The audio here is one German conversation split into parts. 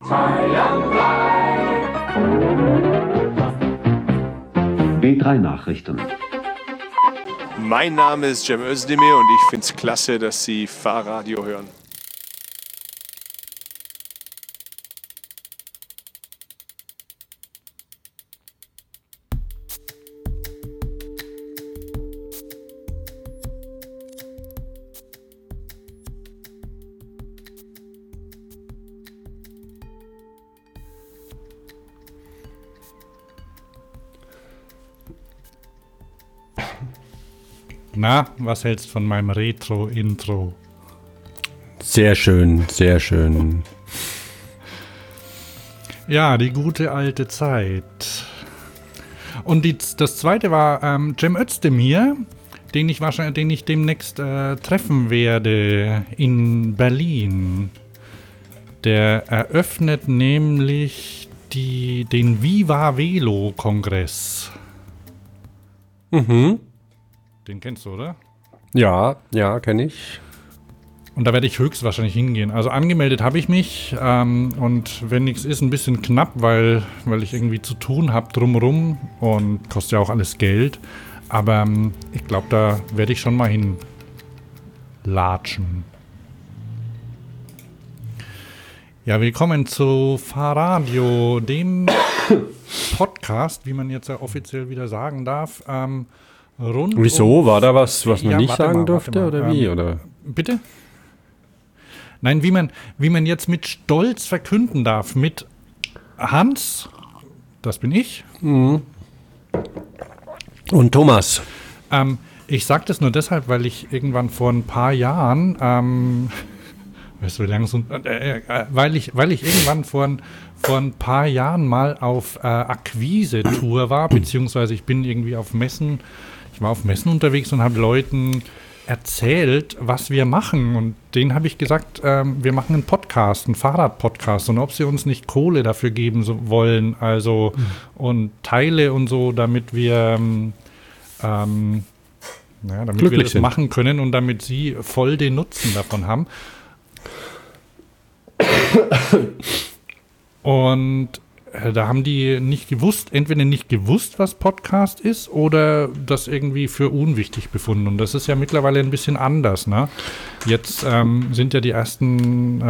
B3 Nachrichten. Mein Name ist Cem Özdemir und ich finde es klasse, dass Sie Fahrradio hören. Na, was hältst du von meinem Retro-Intro? Sehr schön, sehr schön. Ja, die gute alte Zeit. Und das zweite war Cem Özdemir, den ich demnächst treffen werde in Berlin. Der eröffnet nämlich den Viva Velo Kongress. Mhm. Den kennst du, oder? Ja, kenne ich. Und da werde ich höchstwahrscheinlich hingehen. Also angemeldet habe ich mich und wenn nichts ist, ein bisschen knapp, weil ich irgendwie zu tun habe drumherum und kostet ja auch alles Geld. Aber ich glaube, da werde ich schon mal hinlatschen. Ja, willkommen zu Fahrradio, dem Podcast, wie man jetzt ja offiziell wieder sagen darf. Wieso? War da was man nicht sagen durfte? Mal. Oder wie? Oder? Bitte? Nein, wie man jetzt mit Stolz verkünden darf, mit Hans, das bin ich. Mhm. Und Thomas. Ich sage das nur deshalb, weil ich irgendwann vor ein paar Jahren, weißt du, wie lange so, weil ich irgendwann vor ein paar Jahren mal auf Akquise-Tour war, beziehungsweise ich war auf Messen unterwegs und habe Leuten erzählt, was wir machen. Und denen habe ich gesagt, wir machen einen Podcast, einen Fahrradpodcast. Und ob sie uns nicht Kohle dafür geben wollen, also und Teile und so, damit wir das machen können und damit sie voll den Nutzen davon haben. Und da haben die entweder nicht gewusst, was Podcast ist, oder das irgendwie für unwichtig befunden. Und das ist ja mittlerweile ein bisschen anders, ne? Jetzt sind ja die ersten,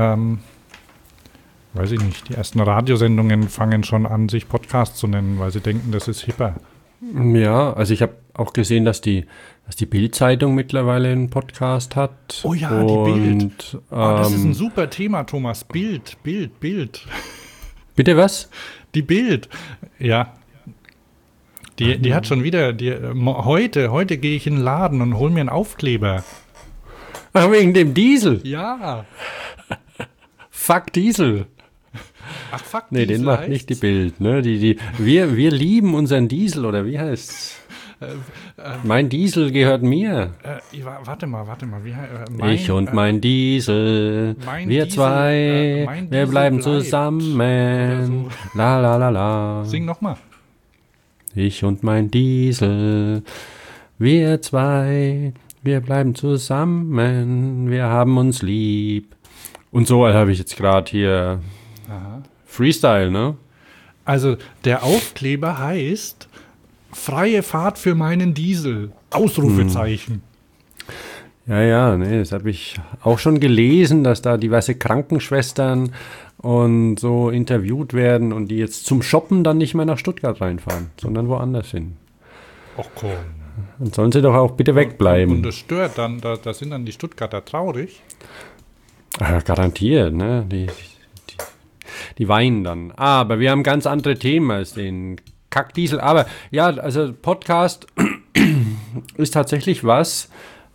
die ersten Radiosendungen fangen schon an, sich Podcast zu nennen, weil sie denken, das ist hipper. Ja, also ich habe auch gesehen, dass die Bild-Zeitung mittlerweile einen Podcast hat. Oh ja, die Bild. Das ist ein super Thema, Thomas. Bild. Bitte was? Die Bild, ja. Die hat schon wieder, heute gehe ich in den Laden und hole mir einen Aufkleber. Ach, wegen dem Diesel? Ja. Fuck Diesel. Ach, fuck nee, Diesel. Den macht nicht die Bild, ne? Wir lieben unseren Diesel, oder wie heißt's? Mein Diesel gehört mir. Warte mal. Ich und mein Diesel, wir Diesel, zwei, wir bleiben zusammen. So. La la la la. Sing nochmal. Ich und mein Diesel, wir zwei, wir bleiben zusammen. Wir haben uns lieb. Und so habe ich jetzt gerade hier Freestyle, ne? Also der Aufkleber heißt freie Fahrt für meinen Diesel. Ausrufezeichen. Ja, das habe ich auch schon gelesen, dass da diverse Krankenschwestern und so interviewt werden und die jetzt zum Shoppen dann nicht mehr nach Stuttgart reinfahren, sondern woanders hin. Ach komm. Und sollen sie doch auch bitte wegbleiben. Und das stört dann, da sind dann die Stuttgarter traurig. Garantiert, ne? Die weinen dann. Aber wir haben ganz andere Themen als den Kackdiesel. Aber ja, also Podcast ist tatsächlich was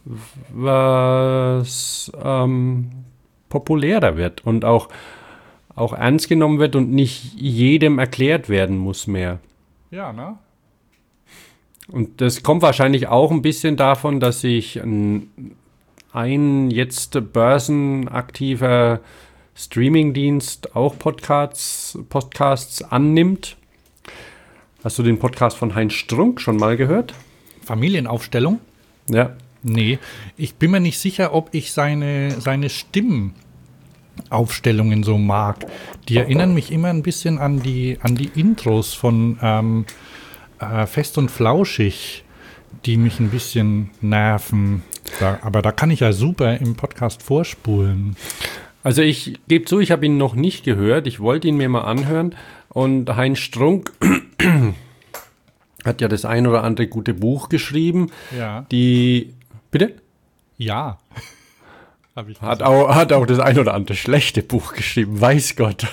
populärer wird und auch ernst genommen wird und nicht jedem erklärt werden muss mehr. Ja, ne? Und das kommt wahrscheinlich auch ein bisschen davon, dass sich ein jetzt börsenaktiver Streamingdienst auch Podcasts annimmt. Hast du den Podcast von Heinz Strunk schon mal gehört? Familienaufstellung? Ja. Nee, ich bin mir nicht sicher, ob ich seine Stimmen Aufstellungen so mag. Die erinnern mich immer ein bisschen an die Intros von Fest und Flauschig, die mich ein bisschen nerven. Aber da kann ich ja super im Podcast vorspulen. Also ich gebe zu, ich habe ihn noch nicht gehört. Ich wollte ihn mir mal anhören. Und Heinz Strunk hat ja das ein oder andere gute Buch geschrieben. Ja. Bitte? Ja. Hat auch das ein oder andere schlechte Buch geschrieben, weiß Gott.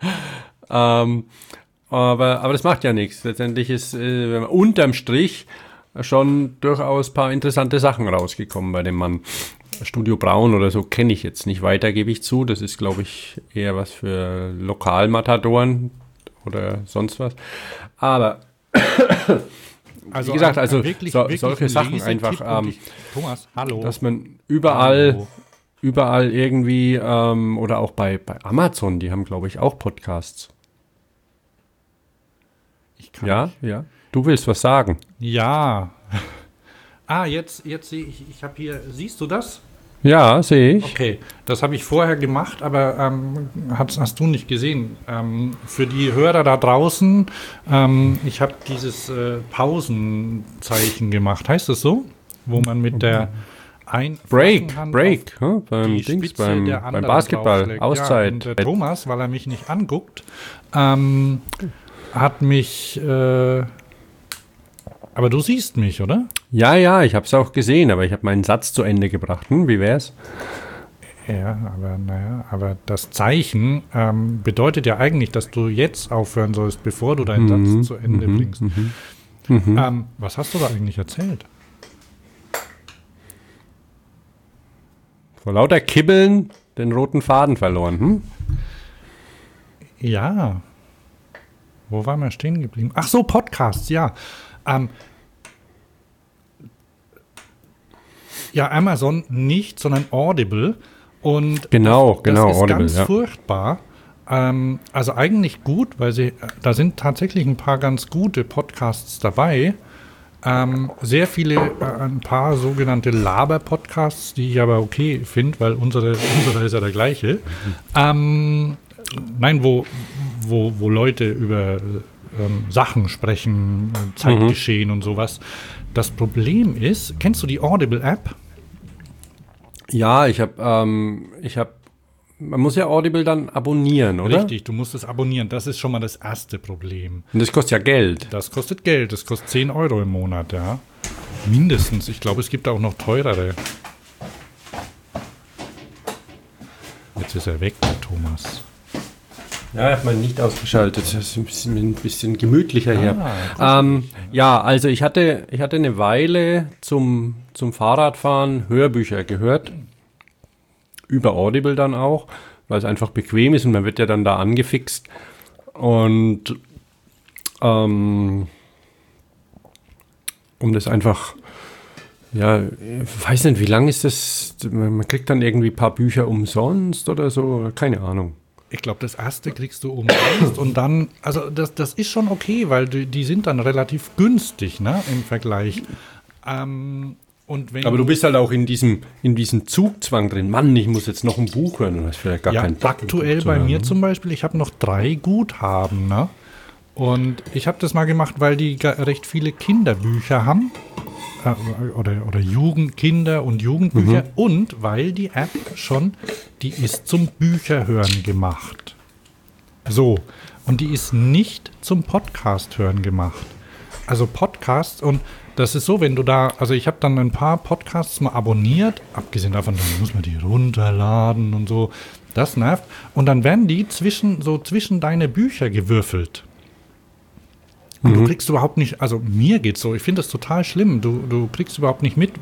Aber das macht ja nichts. Letztendlich ist unterm Strich schon durchaus ein paar interessante Sachen rausgekommen bei dem Mann. Studio Braun oder so kenne ich jetzt nicht weiter, gebe ich zu. Das ist, glaube ich, eher was für Lokalmatadoren oder sonst was. Aber Also wie gesagt, also wirklich solche Sachen einfach, Thomas, hallo. dass man überall irgendwie oder auch bei Amazon, die haben, glaube ich, auch Podcasts. Ja. Du willst was sagen? Ja. Jetzt sehe ich habe hier, siehst du das? Ja, sehe ich. Okay, das habe ich vorher gemacht, aber hast du nicht gesehen. Für die Hörer da draußen, ich habe dieses Pausenzeichen gemacht. Heißt das so? Wo man mit der Break, beim Dings, beim Basketball, Auszeit. Ja, und der Thomas, weil er mich nicht anguckt, hat mich, aber du siehst mich, oder? Ja, ich habe es auch gesehen, aber ich habe meinen Satz zu Ende gebracht. Wie wär's? Ja, aber das Zeichen bedeutet ja eigentlich, dass du jetzt aufhören sollst, bevor du deinen Satz zu Ende bringst. Was hast du da eigentlich erzählt? Vor lauter Kibbeln den roten Faden verloren. Ja. Wo waren wir stehen geblieben? Ach so, Podcasts, ja. Ja, Amazon nicht, sondern Audible. Und genau, das ist Audible, ganz furchtbar. Also eigentlich gut, weil da sind tatsächlich ein paar ganz gute Podcasts dabei. Sehr viele, ein paar sogenannte Laber-Podcasts, die ich aber okay finde, weil unserer ist ja der gleiche. Nein, wo Leute über Sachen sprechen, Zeitgeschehen und sowas. Das Problem ist, kennst du die Audible-App? Ja, man muss ja Audible dann abonnieren, oder? Richtig, du musst es abonnieren. Das ist schon mal das erste Problem. Und das kostet ja Geld. Das kostet Geld. Das kostet 10 Euro im Monat, ja. Mindestens. Ich glaube, es gibt auch noch teurere. Jetzt ist er weg, der Thomas. Ja, ich habe mein Licht ausgeschaltet. Das ist ein bisschen gemütlicher hier. Ja, also ich hatte eine Weile zum Fahrradfahren Hörbücher gehört. Über Audible dann auch, weil es einfach bequem ist und man wird ja dann da angefixt. Und um das einfach, ja, ich weiß nicht, wie lang ist das? Man kriegt dann irgendwie ein paar Bücher umsonst oder so, keine Ahnung. Ich glaube, das erste kriegst du umsonst und dann, also das ist schon okay, weil die sind dann relativ günstig, ne, im Vergleich. Aber du bist halt auch in diesem Zugzwang drin. Mann, ich muss jetzt noch ein Buch hören. Und hast vielleicht gar keinen Bock, aktuell bei mir zum Beispiel, ich habe noch 3 Guthaben, ne? Und ich habe das mal gemacht, weil die recht viele Kinderbücher haben. Oder Kinder- und Jugendbücher. Und weil die App die ist zum Bücherhören gemacht. So. Und die ist nicht zum Podcast-Hören gemacht. Also Podcasts und das ist so, wenn du da, also ich habe dann ein paar Podcasts mal abonniert, abgesehen davon, dann muss man die runterladen und so, das nervt. Und dann werden die zwischen deine Bücher gewürfelt. Und du kriegst überhaupt nicht, also mir geht's so, ich finde das total schlimm, du kriegst überhaupt nicht mit,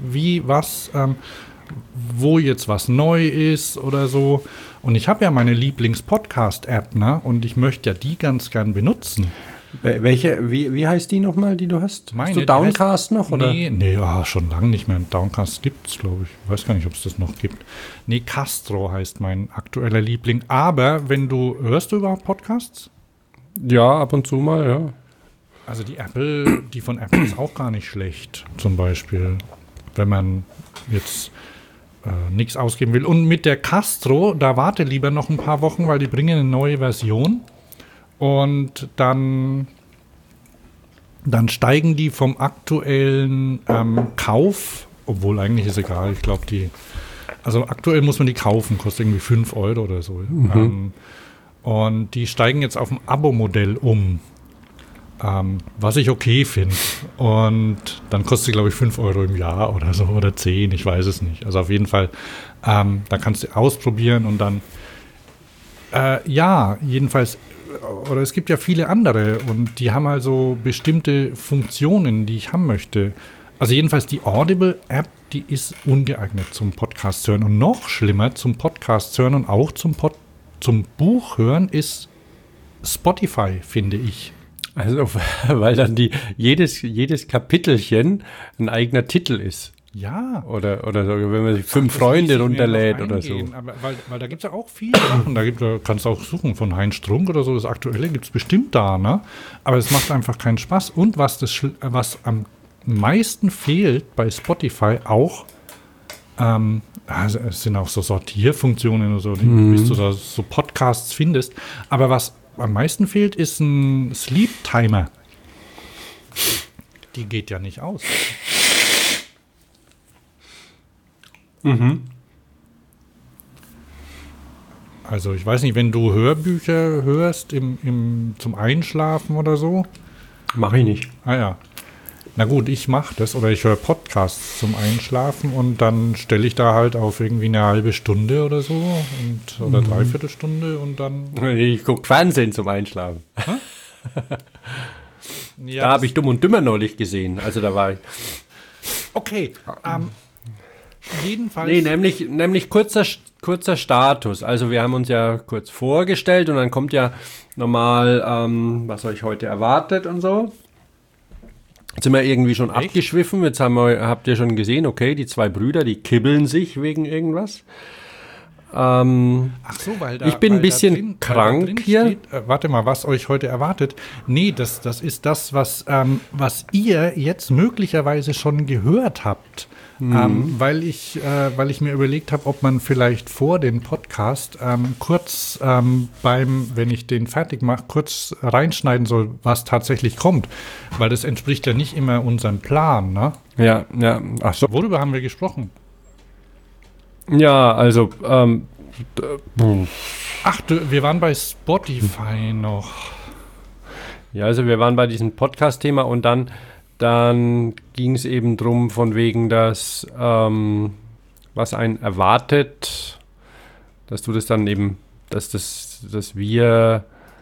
wo jetzt was neu ist oder so. Und ich habe ja meine Lieblings-Podcast-App, ne? Und ich möchte ja die ganz gern benutzen. Welche, wie heißt die nochmal, die du hast? Hast du Downcast noch? Oder? Nee, schon lange nicht mehr. Downcast gibt's, glaube ich. Ich weiß gar nicht, ob es das noch gibt. Nee, Castro heißt mein aktueller Liebling. Aber hörst du überhaupt Podcasts? Ja, ab und zu mal, ja. Also die von Apple ist auch gar nicht schlecht, zum Beispiel. Wenn man jetzt nichts ausgeben will. Und mit der Castro, da warte lieber noch ein paar Wochen, weil die bringen eine neue Version. Und dann steigen die vom aktuellen Kauf, obwohl eigentlich ist egal, ich glaube also aktuell muss man die kaufen, kostet irgendwie 5 Euro oder so. Und die steigen jetzt auf ein Abo-Modell um, was ich okay finde. Und dann kostet sie, glaube ich, 5 Euro im Jahr oder so, oder 10, ich weiß es nicht. Also auf jeden Fall, da kannst du ausprobieren und dann, jedenfalls, oder es gibt ja viele andere und die haben also bestimmte Funktionen, die ich haben möchte. Also jedenfalls die Audible-App, die ist ungeeignet zum Podcast hören. Und noch schlimmer zum Podcast hören und auch zum Buch hören ist Spotify, finde ich. Also, weil dann jedes Kapitelchen ein eigener Titel ist. Ja. Oder so, wenn man sich 5 Freunde runterlädt oder so. Aber weil da gibt es ja auch viele Sachen. Da kannst du auch suchen von Heinz Strunk oder so. Das Aktuelle gibt es bestimmt da, ne? Aber es macht einfach keinen Spaß. Und was am meisten fehlt bei Spotify auch, also es sind auch so Sortierfunktionen oder so, bis du da so Podcasts findest. Aber was am meisten fehlt, ist ein Sleep Timer. Die geht ja nicht aus. Also ich weiß nicht, wenn du Hörbücher hörst zum Einschlafen oder so. Mache ich nicht. Ah ja. Na gut, ich mache das oder ich höre Podcasts zum Einschlafen und dann stelle ich da halt auf irgendwie eine halbe Stunde oder so oder Dreiviertelstunde und dann... Ich gucke Fernsehen zum Einschlafen. Ja, da habe ich Dumm und Dümmer neulich gesehen. Also da war ich... Okay, jedenfalls... Nee, nämlich kurzer Status. Also wir haben uns ja kurz vorgestellt und dann kommt ja normal, was euch heute erwartet und so. Jetzt sind wir irgendwie schon abgeschwiffen. Jetzt habt ihr schon gesehen, okay, die 2 Brüder, die kibbeln sich wegen irgendwas. Ach so, weil da, ich bin weil ein bisschen da drin, krank hier. Steht, warte mal, was euch heute erwartet. Nee, das ist das, was ihr jetzt möglicherweise schon gehört habt. Weil ich mir überlegt habe, ob man vielleicht vor dem Podcast kurz wenn ich den fertig mache, kurz reinschneiden soll, was tatsächlich kommt. Weil das entspricht ja nicht immer unserem Plan, ne? Ja, ach so. Worüber haben wir gesprochen? Ja, also, wir waren bei Spotify noch. Ja, also wir waren bei diesem Podcast-Thema und dann ging es eben drum, von wegen, dass was einen erwartet, dass du das dann eben, dass wir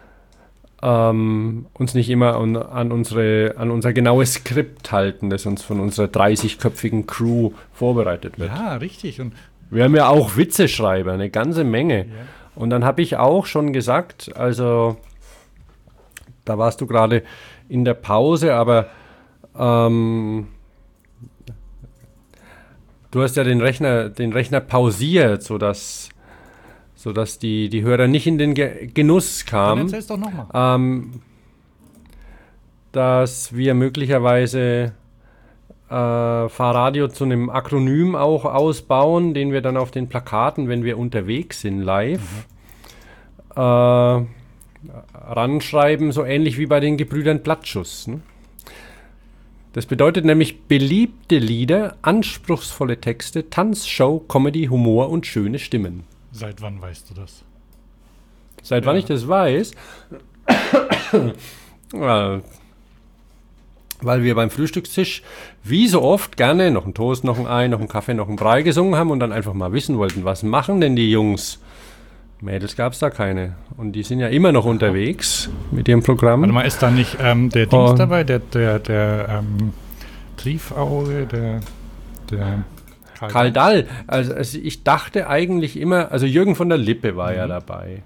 uns nicht immer an unser genaues Skript halten, das uns von unserer 30-köpfigen Crew vorbereitet wird. Ja, richtig. Und wir haben ja auch Witzeschreiber, eine ganze Menge. Ja. Und dann habe ich auch schon gesagt, also da warst du gerade in der Pause, aber du hast ja den Rechner pausiert, sodass die Hörer nicht in den Genuss kamen. Dann erzähl's doch nochmal. Dass wir möglicherweise Fahrradio zu einem Akronym auch ausbauen, den wir dann auf den Plakaten, wenn wir unterwegs sind, live, ranschreiben, so ähnlich wie bei den Gebrüdern Blattschuss. Ne? Das bedeutet nämlich beliebte Lieder, anspruchsvolle Texte, Tanzshow, Comedy, Humor und schöne Stimmen. Seit wann weißt du das? Seit wann ich das weiß? Weil wir beim Frühstückstisch wie so oft gerne noch einen Toast, noch ein Ei, noch einen Kaffee, noch einen Brei gesungen haben und dann einfach mal wissen wollten, was machen denn die Jungs? Mädels gab es da keine. Und die sind ja immer noch unterwegs mit ihrem Programm. Warte mal, ist da nicht der Dings dabei, der Triefauge, der Karl Dall. Also ich dachte eigentlich immer, also Jürgen von der Lippe war ja dabei.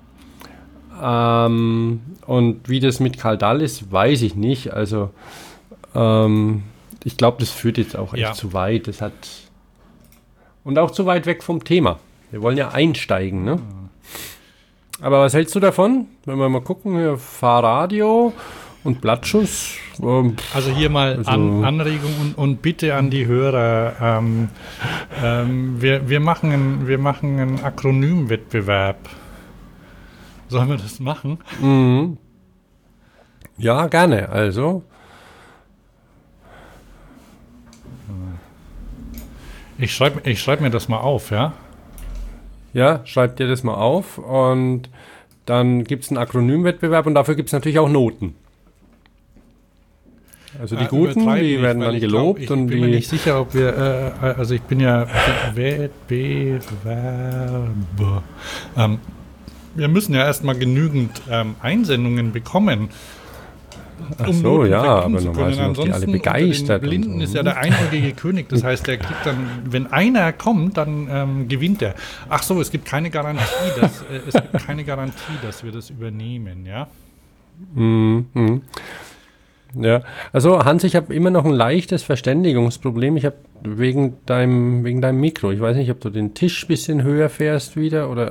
Und wie das mit Karl Dall ist, weiß ich nicht. Also ich glaube, das führt jetzt auch echt zu weit. Das hat und auch zu weit weg vom Thema. Wir wollen ja einsteigen, ne? Aber was hältst du davon? Wenn wir mal gucken, hier Fahrradio Und Blattschuss? Also hier mal Anregung und Bitte an die Hörer. Wir machen einen Akronymwettbewerb. Sollen wir das machen? Mhm. Ja, gerne. Also. Ich schreib mir das mal auf, ja? Ja, schreib dir das mal auf und dann gibt es einen Akronymwettbewerb und dafür gibt es natürlich auch Noten. Also die Guten, die werden dann gelobt. Ich bin mir nicht sicher, ob wir, also ich bin ja Wettbewerber. Wir müssen ja erstmal genügend Einsendungen bekommen. Ach so, ja, aber normal sind die alle begeistert. Den Blinden ist ja der einäugige König. Das heißt, der kriegt dann, wenn einer kommt, dann gewinnt er. Ach so, es gibt keine Garantie, dass wir das übernehmen, ja? Mhm. Ja, also Hans, ich habe immer noch ein leichtes Verständigungsproblem. Ich habe wegen deinem Mikro. Ich weiß nicht, ob du den Tisch ein bisschen höher fährst wieder oder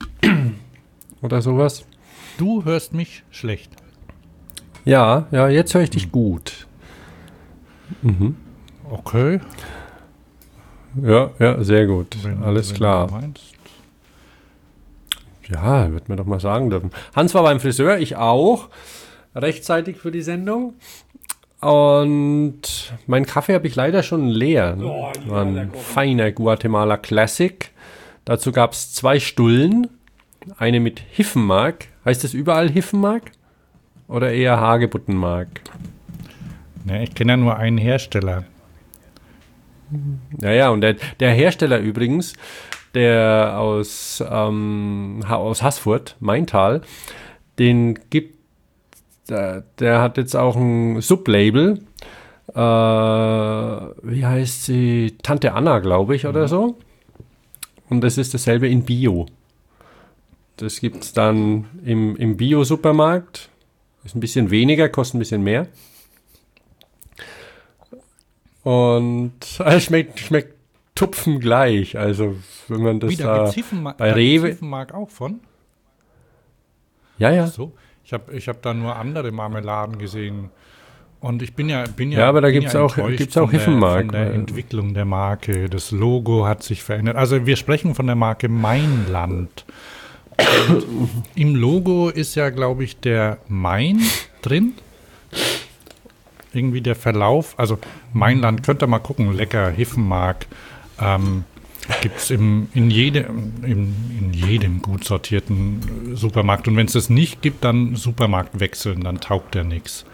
sowas. Du hörst mich schlecht. Ja, jetzt höre ich dich gut. Mhm. Okay. Ja, sehr gut. Alles klar. Ja, wird mir doch mal sagen dürfen. Hans war beim Friseur, ich auch. Rechtzeitig für die Sendung. Und meinen Kaffee habe ich leider schon leer. Ne? War ein feiner Guatemala Classic. Dazu gab es 2 Stullen. Eine mit Hiffenmark. Heißt das überall Hiffenmark? Oder eher Hagebuttenmark? Ne, ich kenne ja nur einen Hersteller. Ja, und der Hersteller übrigens, der aus Haßfurt, Maintal, der hat jetzt auch ein Sublabel. Wie heißt sie? Tante Anna, glaube ich, oder so. Und das ist dasselbe in Bio. Das gibt es dann im Bio-Supermarkt. Ist ein bisschen weniger, kostet ein bisschen mehr. Und es schmeckt Tupfen gleich. Also wenn man das da bei Rewe... Hiffenmark auch von? Ja. So. Ich hab da nur andere Marmeladen gesehen. Und ich bin ja aber da gibt es auch Hiffenmark. Von der Entwicklung der Marke. Das Logo hat sich verändert. Also wir sprechen von der Marke Mainland. Und im Logo ist ja, glaube ich, der Main drin. Irgendwie der Verlauf. Also Mainland, könnt ihr mal gucken. Lecker, Hiffenmark. Gibt es in jedem gut sortierten Supermarkt. Und wenn es das nicht gibt, dann Supermarkt wechseln. Dann taugt der nichts.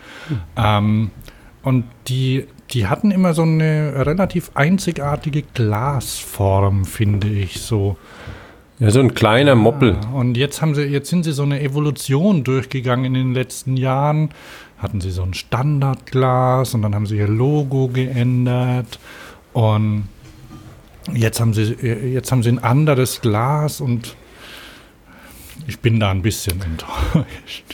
Und die hatten immer so eine relativ einzigartige Glasform, finde ich so. Ja, so ein kleiner Moppel. Und jetzt sind sie so eine Evolution durchgegangen in den letzten Jahren. Hatten sie so ein Standardglas und dann haben sie ihr Logo geändert. Und jetzt haben sie ein anderes Glas und ich bin da ein bisschen enttäuscht.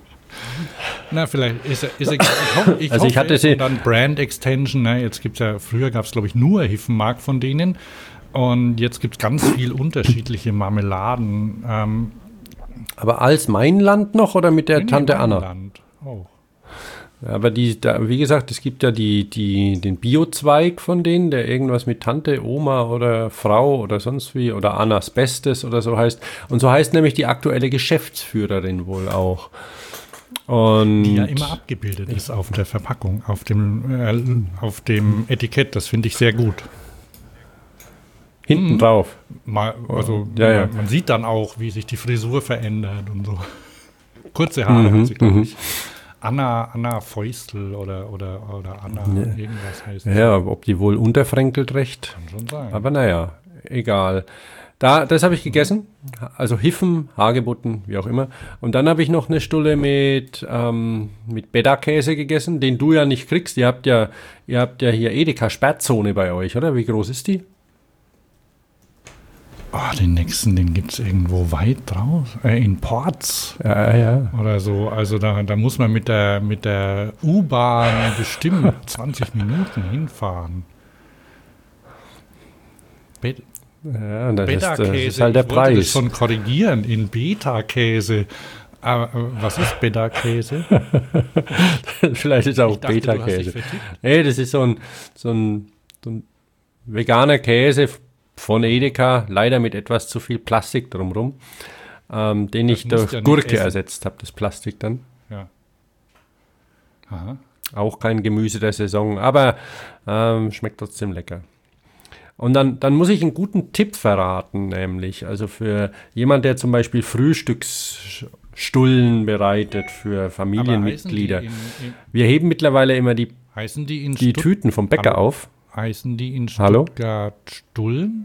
Na, vielleicht ist er ich hoffe, und dann Brand Extension. Ne, jetzt gibt's ja, früher gab es, glaube ich, nur Hiffenmark von denen. Und jetzt gibt es ganz viel unterschiedliche Marmeladen. Aber als Mainland noch oder mit der Tante Anna? Mainland auch. Ja, aber wie gesagt, es gibt ja den Bio-Zweig von denen, der irgendwas mit Tante, Oma oder Frau oder sonst wie oder Annas Bestes oder so heißt. Und so heißt nämlich die aktuelle Geschäftsführerin wohl auch. Und die ja immer abgebildet ist auf der Verpackung, auf dem Etikett. Das finde ich sehr gut. Hinten drauf. Man sieht dann auch, wie sich die Frisur verändert und so. Kurze Haare hat sie, glaube ich. Anna Feustel oder Anna irgendwas heißt. Ja, ob die wohl unterfränkelt recht. Kann schon sein. Aber naja, egal. Das habe ich gegessen. Also Hiffen, Hagebutten, wie auch immer. Und dann habe ich noch eine Stulle mit Beda-Käse gegessen, den du ja nicht kriegst. Ihr habt ja hier Edeka-Sperrzone bei euch, oder? Wie groß ist die? Oh, den nächsten, den gibt es irgendwo weit draus. In Porz. Ja. Oder so. Also da muss man mit der U-Bahn bestimmt 20 Minuten hinfahren. Ja, das Beta-Käse. ist halt der Preis. Ich wollte das schon korrigieren in Beta-Käse. Was ist Beta-Käse? Vielleicht ist auch Ich dachte, du hast dich Beta-Käse. vertippt. Nee, das ist so ein veganer Käse von Edeka, leider mit etwas zu viel Plastik drumherum, den ich musst durch ja nicht Gurke essen. ersetzt habe, das Plastik dann. Ja. Aha. Auch kein Gemüse der Saison, aber schmeckt trotzdem lecker. Und dann muss ich einen guten Tipp verraten, nämlich, also für jemand, der zum Beispiel Frühstücksstullen bereitet für Familienmitglieder. Wir heben mittlerweile immer die Heißen die in Tüten vom Bäcker Hallo? auf. Heißen die in Hallo? Stuttgart Stullen?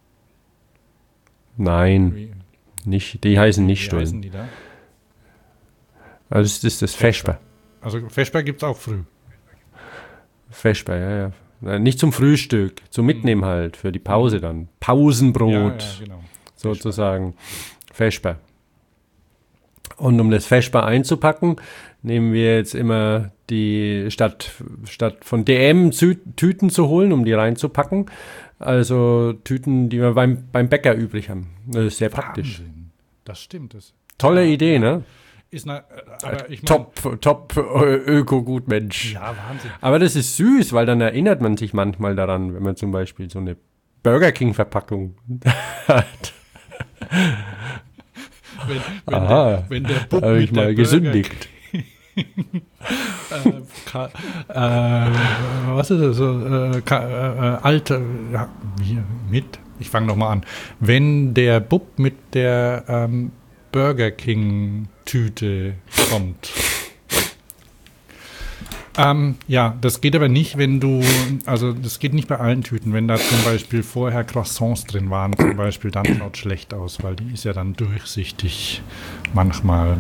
Nein, Wie die heißen nicht wie heißen Stullen. die da? Also das ist das Vesper. Also Vesper gibt es auch früh. Vesper, ja. Nicht zum Frühstück, zum Mitnehmen halt, für die Pause dann. Pausenbrot. Ja, genau. Sozusagen Vesper. Und um das Vesper einzupacken, nehmen wir jetzt immer statt von DM Tüten zu holen, um die reinzupacken, also Tüten, die wir beim Bäcker übrig haben. Das ist sehr praktisch. Wahnsinn. Das stimmt. Das Tolle Idee, ne? ist aber ich mein, Top Öko-Gutmensch. Ja, Wahnsinn. Aber das ist süß, weil dann erinnert man sich manchmal daran, wenn man zum Beispiel so eine Burger King-Verpackung hat. Wenn der Bub Habe ich mit der mal Burger gesündigt. Was ist das? So, alte. Ja, ich fange nochmal an. Wenn der Bub mit der Burger King-Tüte kommt. Ja, das geht aber nicht, also das geht nicht bei allen Tüten. Wenn da zum Beispiel vorher Croissants drin waren, zum Beispiel, dann schaut es schlecht aus, weil die ist ja dann durchsichtig manchmal.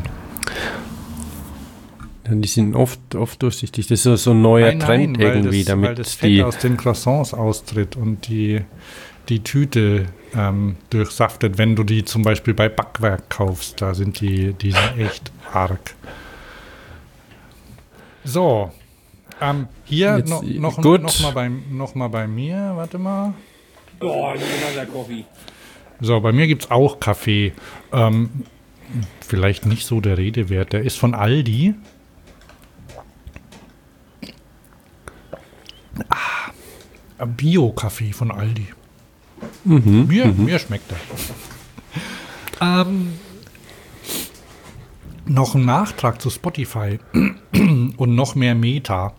Die sind oft durchsichtig. Das ist so ein neuer Trend irgendwie, weil das Fett aus den Croissants austritt und die Tüte durchsaftet, wenn du die zum Beispiel bei Backwerk kaufst. Da sind die sind echt arg. So, hier Jetzt, noch mal bei mir, warte mal. Oh, der Kaffee. So, bei mir gibt es auch Kaffee. Vielleicht nicht so der Rede wert. Der ist von Aldi. Bio-Kaffee von Aldi. Mir schmeckt er. Noch ein Nachtrag zu Spotify und noch mehr Meta.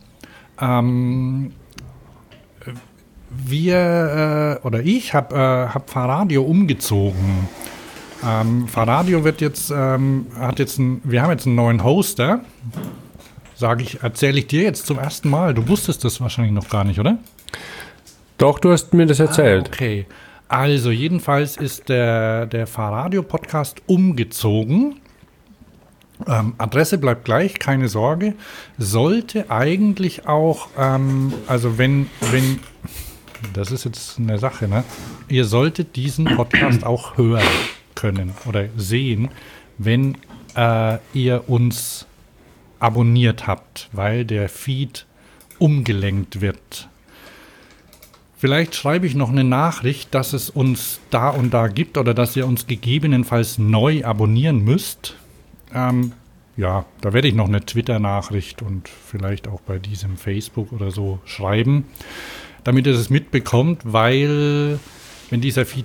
Ich habe Fahrradio umgezogen. Fahrradio wir haben jetzt einen neuen Hoster. Erzähle ich dir jetzt zum ersten Mal. Du wusstest das wahrscheinlich noch gar nicht, oder? Doch, du hast mir das erzählt. Okay. Also jedenfalls ist der Fahrradio-Podcast umgezogen. Adresse bleibt gleich, keine Sorge. Sollte eigentlich auch, also wenn, das ist jetzt eine Sache, ne? Ihr solltet diesen Podcast auch hören können oder sehen, wenn ihr uns abonniert habt, weil der Feed umgelenkt wird. Vielleicht schreibe ich noch eine Nachricht, dass es uns da und da gibt oder dass ihr uns gegebenenfalls neu abonnieren müsst. Ja, da werde ich noch eine Twitter-Nachricht und vielleicht auch bei diesem Facebook oder so schreiben, damit ihr es mitbekommt, weil wenn dieser Feed,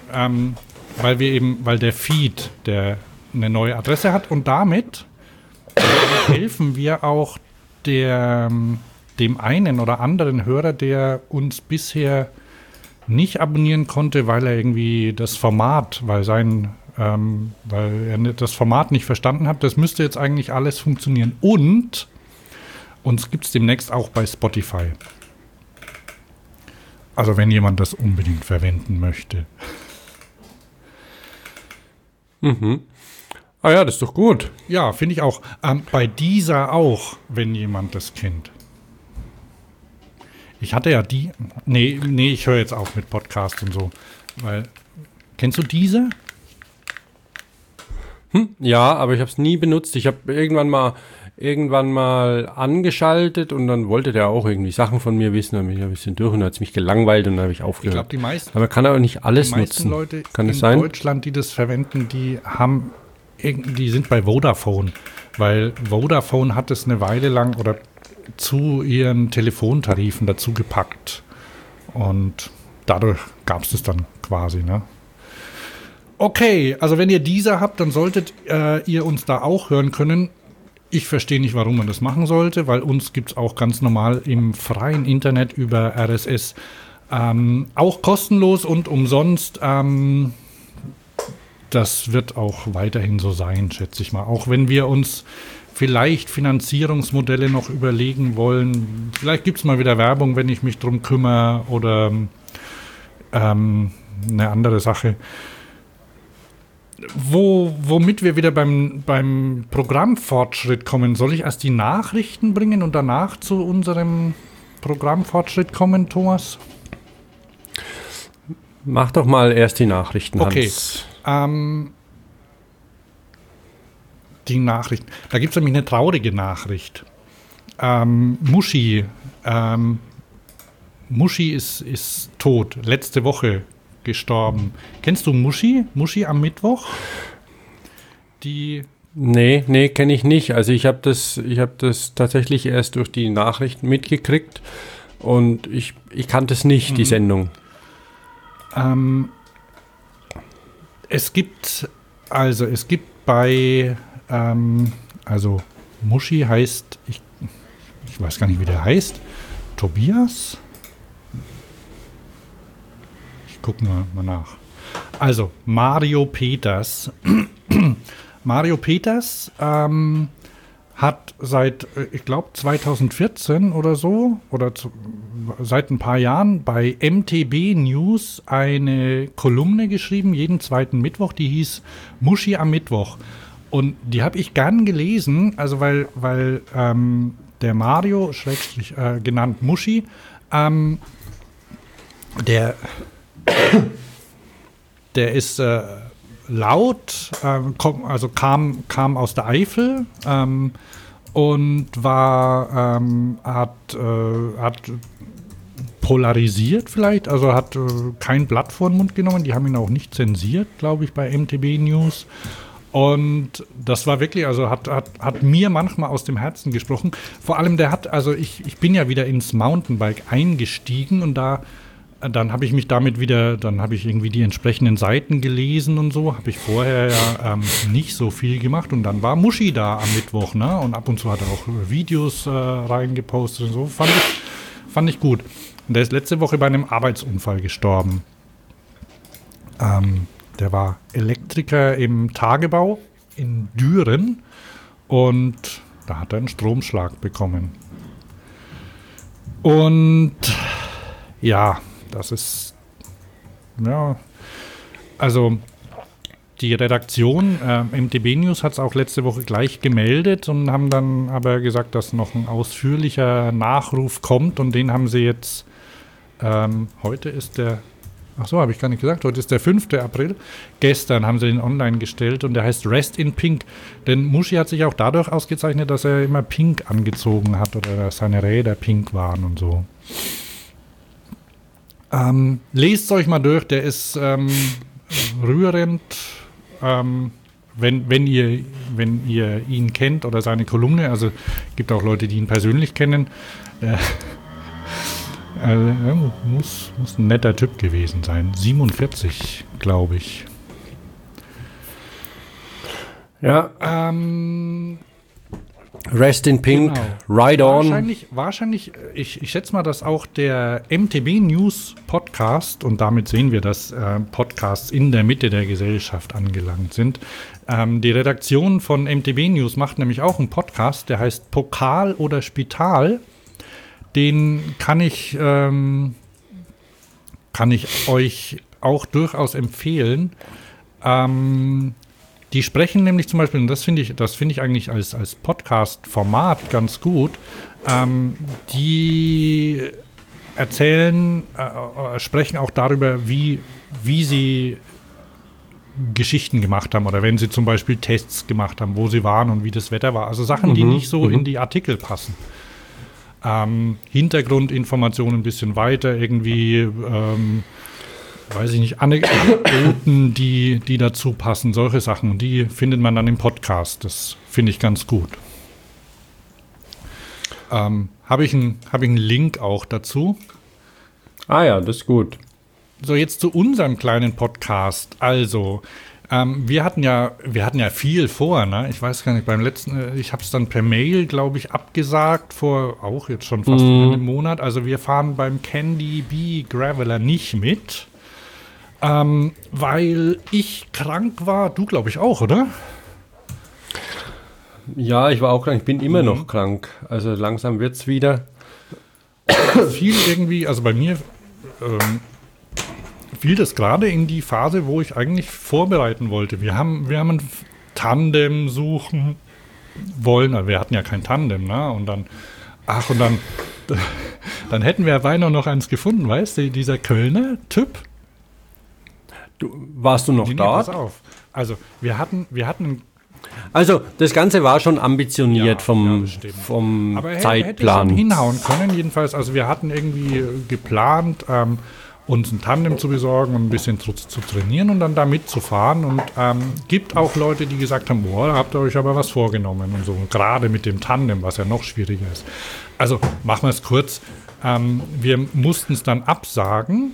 weil der Feed eine neue Adresse hat und damit helfen wir auch dem einen oder anderen Hörer, der uns bisher nicht abonnieren konnte, weil er irgendwie das Format, weil er das Format nicht verstanden hat. Das müsste jetzt eigentlich alles funktionieren. Und uns gibt es demnächst auch bei Spotify. Also wenn jemand das unbedingt verwenden möchte. Ah ja, das ist doch gut. Ja, finde ich auch. Bei dieser auch, wenn jemand das kennt. Ich hatte ja Nee, ich höre jetzt auf mit Podcast und so. Kennst du diese? Ja, aber ich habe es nie benutzt. Ich habe irgendwann mal angeschaltet und dann wollte der auch irgendwie Sachen von mir wissen. Dann bin ich ein bisschen durch und hat es mich gelangweilt und dann habe ich aufgehört. Ich glaube, die meisten aber man kann auch nicht alles meisten nutzen. Leute kann in das sein? Deutschland, die das verwenden, die haben die sind bei Vodafone, weil Vodafone hat es eine Weile lang oder zu ihren Telefontarifen dazu gepackt. Und dadurch gab es das dann quasi, ne? Okay, also wenn ihr Deezer habt, dann solltet ihr uns da auch hören können. Ich verstehe nicht, warum man das machen sollte, weil uns gibt es auch ganz normal im freien Internet über RSS auch kostenlos und umsonst. Das wird auch weiterhin so sein, schätze ich mal. Auch wenn wir uns vielleicht Finanzierungsmodelle noch überlegen wollen. Vielleicht gibt es mal wieder Werbung, wenn ich mich drum kümmere oder eine andere Sache. Womit wir wieder beim Programmfortschritt kommen, soll ich erst die Nachrichten bringen und danach zu unserem Programmfortschritt kommen, Thomas? Mach doch mal erst die Nachrichten, Okay. Hans. Die Nachrichten. Da gibt es nämlich eine traurige Nachricht. Muschi ist tot, letzte Woche gestorben. Kennst du Muschi? Muschi am Mittwoch? Nee, kenne ich nicht. Also ich habe das tatsächlich erst durch die Nachrichten mitgekriegt und ich kannte es nicht, die Sendung. Es gibt bei, also Muschi heißt, ich weiß gar nicht, wie der heißt, Tobias? Ich gucke mal nach. Also Mario Peters. Mario Peters hat seit, ich glaube, 2014 oder so, seit ein paar Jahren bei MTB News eine Kolumne geschrieben, jeden zweiten Mittwoch, die hieß Muschi am Mittwoch. Und die habe ich gern gelesen, also weil der Mario, genannt Muschi, der ist laut, kam aus der Eifel und hat polarisiert vielleicht, also hat kein Blatt vor den Mund genommen, die haben ihn auch nicht zensiert, glaube ich, bei MTB News. Und das war wirklich, also hat mir manchmal aus dem Herzen gesprochen. Vor allem ich bin ja wieder ins Mountainbike eingestiegen und dann habe ich mich dann habe ich irgendwie die entsprechenden Seiten gelesen und so, habe ich vorher ja nicht so viel gemacht und dann war Muschi da am Mittwoch, ne? Und ab und zu hat er auch Videos reingepostet und so, fand ich gut. Und der ist letzte Woche bei einem Arbeitsunfall gestorben. Der war Elektriker im Tagebau in Düren und da hat er einen Stromschlag bekommen. Und ja, das ist, ja, also die Redaktion, MTB News hat es auch letzte Woche gleich gemeldet und haben dann aber gesagt, dass noch ein ausführlicher Nachruf kommt und den haben sie jetzt, heute ist der, habe ich gar nicht gesagt, heute ist der 5. April, gestern haben sie den online gestellt und der heißt Rest in Pink, denn Muschi hat sich auch dadurch ausgezeichnet, dass er immer pink angezogen hat oder dass seine Räder pink waren und so. Lest es euch mal durch, der ist rührend, wenn ihr ihn kennt oder seine Kolumne, also gibt auch Leute, die ihn persönlich kennen, muss ein netter Typ gewesen sein. 47, glaube ich. Ja. Rest in Pink, Genau. Ride On. Wahrscheinlich, ich schätze mal, dass auch der MTB News Podcast, und damit sehen wir, dass Podcasts in der Mitte der Gesellschaft angelangt sind. Die Redaktion von MTB News macht nämlich auch einen Podcast, der heißt Pokal oder Spital. Den kann ich euch auch durchaus empfehlen. Die sprechen nämlich zum Beispiel, und das finde ich eigentlich als Podcast-Format ganz gut, die sprechen auch darüber, wie sie Geschichten gemacht haben oder wenn sie zum Beispiel Tests gemacht haben, wo sie waren und wie das Wetter war. Also Sachen, die nicht so in die Artikel passen. Hintergrundinformationen ein bisschen weiter, irgendwie weiß ich nicht, Anekdoten, die dazu passen, solche Sachen. Und die findet man dann im Podcast. Das finde ich ganz gut. Habe ich einen Link auch dazu. Ah ja, das ist gut. So, jetzt zu unserem kleinen Podcast. Also, wir hatten ja viel vor, ne? Ich weiß gar nicht, beim letzten, ich habe es dann per Mail, glaube ich, abgesagt, vor auch jetzt schon fast einem Monat. Also wir fahren beim Candy Bee Graveler nicht mit, weil ich krank war. Du, glaube ich, auch, oder? Ja, ich war auch krank. Ich bin immer noch krank. Also langsam wird es wieder. Viel irgendwie, also bei mir fiel das gerade in die Phase, wo ich eigentlich vorbereiten wollte. Wir haben ein Tandem suchen wollen. Also wir hatten ja kein Tandem, ne? Und dann hätten wir beinahe noch eins gefunden, weißt du, dieser Kölner Typ. Warst du noch dort? Pass auf. Also wir hatten Also das Ganze war schon ambitioniert vom aber Zeitplan. Hätte schon hinhauen können, jedenfalls. Also wir hatten irgendwie geplant, uns ein Tandem zu besorgen und ein bisschen zu trainieren und dann da mitzufahren. Und gibt auch Leute, die gesagt haben, boah, da habt ihr euch aber was vorgenommen und so. Gerade mit dem Tandem, was ja noch schwieriger ist. Also machen wir es kurz. Wir mussten es dann absagen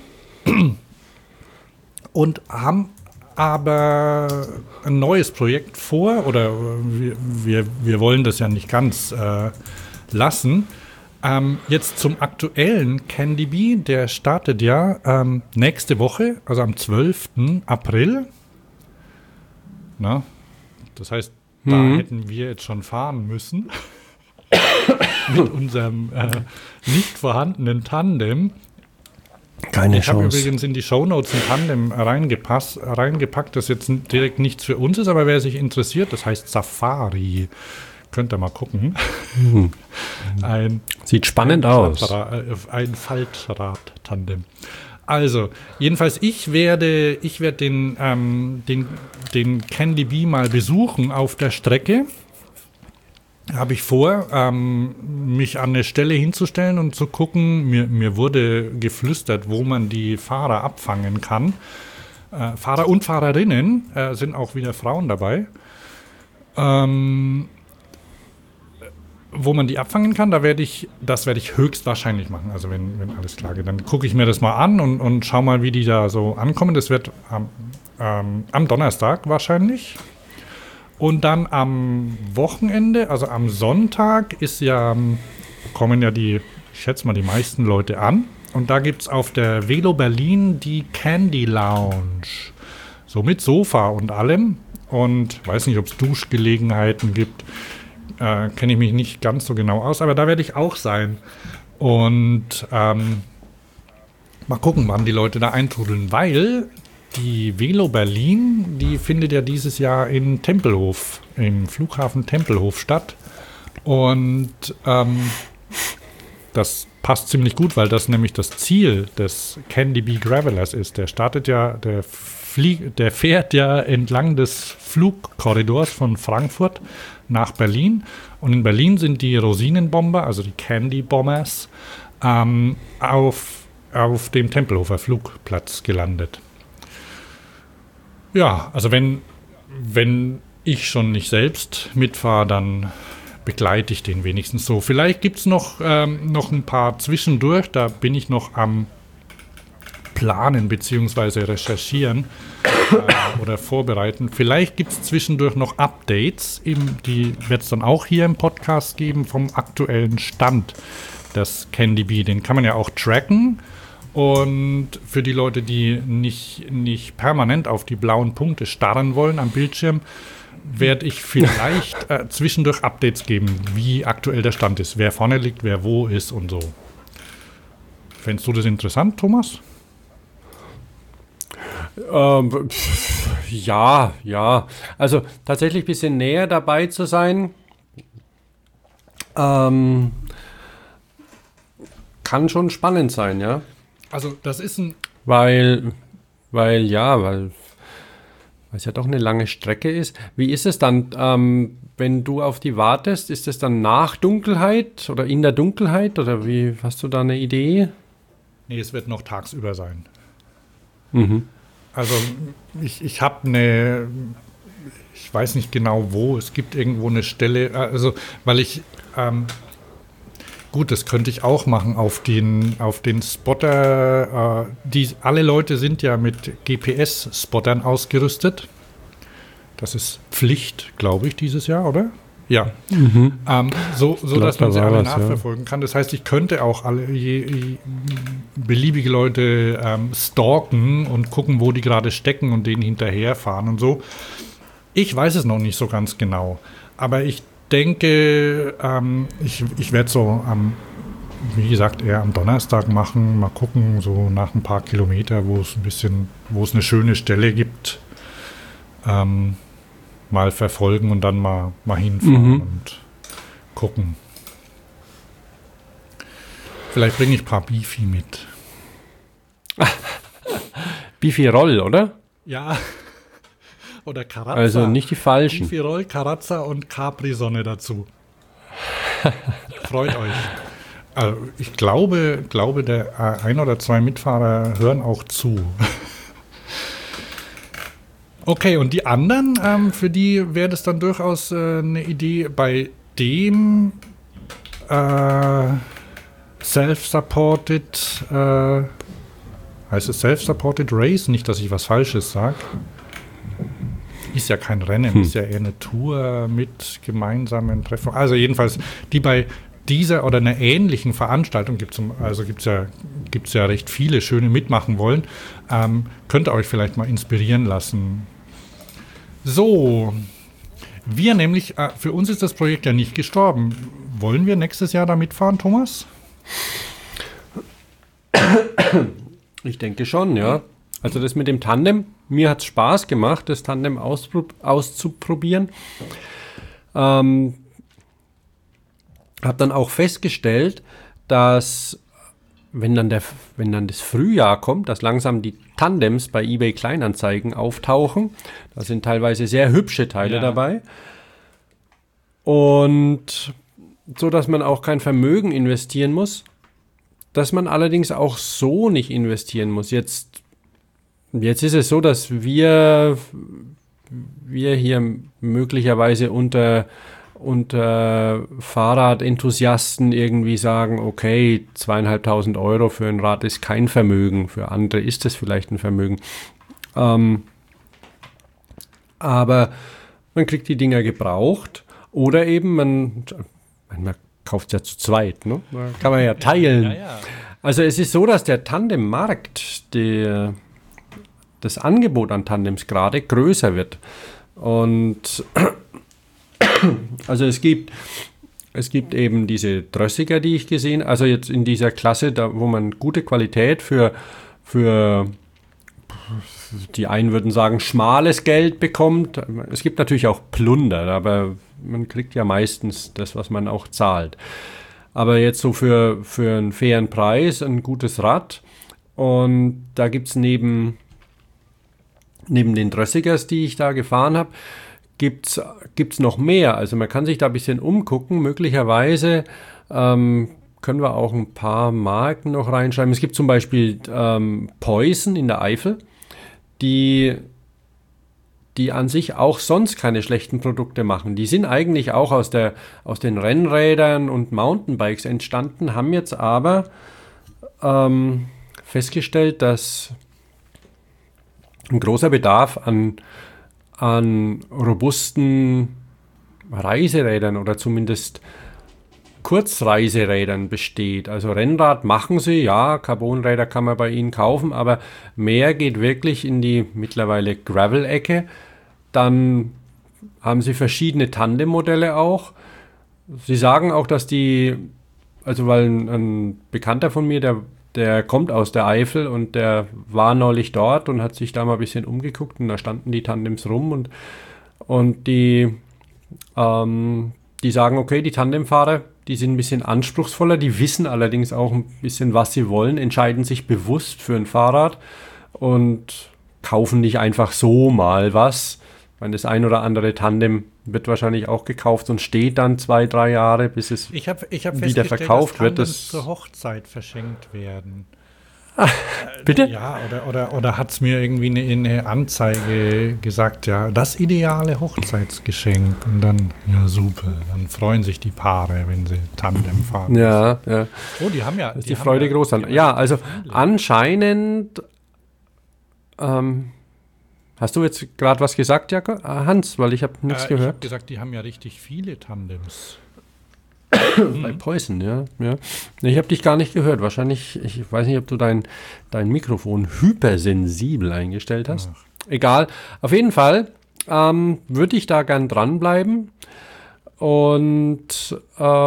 und haben aber ein neues Projekt vor, oder wir wollen das ja nicht ganz lassen. Jetzt zum aktuellen Candy Bee, der startet ja nächste Woche, also am 12. April. Na, das heißt, da hätten wir jetzt schon fahren müssen mit unserem nicht vorhandenen Tandem. Keine Ich habe Chance. übrigens in die Shownotes ein Tandem reingepackt, das jetzt direkt nichts für uns ist, aber wer sich interessiert, das heißt Safari. Könnt ihr mal gucken. Sieht spannend aus. Ein Faltrad-Tandem. Also, jedenfalls, ich werde den Candy Bee mal besuchen auf der Strecke. Habe ich vor, mich an eine Stelle hinzustellen und zu gucken. Mir wurde geflüstert, wo man die Fahrer abfangen kann. Fahrer und Fahrerinnen, sind auch wieder Frauen dabei. Wo man die abfangen kann, das werde ich höchstwahrscheinlich machen. Also wenn alles klar geht, dann gucke ich mir das mal an und schau mal, wie die da so ankommen. Das wird am Donnerstag wahrscheinlich. Und dann am Wochenende, also am Sonntag, kommen ja ich schätze mal, die meisten Leute an. Und da gibt es auf der Velo Berlin die Candy Lounge. So mit Sofa und allem. Und weiß nicht, ob es Duschgelegenheiten gibt. Kenne ich mich nicht ganz so genau aus, aber da werde ich auch sein. Und mal gucken, wann die Leute da eintrudeln, weil die Velo Berlin, die findet ja dieses Jahr in Tempelhof, im Flughafen Tempelhof statt. Und das passt ziemlich gut, weil das nämlich das Ziel des Candy Bee Gravelers ist. Der startet ja, der fährt ja entlang des Flugkorridors von Frankfurt nach Berlin. Und in Berlin sind die Rosinenbomber, also die Candy Bombers, auf dem Tempelhofer Flugplatz gelandet. Ja, also wenn ich schon nicht selbst mitfahre, dann begleite ich den wenigstens so. Vielleicht gibt es noch ein paar zwischendurch, da bin ich noch am Planen bzw. recherchieren oder vorbereiten. Vielleicht gibt es zwischendurch noch Updates, die wird es dann auch hier im Podcast geben vom aktuellen Stand des Candy Bee. Den kann man ja auch tracken. Und für die Leute, die nicht permanent auf die blauen Punkte starren wollen am Bildschirm, werde ich vielleicht zwischendurch Updates geben, wie aktuell der Stand ist, wer vorne liegt, wer wo ist und so. Fändest du das interessant, Thomas? Ja. Also tatsächlich ein bisschen näher dabei zu sein, kann schon spannend sein, ja. Also das ist Weil es ja doch eine lange Strecke ist. Wie ist es dann, wenn du auf die wartest? Ist es dann nach Dunkelheit oder in der Dunkelheit? Oder wie, hast du da eine Idee? Nee, es wird noch tagsüber sein. Also ich habe ich weiß nicht genau wo, es gibt irgendwo eine Stelle, also weil ich, gut, das könnte ich auch machen auf den Spotter, alle Leute sind ja mit GPS-Spottern ausgerüstet. Das ist Pflicht, glaube ich, dieses Jahr, oder? Ja. So dass man sie alle nachverfolgen kann. Das heißt, ich könnte auch alle beliebige Leute stalken und gucken, wo die gerade stecken und denen hinterherfahren und so. Ich weiß es noch nicht so ganz genau. Aber ich denke, ich werde so wie gesagt, eher am Donnerstag machen. Mal gucken, so nach ein paar Kilometer, wo es eine schöne Stelle gibt. Mal verfolgen und dann mal hinfahren und gucken. Vielleicht bringe ich ein paar Bifi mit. Bifi Roll, oder? Ja. Oder Karazza. Also nicht die falschen. Bifi Roll, Karazza und Capri-Sonne dazu. Freut euch. Also ich glaube, der ein oder zwei Mitfahrer hören auch zu. Okay, und die anderen, für die wäre das dann durchaus eine Idee, bei dem Self-Supported, heißt es Self-Supported Race? Nicht, dass ich was Falsches sage. Ist ja kein Rennen, ist ja eher eine Tour mit gemeinsamen Treffen. Also jedenfalls, die bei dieser oder einer ähnlichen Veranstaltung gibt's ja recht viele schöne mitmachen wollen, könnt ihr euch vielleicht mal inspirieren lassen. So, wir nämlich, für uns ist das Projekt ja nicht gestorben. Wollen wir nächstes Jahr da mitfahren, Thomas? Ich denke schon, ja. Also das mit dem Tandem, mir hat es Spaß gemacht, das Tandem auszuprobieren. Habe dann auch festgestellt, dass wenn dann das Frühjahr kommt, dass langsam die Tandems bei eBay Kleinanzeigen auftauchen. Da sind teilweise sehr hübsche Teile dabei. Und so, dass man auch kein Vermögen investieren muss, dass man allerdings auch so nicht investieren muss. Jetzt ist es so, dass wir hier möglicherweise unter Fahrradenthusiasten irgendwie sagen, okay, 2.500 Euro für ein Rad ist kein Vermögen, für andere ist es vielleicht ein Vermögen. Aber man kriegt die Dinger gebraucht oder eben man kauft es ja zu zweit, ne? Kann man ja teilen. Ja. Also es ist so, dass der Tandemmarkt, das Angebot an Tandems gerade größer wird. Und also es gibt eben diese Drössiger, die ich gesehen, also jetzt in dieser Klasse, da wo man gute Qualität für die einen würden sagen schmales Geld bekommt. Es gibt natürlich auch Plunder, aber man kriegt ja meistens das, was man auch zahlt. Aber jetzt so für einen fairen Preis ein gutes Rad. Und da gibt es neben den Drössigers, die ich da gefahren habe, gibt's noch mehr. Also man kann sich da ein bisschen umgucken. Möglicherweise können wir auch ein paar Marken noch reinschreiben. Es gibt zum Beispiel Poison in der Eifel, die an sich auch sonst keine schlechten Produkte machen. Die sind eigentlich auch aus den Rennrädern und Mountainbikes entstanden, haben jetzt aber festgestellt, dass ein großer Bedarf an robusten Reiserädern oder zumindest Kurzreiserädern besteht. Also Rennrad machen sie, ja, Carbonräder kann man bei ihnen kaufen, aber mehr geht wirklich in die mittlerweile Gravel-Ecke. Dann haben sie verschiedene Tandem-Modelle auch. Sie sagen auch, dass weil ein Bekannter von mir, der kommt aus der Eifel und der war neulich dort und hat sich da mal ein bisschen umgeguckt und da standen die Tandems rum und die sagen, okay, die Tandemfahrer, die sind ein bisschen anspruchsvoller, die wissen allerdings auch ein bisschen, was sie wollen, entscheiden sich bewusst für ein Fahrrad und kaufen nicht einfach so mal was. Ich meine, das ein oder andere Tandem wird wahrscheinlich auch gekauft und steht dann 2-3 Jahre, bis es ich hab wieder verkauft dass wird. Das zur Hochzeit verschenkt werden. Bitte? Ja, oder hat es mir irgendwie eine Anzeige gesagt, ja, das ideale Hochzeitsgeschenk. Und dann, ja, super. Dann freuen sich die Paare, wenn sie Tandem fahren. Ja, ja. Oh, die haben ja. Ist die Freude groß dann. Ja, also anscheinend. Hast du jetzt gerade was gesagt, Jakob? Hans, weil ich habe nichts Ich habe gehört. gesagt, die haben ja richtig viele Tandems. Bei Poison, ja. Ich habe dich gar nicht gehört. Wahrscheinlich, ich weiß nicht, ob du dein Mikrofon hypersensibel eingestellt hast. Ach. Egal. Auf jeden Fall würde ich da gern dranbleiben. Und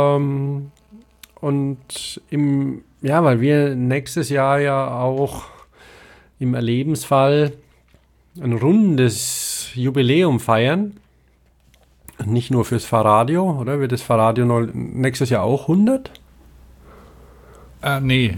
weil wir nächstes Jahr ja auch im Erlebensfall ein rundes Jubiläum feiern. Nicht nur fürs Fahrradio, oder? Wird das Fahrradio nächstes Jahr auch 100? Nee.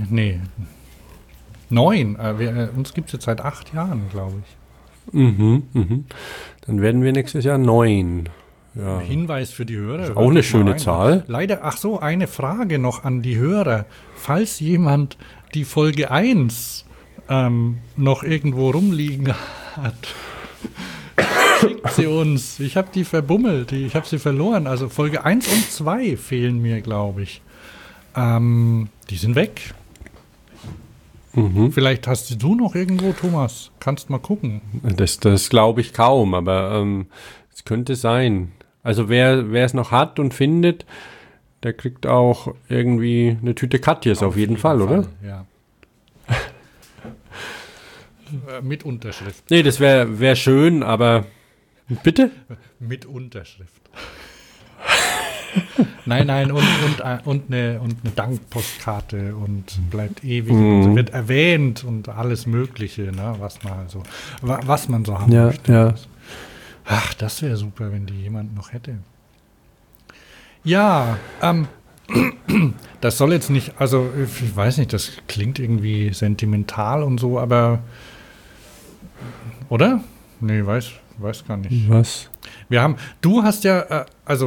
9. Uns gibt es jetzt seit 8 Jahren, glaube ich. Dann werden wir nächstes Jahr 9. Ja. Hinweis für die Hörer. Auch eine Hört mal schöne rein. Zahl. Leider, eine Frage noch an die Hörer. Falls jemand die Folge 1 noch irgendwo rumliegen hat, schickt sie uns. Ich habe die verbummelt, ich habe sie verloren. Also Folge 1 und 2 fehlen mir, glaube ich. Die sind weg. Vielleicht hast du noch irgendwo, Thomas. Kannst mal gucken. Das glaube ich kaum, aber es könnte sein. Also wer es noch hat und findet, der kriegt auch irgendwie eine Tüte Katjes auf jeden Fall, oder? Ja. Mit Unterschrift. Nee, das wär schön, aber bitte? Mit Unterschrift. Nein, und eine Dankpostkarte und bleibt ewig und wird erwähnt und alles Mögliche, ne, was man so haben möchte. Ja. Ach, das wäre super, wenn die jemand noch hätte. Ja, das soll jetzt nicht, also ich weiß nicht, das klingt irgendwie sentimental und so, aber oder? Nee, weiß gar nicht. Was? Du hast ja,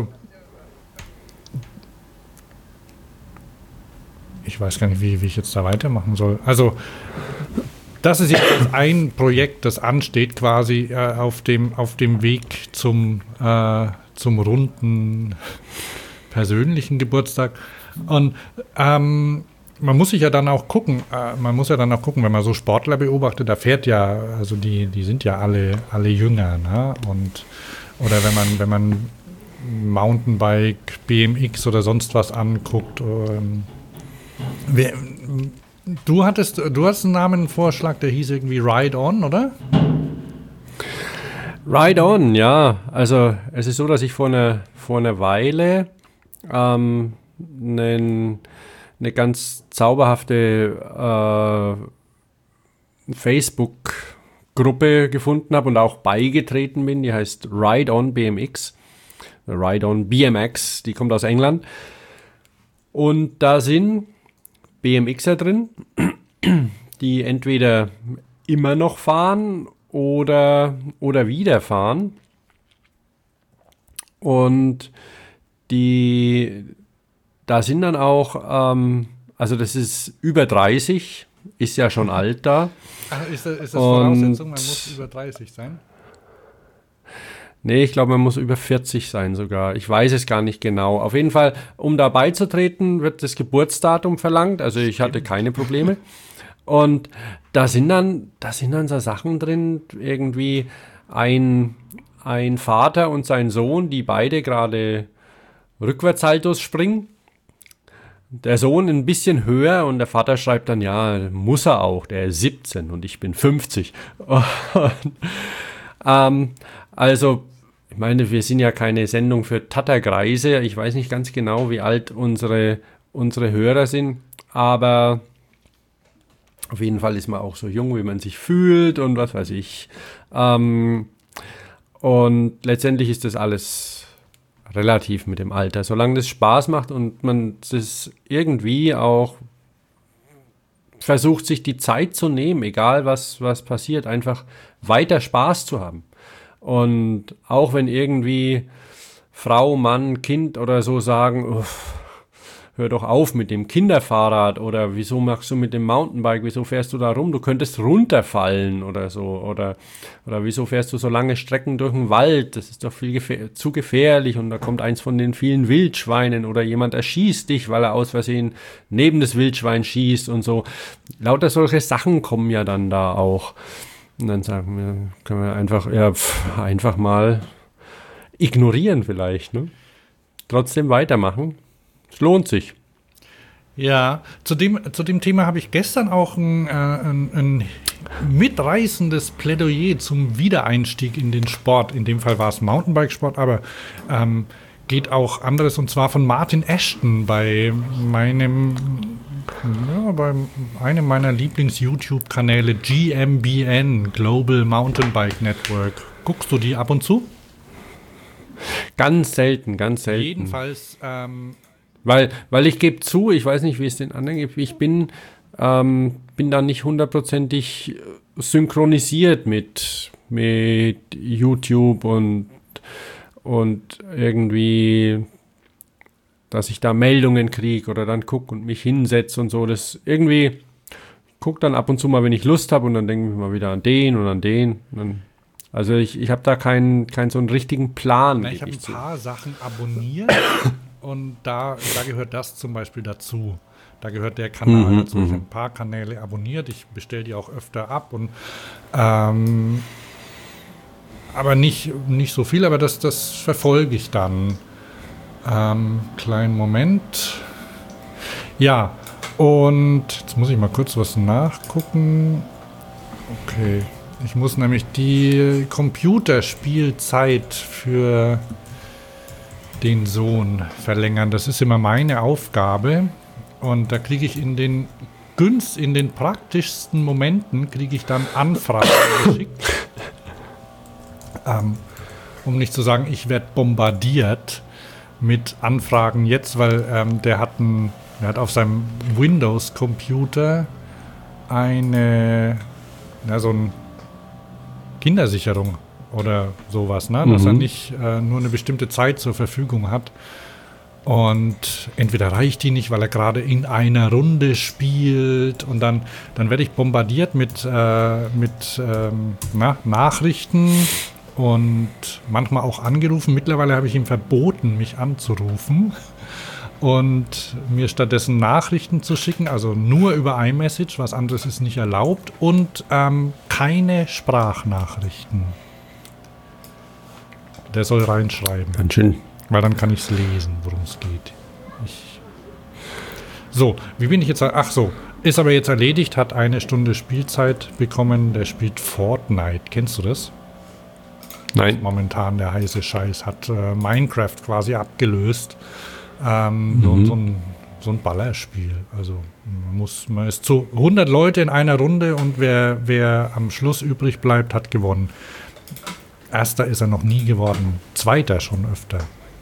ich weiß gar nicht, wie ich jetzt da weitermachen soll. Also, das ist jetzt ein Projekt, das ansteht quasi auf dem Weg zum runden persönlichen Geburtstag. Und man muss sich ja dann auch gucken, wenn man so Sportler beobachtet, da fährt ja, also die sind ja alle jünger, ne? Oder wenn man Mountainbike, BMX oder sonst was anguckt. Du hast einen Namenvorschlag, der hieß irgendwie Ride On, oder? Ride On, ja. Also es ist so, dass ich vor einer Weile eine ganz zauberhafte Facebook-Gruppe gefunden habe und auch beigetreten bin. Die heißt Ride On BMX. Ride On BMX, die kommt aus England. Und da sind BMXer drin, die entweder immer noch fahren oder wieder fahren. Und da sind dann auch, also das ist über 30, ist ja schon alt da. Ach, ist das Voraussetzung, man muss über 30 sein? Nee, ich glaube, man muss über 40 sein sogar. Ich weiß es gar nicht genau. Auf jeden Fall, um da beizutreten, wird das Geburtsdatum verlangt. Also ich hatte keine Probleme. Und da sind dann so Sachen drin, irgendwie ein Vater und sein Sohn, die beide gerade Rückwärtssaltos springen. Der Sohn ein bisschen höher und der Vater schreibt dann, ja, muss er auch, der ist 17 und ich bin 50. Also, ich meine, wir sind ja keine Sendung für Tattergreise. Ich weiß nicht ganz genau, wie alt unsere Hörer sind, aber auf jeden Fall ist man auch so jung, wie man sich fühlt und was weiß ich. Und letztendlich ist das alles relativ mit dem Alter. Solange das Spaß macht und man das irgendwie auch versucht, sich die Zeit zu nehmen, egal was passiert, einfach weiter Spaß zu haben. Und auch wenn irgendwie Frau, Mann, Kind oder so sagen, hör doch auf mit dem Kinderfahrrad oder wieso machst du mit dem Mountainbike, wieso fährst du da rum, du könntest runterfallen oder so oder wieso fährst du so lange Strecken durch den Wald, das ist doch zu gefährlich und da kommt eins von den vielen Wildschweinen oder jemand erschießt dich, weil er aus Versehen neben das Wildschwein schießt und so. Lauter solche Sachen kommen ja dann da auch. Und dann können wir einfach mal ignorieren vielleicht, ne? Trotzdem weitermachen. Es lohnt sich. Ja, zu dem Thema habe ich gestern auch ein mitreißendes Plädoyer zum Wiedereinstieg in den Sport. In dem Fall war es Mountainbikesport, aber geht auch anderes, und zwar von Martin Ashton bei einem meiner Lieblings-YouTube-Kanäle, GMBN, Global Mountainbike Network. Guckst du die ab und zu? Ganz selten. Jedenfalls. Weil ich gebe zu, ich weiß nicht, wie es den anderen gibt, ich bin da nicht hundertprozentig synchronisiert mit YouTube und irgendwie, dass ich da Meldungen kriege oder dann gucke und mich hinsetze und so. Das irgendwie gucke dann ab und zu mal, wenn ich Lust habe, und dann denke ich mal wieder an den und an den. Und dann, also ich habe da keinen so einen richtigen Plan. Ich habe ein paar Sachen abonniert und da gehört das zum Beispiel dazu. Da gehört der Kanal dazu. Ich habe ein paar Kanäle abonniert, ich bestelle die auch öfter ab und aber nicht so viel, aber das verfolge ich dann. Kleinen Moment. Ja, und jetzt muss ich mal kurz was nachgucken. Okay, ich muss nämlich die Computerspielzeit für den Sohn verlängern. Das ist immer meine Aufgabe. Und da kriege ich in den praktischsten Momenten kriege ich dann Anfragen geschickt. Um nicht zu sagen, ich werde bombardiert mit Anfragen jetzt, weil der hat auf seinem Windows-Computer so eine Kindersicherung oder sowas, ne? Dass er nicht nur eine bestimmte Zeit zur Verfügung hat. Und entweder reicht die nicht, weil er gerade in einer Runde spielt, und dann werde ich bombardiert mit Nachrichten und manchmal auch angerufen. Mittlerweile habe ich ihm verboten, mich anzurufen und mir stattdessen Nachrichten zu schicken, also nur über iMessage, was anderes ist nicht erlaubt, und keine Sprachnachrichten. Der soll reinschreiben. Ganz schön. Weil dann kann ich es lesen, worum es geht. So, wie bin ich jetzt? Ach so, ist aber jetzt erledigt, hat 1 Stunde Spielzeit bekommen. Der spielt Fortnite. Kennst du das? Nein. Momentan der heiße Scheiß. Hat Minecraft quasi abgelöst. So ein Ballerspiel. Also man ist zu 100 Leute in einer Runde, und wer am Schluss übrig bleibt, hat gewonnen. Erster ist er noch nie geworden. Zweiter schon öfter.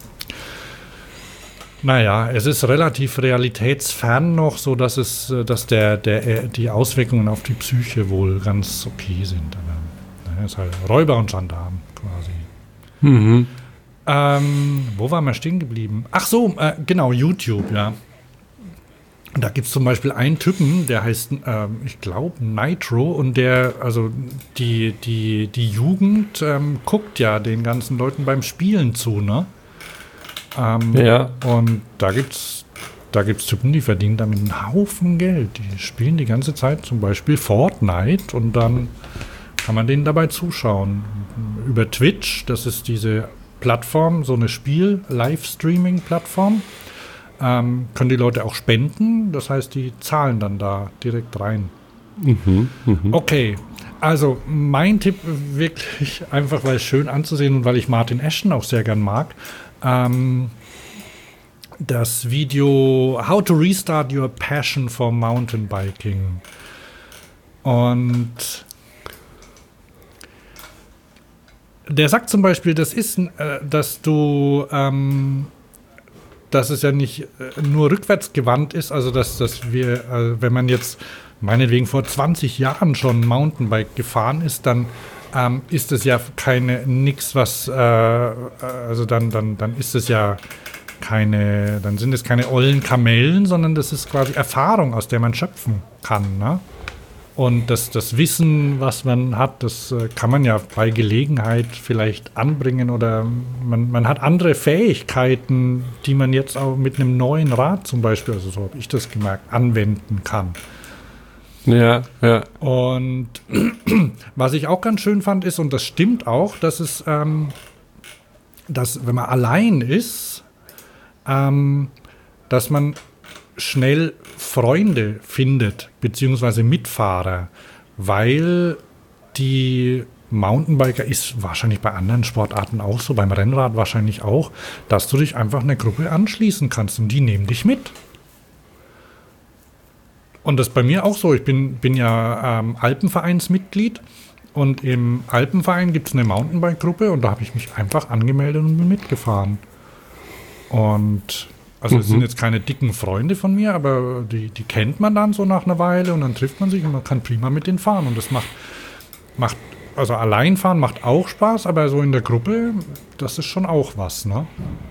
Naja, es ist relativ realitätsfern noch, so dass die Auswirkungen auf die Psyche wohl ganz okay sind. Aber es ist halt Räuber und Gendarm quasi. Wo waren wir stehen geblieben? Ach so, genau, YouTube, ja. Da gibt es zum Beispiel einen Typen, der heißt, ich glaube, Nitro, und die Jugend guckt ja den ganzen Leuten beim Spielen zu, ne? Ja. Und da gibt's Typen, die verdienen damit einen Haufen Geld. Die spielen die ganze Zeit zum Beispiel Fortnite, und dann kann man denen dabei zuschauen. Über Twitch, das ist diese Plattform, so eine Livestreaming-Plattform. Können die Leute auch spenden, das heißt, die zahlen dann da direkt rein. Okay, also mein Tipp, wirklich einfach, weil es schön anzusehen und weil ich Martin Ashton auch sehr gern mag, das Video How to Restart Your Passion for Mountainbiking. Und der sagt zum Beispiel, dass es ja nicht nur rückwärts gewandt ist, also dass wir, wenn man jetzt meinetwegen vor 20 Jahren schon Mountainbike gefahren ist, dann ist es ja dann ist es ja keine ollen Kamellen, sondern das ist quasi Erfahrung, aus der man schöpfen kann. Ne? Und das Wissen, was man hat, das kann man ja bei Gelegenheit vielleicht anbringen oder man hat andere Fähigkeiten, die man jetzt auch mit einem neuen Rad zum Beispiel, also so habe ich das gemerkt, anwenden kann. Ja. Und was ich auch ganz schön fand ist, und das stimmt auch, dass es, dass wenn man allein ist, dass man schnell Freunde findet, beziehungsweise Mitfahrer, weil die Mountainbiker ist wahrscheinlich bei anderen Sportarten auch so, beim Rennrad wahrscheinlich auch, dass du dich einfach einer Gruppe anschließen kannst und die nehmen dich mit. Und das ist bei mir auch so. Ich bin ja Alpenvereinsmitglied und im Alpenverein gibt es eine Mountainbike-Gruppe und da habe ich mich einfach angemeldet und bin mitgefahren. Und also es sind jetzt keine dicken Freunde von mir, aber die kennt man dann so nach einer Weile und dann trifft man sich und man kann prima mit denen fahren. Und das macht also allein fahren macht auch Spaß, aber so in der Gruppe, das ist schon auch was, ne?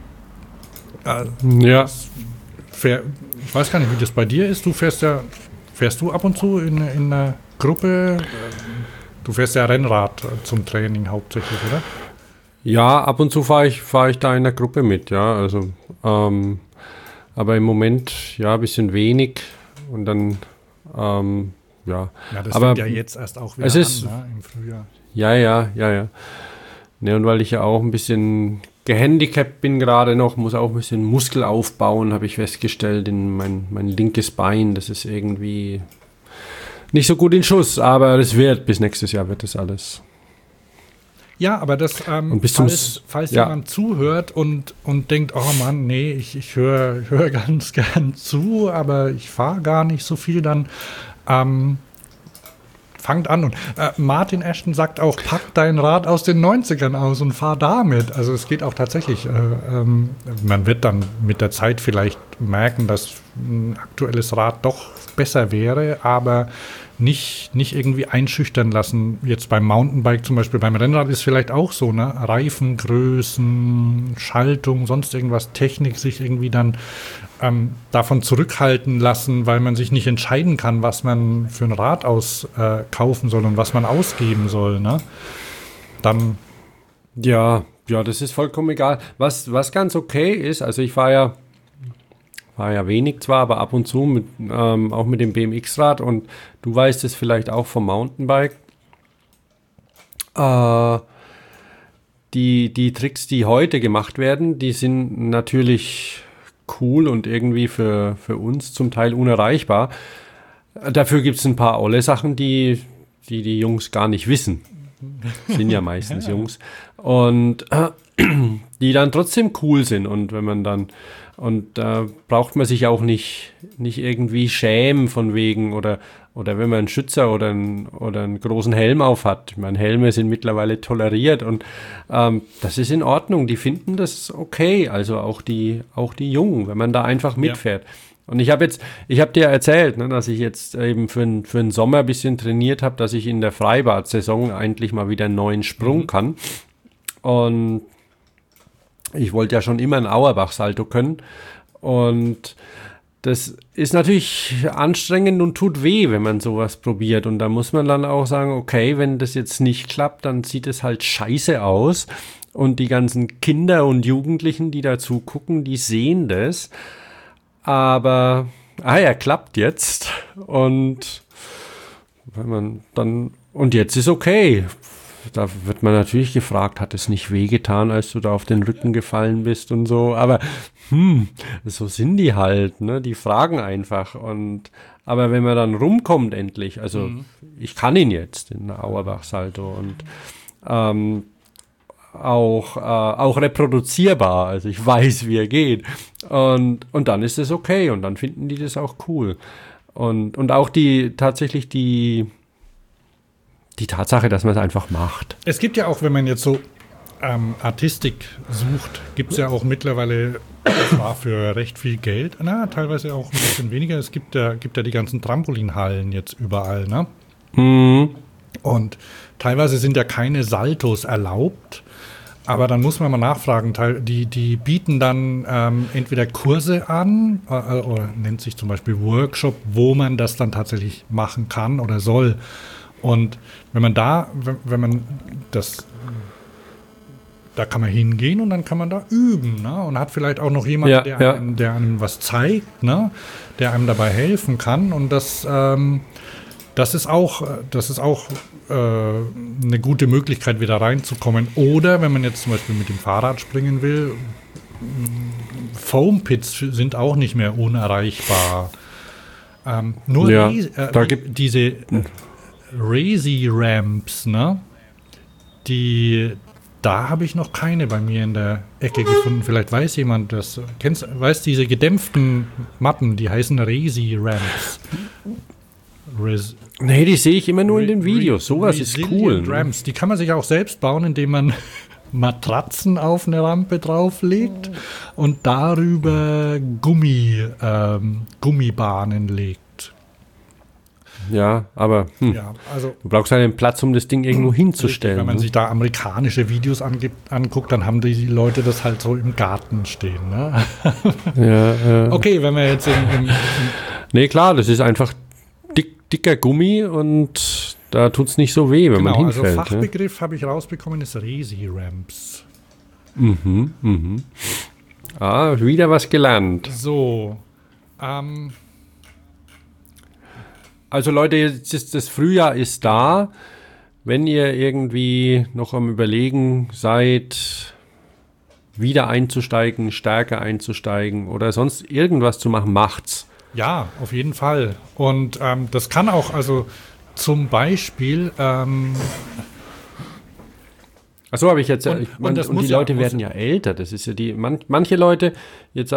Ja. Ich weiß gar nicht, wie das bei dir ist. Fährst du ab und zu in einer Gruppe? Du fährst ja Rennrad zum Training hauptsächlich, oder? Ja, ab und zu fahre ich da in der Gruppe mit, ja. Also, aber im Moment ja ein bisschen wenig und dann ja. Ja, das aber fängt ja jetzt erst auch wieder es ist, an, ne, im Frühjahr. Ja. Ne, und weil ich ja auch ein bisschen gehandicapt bin gerade noch, muss auch ein bisschen Muskel aufbauen, habe ich festgestellt, in mein linkes Bein. Das ist irgendwie nicht so gut in Schuss, aber bis nächstes Jahr wird das alles. Ja, aber das, und falls jemand zuhört und denkt, oh Mann, nee, ich höre ganz gern zu, aber ich fahre gar nicht so viel, dann fangt an. Und Martin Ashton sagt auch, pack dein Rad aus den 90ern aus und fahr damit. Also es geht auch tatsächlich. Man wird dann mit der Zeit vielleicht merken, dass ein aktuelles Rad doch besser wäre, aber nicht irgendwie einschüchtern lassen. Jetzt beim Mountainbike zum Beispiel, beim Rennrad ist vielleicht auch so, ne? Reifengrößen, Schaltung, sonst irgendwas, Technik sich irgendwie dann davon zurückhalten lassen, weil man sich nicht entscheiden kann, was man für ein Rad kaufen soll und was man ausgeben soll, ne? Dann Ja, das ist vollkommen egal. Was ganz okay ist, also ich fahre ja wenig zwar, aber ab und zu auch mit dem BMX-Rad und du weißt es vielleicht auch vom Mountainbike. Die Tricks, die heute gemacht werden, die sind natürlich cool und irgendwie für uns zum Teil unerreichbar. Dafür gibt es ein paar olle Sachen, die Jungs gar nicht wissen. Sind ja meistens Jungs. Und die dann trotzdem cool sind. Und wenn man dann, und da braucht man sich auch nicht irgendwie schämen von wegen oder wenn man einen Schützer oder einen großen Helm auf hat. Ich meine, Helme sind mittlerweile toleriert und das ist in Ordnung. Die finden das okay. Also auch die Jungen, wenn man da einfach mitfährt. Ja. Und ich habe dir erzählt, ne, dass ich jetzt eben für den Sommer ein bisschen trainiert habe, dass ich in der Freibad-Saison eigentlich mal wieder einen neuen Sprung kann. Und ich wollte ja schon immer einen Auerbach-Salto können. Und das ist natürlich anstrengend und tut weh, wenn man sowas probiert. Und da muss man dann auch sagen, okay, wenn das jetzt nicht klappt, dann sieht es halt scheiße aus. Und die ganzen Kinder und Jugendlichen, die da zugucken, die sehen das. Aber, er klappt jetzt. Und wenn man dann, und jetzt ist okay. Da wird man natürlich gefragt, hat es nicht wehgetan, als du da auf den Rücken gefallen bist und so. Aber so sind die halt, ne? Die fragen einfach. Aber wenn man dann rumkommt endlich, also ich kann ihn jetzt, den Auerbach-Salto und auch reproduzierbar, also ich weiß, wie er geht. Und dann ist es okay und dann finden die das auch cool. Und auch tatsächlich die Tatsache, dass man es einfach macht. Es gibt ja auch, wenn man jetzt so Artistik sucht, gibt es ja auch mittlerweile, zwar für recht viel Geld, teilweise auch ein bisschen weniger, es gibt ja die ganzen Trampolinhallen jetzt überall, ne? Und teilweise sind ja keine Saltos erlaubt, Aber dann muss man mal nachfragen, die bieten dann entweder Kurse an oder nennt sich zum Beispiel Workshop, wo man das dann tatsächlich machen kann oder soll. Und wenn man da kann man hingehen und dann kann man da üben, ne? Und hat vielleicht auch noch jemanden, der einem was zeigt, ne? Der einem dabei helfen kann. Und das ist auch eine gute Möglichkeit, wieder reinzukommen. Oder wenn man jetzt zum Beispiel mit dem Fahrrad springen will, Foam-Pits sind auch nicht mehr unerreichbar. Da gibt diese Resi-Ramps, ne? Da habe ich noch keine bei mir in der Ecke gefunden. Vielleicht weiß jemand das. Weiß diese gedämpften Matten, die heißen Resi-Ramps. Nee, die sehe ich immer nur in den Videos. Sowas ist cool. Ramps. Die kann man sich auch selbst bauen, indem man Matratzen auf eine Rampe drauflegt und darüber Gummibahnen legt. Ja, aber also, du brauchst halt den Platz, um das Ding irgendwo hinzustellen. Wenn man sich da amerikanische Videos anguckt, dann haben die Leute das halt so im Garten stehen. Ne? Ja. Okay, wenn wir jetzt Nee, klar, das ist einfach dicker Gummi und da tut es nicht so weh, wenn man hinfällt. Also Fachbegriff habe ich rausbekommen, ist Resi-Ramps. Wieder was gelernt. So, also Leute, das Frühjahr ist da. Wenn ihr irgendwie noch am Überlegen seid, wieder einzusteigen, stärker einzusteigen oder sonst irgendwas zu machen, macht's. Ja, auf jeden Fall. Und das kann auch, also zum Beispiel Achso, habe ich jetzt. Und die Leute werden ja älter. Das ist ja manche Leute jetzt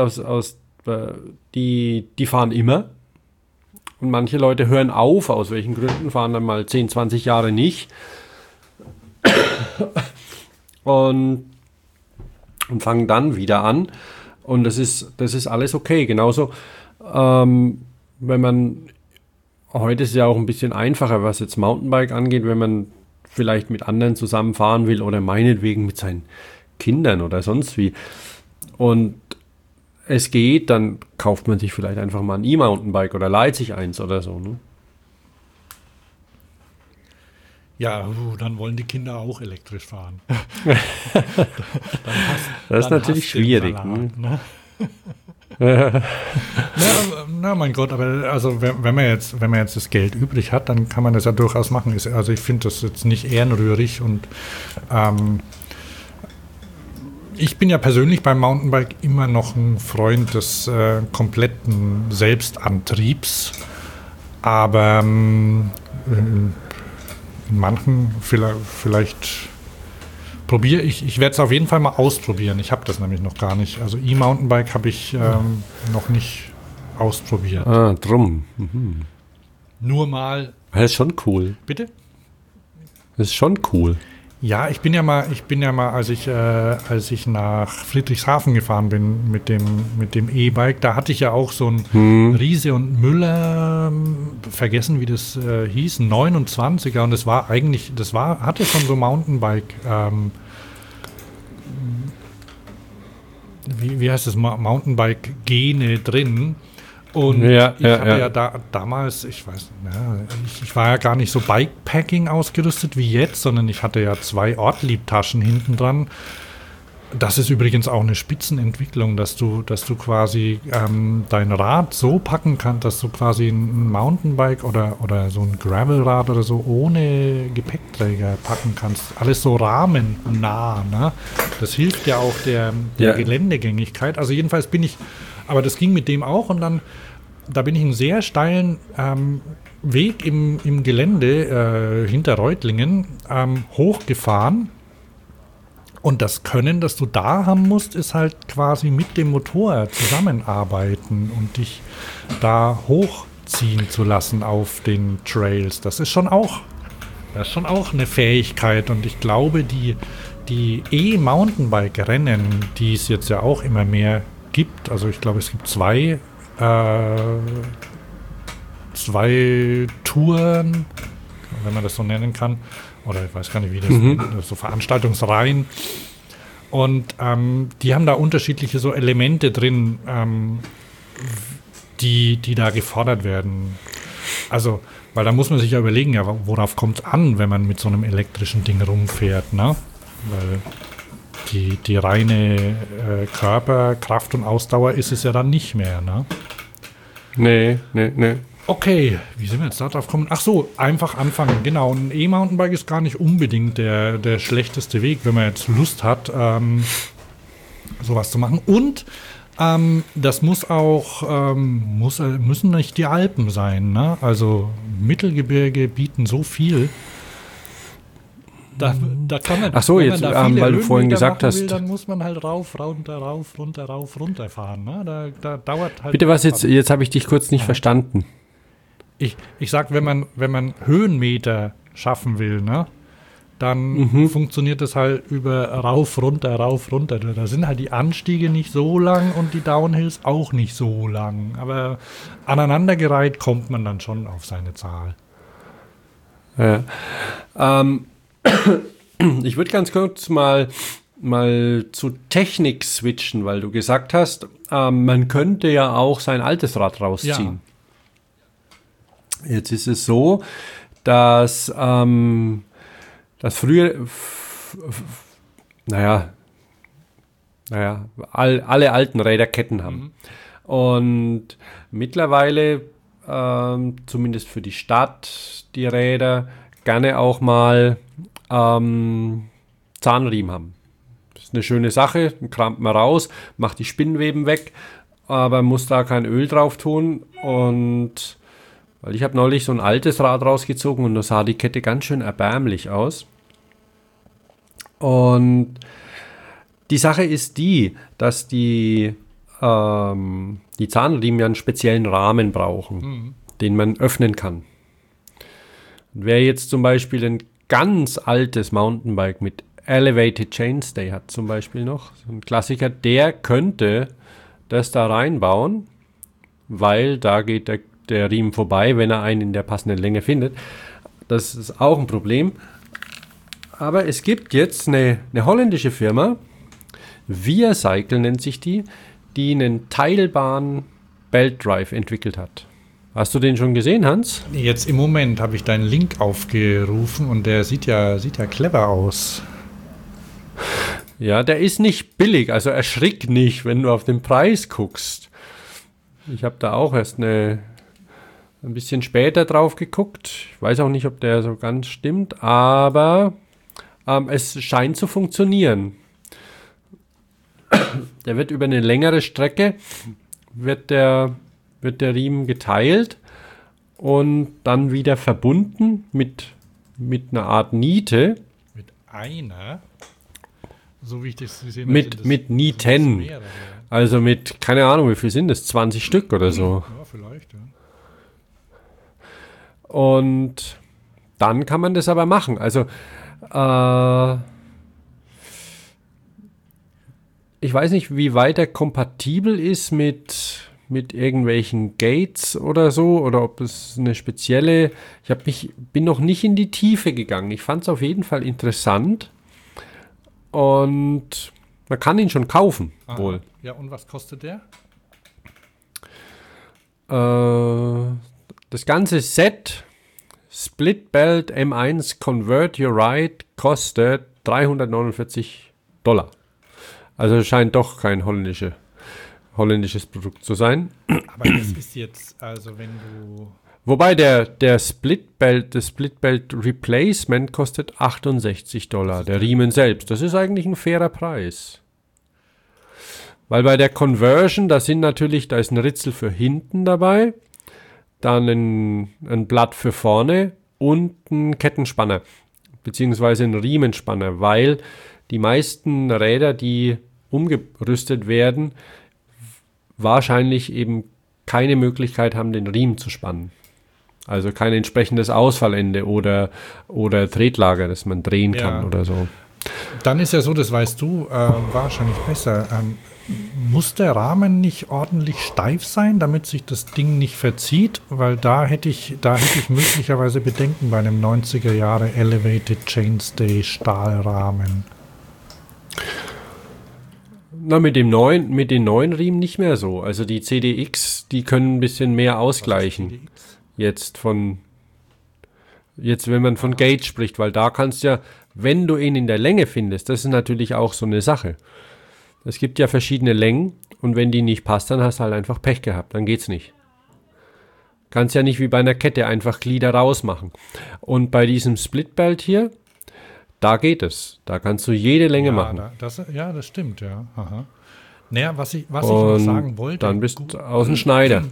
die fahren immer. Und manche Leute hören auf, aus welchen Gründen, fahren dann mal 10, 20 Jahre nicht. Und fangen dann wieder an. Und das ist alles okay. Genauso, wenn man, heute ist es ja auch ein bisschen einfacher, was jetzt Mountainbike angeht, wenn man vielleicht mit anderen zusammen fahren will oder meinetwegen mit seinen Kindern oder sonst wie. Und es geht, dann kauft man sich vielleicht einfach mal ein E-Mountainbike oder leiht sich eins oder so. Ne? Ja, dann wollen die Kinder auch elektrisch fahren. Das ist natürlich schwierig. Salat, ne? Na, mein Gott, aber also wenn man jetzt das Geld übrig hat, dann kann man das ja durchaus machen. Also ich finde das jetzt nicht ehrenrührig und ich bin ja persönlich beim Mountainbike immer noch ein Freund des kompletten Selbstantriebs, aber in manchen vielleicht probiere ich werde es auf jeden Fall mal ausprobieren. Ich habe das nämlich noch gar nicht. Also E-Mountainbike habe ich noch nicht ausprobiert. Drum. Mhm. Nur mal. Das ist schon cool. Bitte? Das ist schon cool. Ja, ich bin ja mal, als ich nach Friedrichshafen gefahren bin mit dem E-Bike, da hatte ich ja auch so ein Riese und Müller, vergessen wie das hieß, ein 29er, und hatte schon so Mountainbike, wie heißt das, Mountainbike-Gene drin. Und ich hatte ja damals, ich war ja gar nicht so Bikepacking ausgerüstet wie jetzt, sondern ich hatte ja 2 Ortlieb-Taschen hinten dran. Das ist übrigens auch eine Spitzenentwicklung, dass du quasi dein Rad so packen kannst, dass du quasi ein Mountainbike oder so ein Gravelrad oder so ohne Gepäckträger packen kannst. Alles so rahmennah, ne? Das hilft ja auch der Geländegängigkeit. Also jedenfalls aber das ging mit dem auch, und da bin ich einen sehr steilen Weg im Gelände hinter Reutlingen hochgefahren. Und das Können, das du da haben musst, ist halt quasi mit dem Motor zusammenarbeiten und dich da hochziehen zu lassen auf den Trails. Das ist schon auch eine Fähigkeit, und ich glaube, die E-Mountainbike-Rennen, die es jetzt ja auch immer mehr gibt, also ich glaube, es gibt 2 Touren, wenn man das so nennen kann, oder ich weiß gar nicht, wie das so Veranstaltungsreihen, Und die haben da unterschiedliche so Elemente drin, die da gefordert werden. Also, weil da muss man sich ja überlegen, ja, worauf kommt es an, wenn man mit so einem elektrischen Ding rumfährt, ne? Weil die reine Körperkraft und Ausdauer ist es ja dann nicht mehr, ne? Nee. Okay, wie sind wir jetzt da drauf gekommen? Ach so, einfach anfangen. Genau, ein E-Mountainbike ist gar nicht unbedingt der schlechteste Weg, wenn man jetzt Lust hat, sowas zu machen. Und das muss auch, müssen nicht die Alpen sein, ne? Also Mittelgebirge bieten so viel. Da kann man, ach so, wenn jetzt, man da viele weil du vorhin Höhenmeter gesagt machen hast. will, dann muss man halt rauf, runter fahren. Ne? Da dauert halt. Bitte was jetzt habe ich dich kurz nicht verstanden. Ich sag, wenn man Höhenmeter schaffen will, ne, dann funktioniert das halt über rauf, runter. Da sind halt die Anstiege nicht so lang und die Downhills auch nicht so lang. Aber aneinandergereiht kommt man dann schon auf seine Zahl. Ja. Ich würde ganz kurz mal zu Technik switchen, weil du gesagt hast, man könnte ja auch sein altes Rad rausziehen. Ja. Jetzt ist es so, dass früher, alle alten Räder Ketten haben. Und mittlerweile, zumindest für die Stadt, die Räder gerne auch mal Zahnriemen haben. Das ist eine schöne Sache, dann kramt man raus, macht die Spinnweben weg, aber muss da kein Öl drauf tun. Und weil ich habe neulich so ein altes Rad rausgezogen und da sah die Kette ganz schön erbärmlich aus. Und die Sache ist die, dass die Zahnriemen ja einen speziellen Rahmen brauchen, den man öffnen kann. Und wer jetzt zum Beispiel ein ganz altes Mountainbike mit Elevated Chainstay hat zum Beispiel noch, so ein Klassiker, der könnte das da reinbauen, weil da geht der Riemen vorbei, wenn er einen in der passenden Länge findet. Das ist auch ein Problem. Aber es gibt jetzt eine holländische Firma, ViaCycle nennt sich die einen teilbaren Belt Drive entwickelt hat. Hast du den schon gesehen, Hans? Jetzt im Moment habe ich deinen Link aufgerufen und der sieht ja clever aus. Ja, der ist nicht billig, also erschrick nicht, wenn du auf den Preis guckst. Ich habe da auch erst ein bisschen später drauf geguckt. Ich weiß auch nicht, ob der so ganz stimmt, aber es scheint zu funktionieren. Der wird über eine längere Strecke, wird der Riemen geteilt und dann wieder verbunden mit einer Art Niete. Mit einer? So wie ich das gesehen habe. Mit Nieten. Also mit, keine Ahnung, wie viel sind das? 20 Stück oder so. Ja, vielleicht, ja. Und dann kann man das aber machen. Also, ich weiß nicht, wie weit er kompatibel ist mit irgendwelchen Gates oder so, oder ob es eine spezielle, bin noch nicht in die Tiefe gegangen. Ich fand es auf jeden Fall interessant und man kann ihn schon kaufen, wohl. Ja, und was kostet der? Das ganze Set Split Belt M1 Convert Your Ride kostet $349. Also scheint doch kein holländisches Produkt zu sein. Aber das ist jetzt, also wenn du... Wobei das Split Belt Replacement kostet $68, der Riemen selbst. Das ist eigentlich ein fairer Preis. Weil bei der Conversion, da ist ein Ritzel für hinten dabei, dann ein Blatt für vorne und ein Kettenspanner, beziehungsweise ein Riemenspanner, weil die meisten Räder, die umgerüstet werden, wahrscheinlich eben keine Möglichkeit haben, den Riemen zu spannen. Also kein entsprechendes Ausfallende oder Tretlager, das man drehen kann oder so. Dann ist ja so, das weißt du wahrscheinlich besser. Muss der Rahmen nicht ordentlich steif sein, damit sich das Ding nicht verzieht? Weil da hätte ich möglicherweise Bedenken bei einem 90er Jahre Elevated Chainstay Stahlrahmen. Na, mit den neuen Riemen nicht mehr so. Also die CDX, die können ein bisschen mehr ausgleichen. Jetzt, wenn man von Gauge spricht, weil da kannst du ja, wenn du ihn in der Länge findest, das ist natürlich auch so eine Sache. Es gibt ja verschiedene Längen und wenn die nicht passt, dann hast du halt einfach Pech gehabt, dann geht's nicht. Kannst ja nicht wie bei einer Kette einfach Glieder rausmachen. Und bei diesem Splitbelt hier, da geht es. Da kannst du jede Länge machen. Das stimmt, ja. Aha. Naja, was ich noch sagen wollte. Dann bist du aus dem Schneider.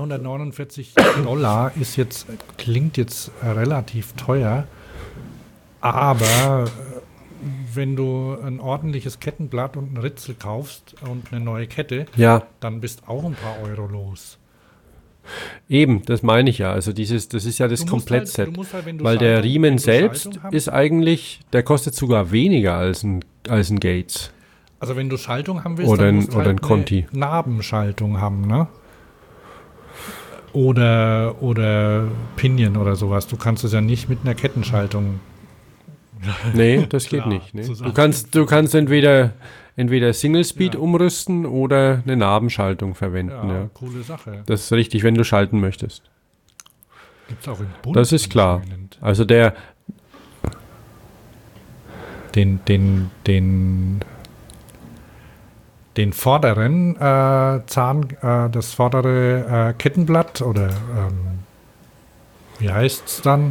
$349 klingt jetzt relativ teuer. Aber wenn du ein ordentliches Kettenblatt und ein Ritzel kaufst und eine neue Kette, dann bist auch ein paar Euro los. Eben, das meine ich ja. Also das ist ja das Komplettset. Weil der Riemen selbst ist eigentlich, der kostet sogar weniger als ein Gates. Also wenn du Schaltung haben willst, oder dann musst du halt ein Conti. eine Nabenschaltung haben, ne? Oder Pinion oder sowas. Du kannst es ja nicht mit einer Kettenschaltung. Nee, das geht nicht. Nee. Du kannst entweder Single Speed umrüsten oder eine Nabenschaltung verwenden. Ja. Coole Sache. Das ist richtig, wenn du schalten möchtest. Gibt's auch im Bund. Das ist klar. Also den vorderen das vordere Kettenblatt oder wie heißt es dann?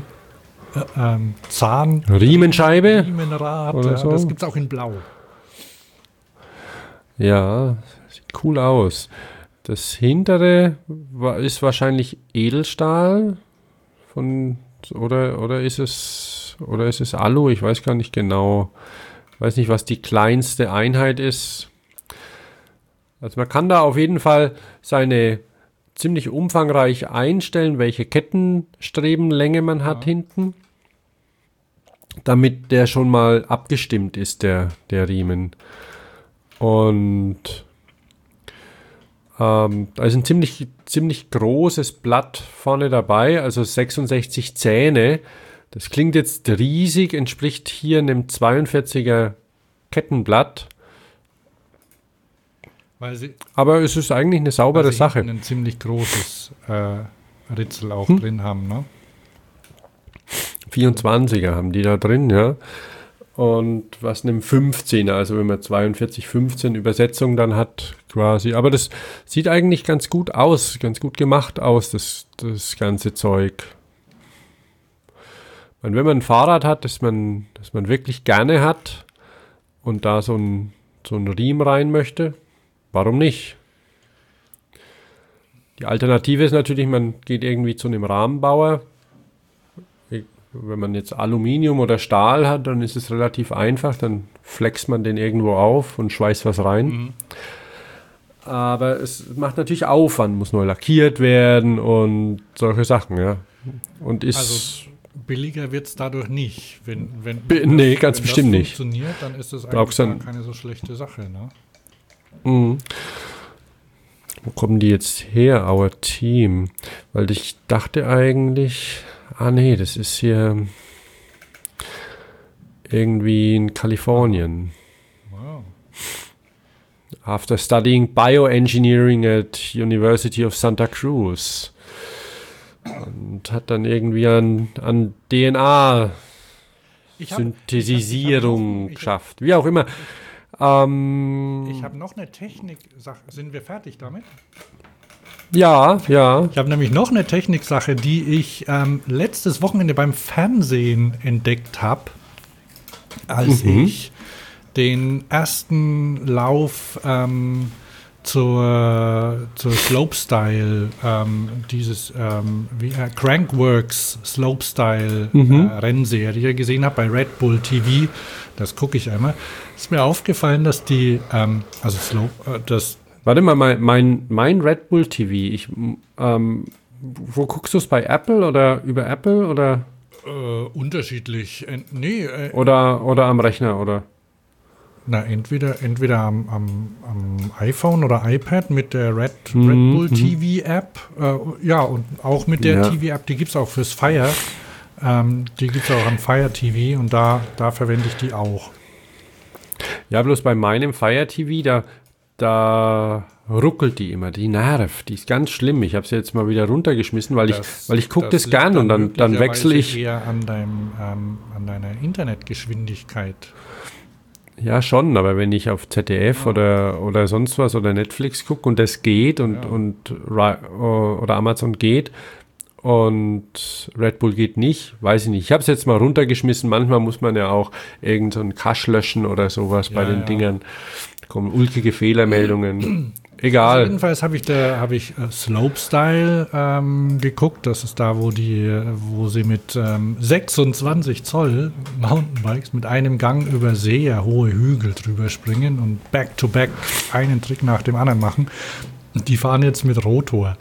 Riemenscheibe? Riemenrad, oder so. Das gibt es auch in Blau. Ja, sieht cool aus. Das hintere ist wahrscheinlich Edelstahl oder ist es Alu? Ich weiß gar nicht genau. Ich weiß nicht, was die kleinste Einheit ist. Also man kann da auf jeden Fall seine ziemlich umfangreich einstellen, welche Kettenstrebenlänge man hat hinten, damit der schon mal abgestimmt ist, der Riemen. Und da ist ein ziemlich großes Blatt vorne dabei, also 66 Zähne. Das klingt jetzt riesig, entspricht hier einem 42er Kettenblatt. Aber es ist eigentlich eine saubere Sache. Ein ziemlich großes Ritzel auch drin haben, ne? 24er haben die da drin, ja. Und was einem 15er, also wenn man 42-15 Übersetzung dann hat quasi. Aber das sieht eigentlich ganz gut aus, ganz gut gemacht aus, das ganze Zeug. Und wenn man ein Fahrrad hat, das man wirklich gerne hat und da so ein Riemen rein möchte, warum nicht? Die Alternative ist natürlich, man geht irgendwie zu einem Rahmenbauer. Wenn man jetzt Aluminium oder Stahl hat, dann ist es relativ einfach. Dann flext man den irgendwo auf und schweißt was rein. Mhm. Aber es macht natürlich Aufwand, muss neu lackiert werden und solche Sachen, ja. Und also billiger wird es dadurch nicht. Nee, ganz bestimmt nicht. Wenn das funktioniert, dann ist das eigentlich gar keine so schlechte Sache, ne? Mhm. Wo kommen die jetzt her, Our Team? Weil ich dachte eigentlich, nee, das ist hier irgendwie in Kalifornien. Wow. After studying bioengineering at University of Santa Cruz. Und hat dann irgendwie an DNA-Synthesisierung geschafft. Wie auch immer. Ich habe noch eine Technik-Sache. Sind wir fertig damit? Ja. Ich habe nämlich noch eine Techniksache, die ich letztes Wochenende beim Fernsehen entdeckt habe, als ich den ersten Lauf zur Slopestyle, Crankworx Slopestyle Rennserie gesehen habe bei Red Bull TV. Das gucke ich einmal. Ist mir aufgefallen, dass die, Warte mal, mein Red Bull TV, wo guckst du es, bei Apple oder über Apple oder? Unterschiedlich. Oder am Rechner, oder? Na, entweder am iPhone oder iPad mit der Red Bull TV App. Und auch mit der TV App, die gibt es auch fürs Fire. Die gibt es auch am Fire TV und da verwende ich die auch. Ja, bloß bei meinem Fire TV, da ruckelt die immer, die nervt, die ist ganz schlimm. Ich habe sie jetzt mal wieder runtergeschmissen, weil ich gucke das gern und dann wechsle ich. Eher an deiner Internetgeschwindigkeit. Ja, schon, aber wenn ich auf ZDF oder sonst was oder Netflix gucke und das geht oder Amazon geht und Red Bull geht nicht, weiß ich nicht. Ich habe es jetzt mal runtergeschmissen. Manchmal muss man ja auch irgendeinen Cache löschen oder sowas bei den Dingern. Da kommen ulkige Fehlermeldungen. Egal. Also jedenfalls habe ich Slopestyle geguckt. Das ist da, wo sie mit 26 Zoll Mountainbikes mit einem Gang über sehr hohe Hügel drüber springen und back-to-back einen Trick nach dem anderen machen. Und die fahren jetzt mit Rotor.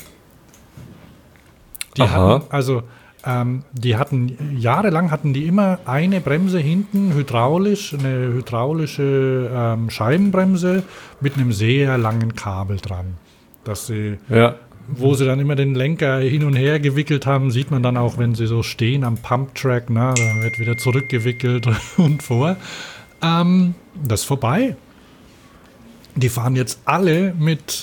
Jahrelang hatten die immer eine Bremse hinten, eine hydraulische Scheibenbremse mit einem sehr langen Kabel dran. Wo sie dann immer den Lenker hin und her gewickelt haben, sieht man dann auch, wenn sie so stehen am Pumptrack, da wird wieder zurückgewickelt und vor. Das ist vorbei. Die fahren jetzt alle mit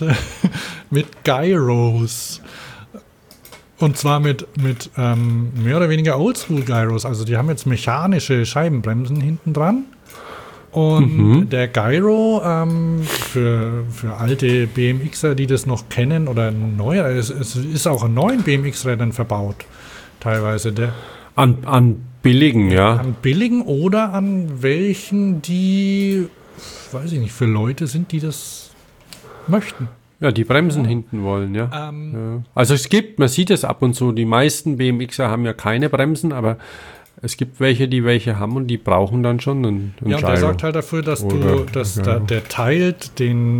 Gyros. Und zwar mit mehr oder weniger Oldschool-Gyros. Also die haben jetzt mechanische Scheibenbremsen hinten dran. Und der Gyro, für alte BMXer, die das noch kennen, oder neuer, es ist auch an neuen BMX-Rädern verbaut, teilweise. An billigen, ja. An billigen oder an welchen, die, weiß ich nicht, für Leute sind, die das möchten. Ja, die Bremsen hinten wollen, ja. Ja. Also man sieht es ab und zu, die meisten BMXer haben ja keine Bremsen, aber es gibt welche haben und die brauchen dann schon einen Gyro. Ja, und der sorgt halt dafür, dass der teilt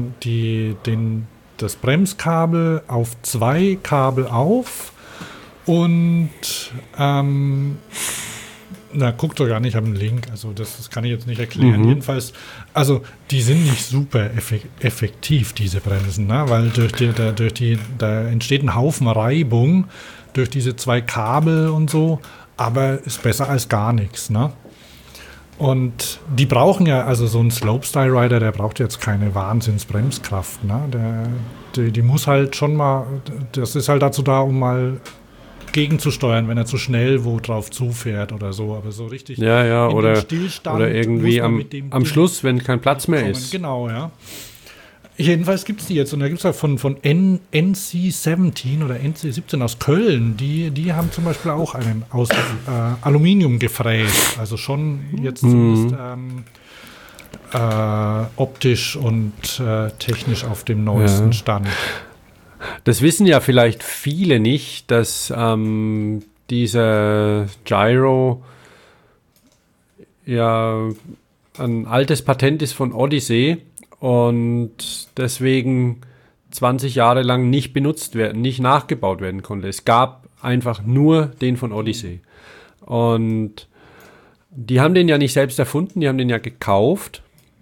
das Bremskabel auf 2 Kabel auf und guckt doch gar nicht, ich habe einen Link, also das kann ich jetzt nicht erklären. Jedenfalls, also die sind nicht super effektiv, diese Bremsen, weil da entsteht ein Haufen Reibung durch diese 2 Kabel und so, aber ist besser als gar nichts, ne? Und die brauchen ja, also so ein Slopestyle-Rider, der braucht jetzt keine Wahnsinnsbremskraft, ne? Die muss halt schon mal, das ist halt dazu da, um mal gegenzusteuern, wenn er zu schnell wo drauf zufährt oder so, aber so richtig oder irgendwie am Schluss, wenn kein Platz mehr ist. Genau, ja. Jedenfalls gibt es die jetzt und da gibt es ja von NC17 oder NC17 aus Köln, die haben zum Beispiel auch einen aus Aluminium gefräst, also schon jetzt zumindest optisch und technisch auf dem neuesten Stand. Das wissen ja vielleicht viele nicht, dass dieser Gyro ja ein altes Patent ist von Odyssey und deswegen 20 Jahre lang nicht nicht nachgebaut werden konnte. Es gab einfach nur den von Odyssey. Und die haben den ja nicht selbst erfunden, die haben den ja gekauft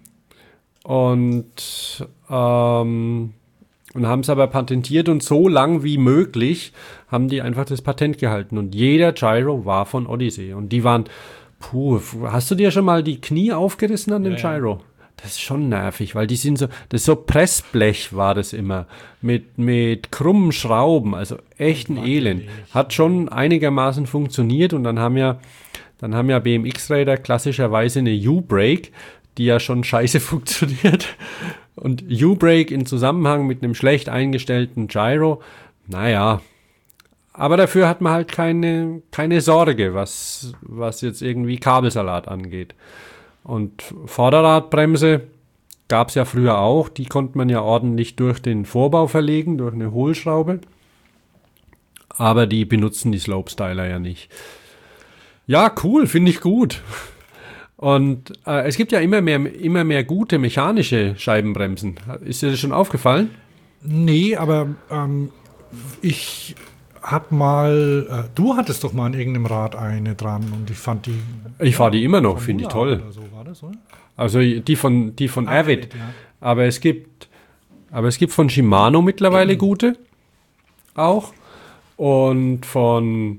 und haben es aber patentiert und so lang wie möglich haben die einfach das Patent gehalten. Und jeder Gyro war von Odyssey. Und die waren, hast du dir schon mal die Knie aufgerissen an dem Gyro? Ja. Das ist schon nervig, weil die sind so, das ist so Pressblech war das immer, mit krummen Schrauben, also echt ein Elend. Hat schon einigermaßen funktioniert und dann haben ja BMX-Räder klassischerweise eine U-Brake, die ja schon scheiße funktioniert. Und U-Brake in Zusammenhang mit einem schlecht eingestellten Gyro, naja, aber dafür hat man halt keine Sorge, was jetzt irgendwie Kabelsalat angeht. Und Vorderradbremse gab es ja früher auch, die konnte man ja ordentlich durch den Vorbau verlegen, durch eine Hohlschraube. Aber die benutzen die Slopestyler ja nicht. Ja, cool, finde ich gut. Und es gibt ja immer mehr gute mechanische Scheibenbremsen. Ist dir das schon aufgefallen? Nee, aber ich habe mal, du hattest doch mal an irgendeinem Rad eine dran und ich fand die... Ich fahre die immer noch, finde ich toll. So, war das, oder? Also die von Avid. Ja. Aber es gibt von Shimano mittlerweile gute auch. Und von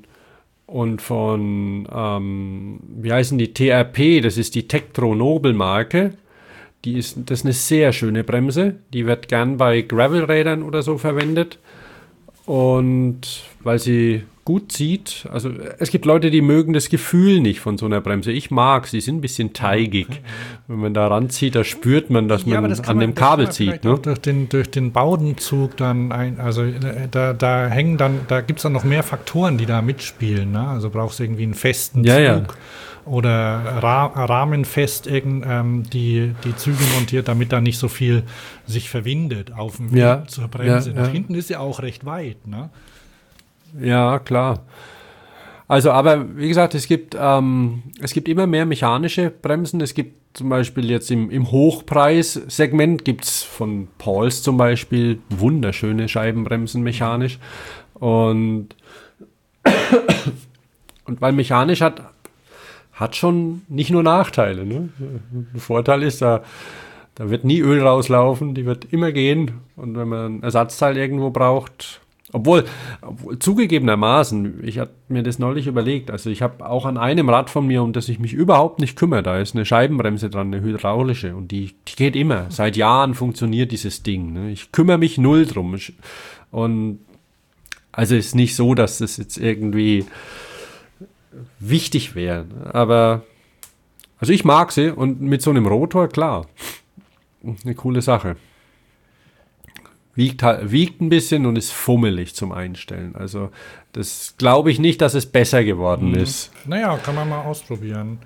wie heißen die? TRP, das ist die Tektro Nobel Marke. Das ist eine sehr schöne Bremse. Die wird gern bei Gravelrädern oder so verwendet. Und weil sie gut zieht, also es gibt Leute, die mögen das Gefühl nicht von so einer Bremse. Ich mag, sie sind ein bisschen teigig. Wenn man da ranzieht, da spürt man, dass man an dem Kabel zieht. Ne? Durch den Bowdenzug dann da gibt es dann noch mehr Faktoren, die da mitspielen. Ne? Also brauchst du irgendwie einen festen Zug oder rahmenfest die Züge montiert, damit da nicht so viel sich verwindet auf dem Weg zur Bremse. Nach hinten ist ja auch recht weit, ne? Ja, klar. Also, aber wie gesagt, es gibt immer mehr mechanische Bremsen. Es gibt zum Beispiel jetzt im Hochpreissegment gibt es von Pauls zum Beispiel wunderschöne Scheibenbremsen mechanisch. Und weil mechanisch hat schon nicht nur Nachteile. Ne? Der Vorteil ist, da wird nie Öl rauslaufen, die wird immer gehen. Und wenn man ein Ersatzteil irgendwo braucht, obwohl zugegebenermaßen, ich habe mir das neulich überlegt, also ich habe auch an einem Rad von mir, um das ich mich überhaupt nicht kümmere, da ist eine Scheibenbremse dran, eine hydraulische, und die geht immer. Seit Jahren funktioniert dieses Ding. Ne? Ich kümmere mich null drum. Und also ist nicht so, dass das jetzt irgendwie wichtig wäre. Aber also ich mag sie, und mit so einem Rotor, klar, eine coole Sache. Wiegt ein bisschen und ist fummelig zum Einstellen. Also das glaube ich nicht, dass es besser geworden ist. Naja, kann man mal ausprobieren.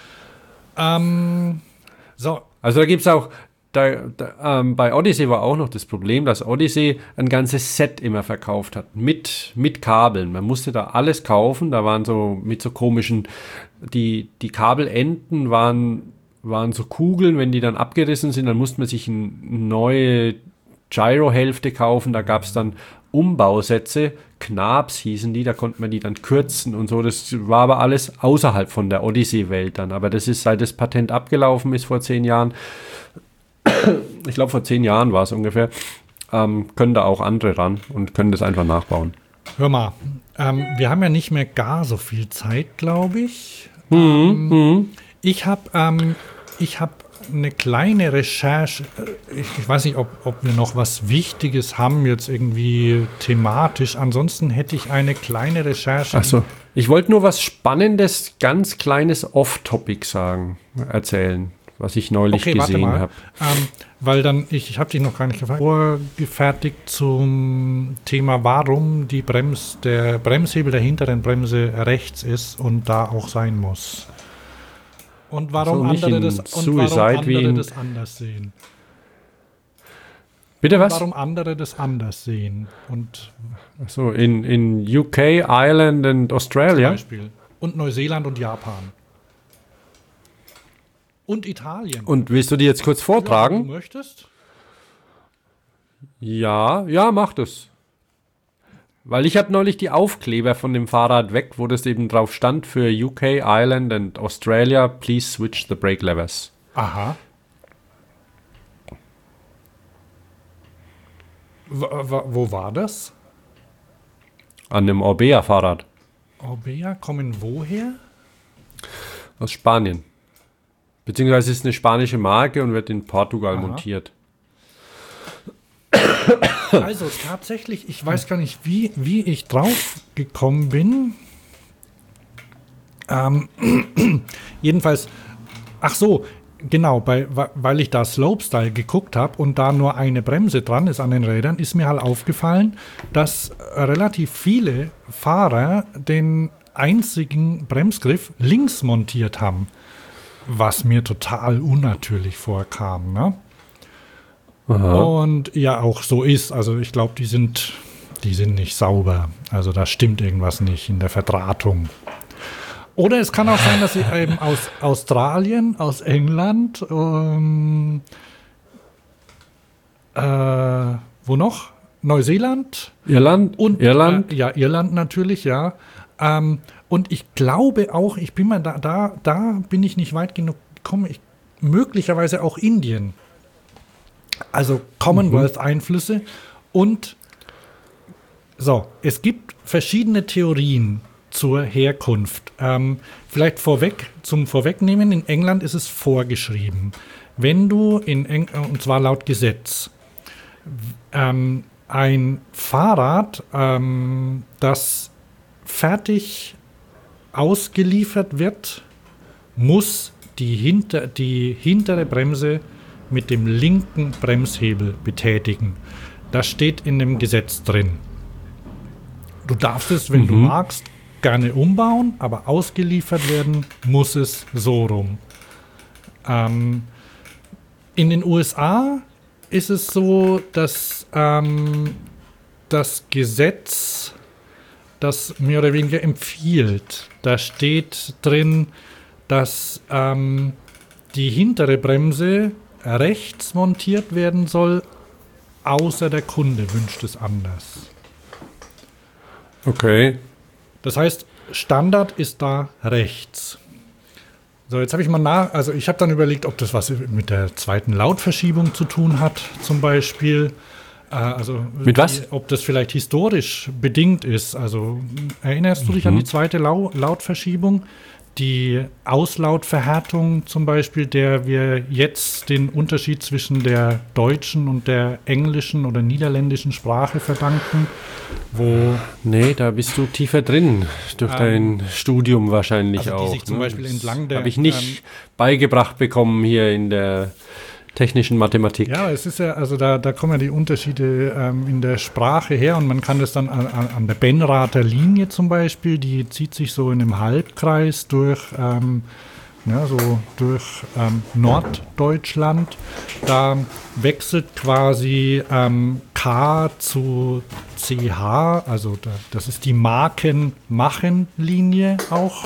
So. Also da gibt es auch, bei Odyssey war auch noch das Problem, dass Odyssey ein ganzes Set immer verkauft hat. Mit Kabeln. Man musste da alles kaufen. Da waren so mit so komischen, die Kabelenden waren so Kugeln. Wenn die dann abgerissen sind, dann musste man sich eine neue Gyro-Hälfte kaufen, da gab es dann Umbausätze, Knabs hießen die, da konnte man die dann kürzen und so, das war aber alles außerhalb von der Odyssey-Welt dann, aber das ist, seit das Patent abgelaufen ist vor 10 Jahren, ich glaube vor 10 Jahren war es ungefähr, können da auch andere ran und können das einfach nachbauen. Hör mal, wir haben ja nicht mehr gar so viel Zeit, glaube ich. Ich habe eine kleine Recherche. Ich weiß nicht, ob wir noch was Wichtiges haben, jetzt irgendwie thematisch. Ansonsten hätte ich eine kleine Recherche. Achso, ich wollte nur was Spannendes, ganz kleines Off-Topic erzählen, was ich neulich gesehen habe. Weil dann, ich habe dich noch gar nicht gefragt, vorgefertigt zum Thema, warum der Bremshebel der hinteren Bremse rechts ist und da auch sein muss. Und warum andere das anders sehen. Bitte was? Warum andere das anders sehen. Und so in UK, Ireland und Australia. Zum Beispiel. Und Neuseeland und Japan. Und Italien. Und willst du die jetzt kurz vortragen? Ja, wenn du möchtest. Ja, mach das. Weil ich habe neulich die Aufkleber von dem Fahrrad weg, wo das eben drauf stand für UK, Ireland and Australia, please switch the brake levers. Aha. Wo war das? An dem Orbea-Fahrrad. Orbea kommen woher? Aus Spanien. Beziehungsweise ist eine spanische Marke und wird in Portugal montiert. Also tatsächlich, ich weiß gar nicht, wie ich drauf gekommen bin. Jedenfalls, ach so, genau, weil ich da Slopestyle geguckt habe und da nur eine Bremse dran ist an den Rädern, ist mir halt aufgefallen, dass relativ viele Fahrer den einzigen Bremsgriff links montiert haben, was mir total unnatürlich vorkam, ne? Aha. Und ja, auch so ist. Also ich glaube, die sind nicht sauber. Also da stimmt irgendwas nicht in der Verdrahtung. Oder es kann auch sein, dass sie eben aus Australien, aus England, wo noch? Neuseeland? Irland? Und, Irland? Ja, Irland natürlich, ja. Und ich glaube auch, ich bin mal da bin ich nicht weit genug gekommen, möglicherweise auch Indien. Also Commonwealth-Einflüsse. Und so, es gibt verschiedene Theorien zur Herkunft. Vielleicht zum Vorwegnehmen, in England ist es vorgeschrieben. wenn du und zwar laut Gesetz, ein Fahrrad, das fertig ausgeliefert wird, muss die hintere Bremse mit dem linken Bremshebel betätigen. Das steht in dem Gesetz drin. Du darfst es, wenn du magst, gerne umbauen, aber ausgeliefert werden muss es so rum. In den USA ist es so, dass das Gesetz das mehr oder weniger empfiehlt. Da steht drin, dass die hintere Bremse rechts montiert werden soll, außer der Kunde wünscht es anders. Okay. Das heißt, Standard ist da rechts. So, jetzt habe ich mal ich habe dann überlegt, ob das was mit der zweiten Lautverschiebung zu tun hat, zum Beispiel. Mit was? Ob das vielleicht historisch bedingt ist. Also erinnerst du dich an die zweite Lautverschiebung? Die Auslautverhärtung zum Beispiel, der wir jetzt den Unterschied zwischen der deutschen und der englischen oder niederländischen Sprache verdanken, Nee, da bist du tiefer drin, durch dein Studium wahrscheinlich also auch. Die sich zum Beispiel entlang der... Habe ich nicht beigebracht bekommen hier in der technischen Mathematik. Ja, es ist ja, also da kommen ja die Unterschiede in der Sprache her und man kann das dann an der Benrather Linie zum Beispiel, die zieht sich so in einem Halbkreis durch Norddeutschland. Da wechselt quasi K zu CH, also das ist die Marken-Machen-Linie auch.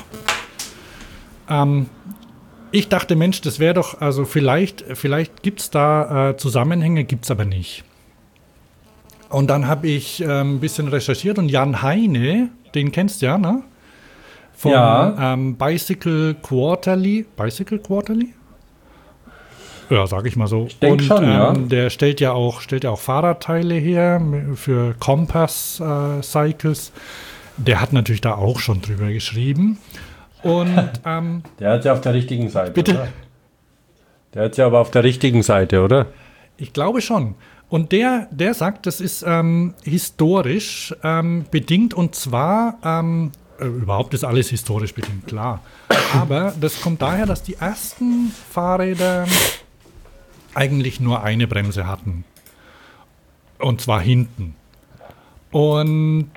Ich dachte, Mensch, das wäre doch, also vielleicht gibt es da Zusammenhänge, gibt es aber nicht. Und dann habe ich ein bisschen recherchiert und Jan Heine, den kennst du ja, ne? Von Bicycle Quarterly. Bicycle Quarterly? Ja, sag ich mal so. Ich denke schon, ja. Der stellt ja auch Fahrradteile her für Compass Cycles. Der hat natürlich da auch schon drüber geschrieben. Und der hat ja auf der richtigen Seite, bitte? Oder? Der hat ja aber auf der richtigen Seite, oder? Ich glaube schon. Und der sagt, das ist historisch bedingt und zwar, überhaupt ist alles historisch bedingt, klar. Aber das kommt daher, dass die ersten Fahrräder eigentlich nur eine Bremse hatten. Und zwar hinten. Und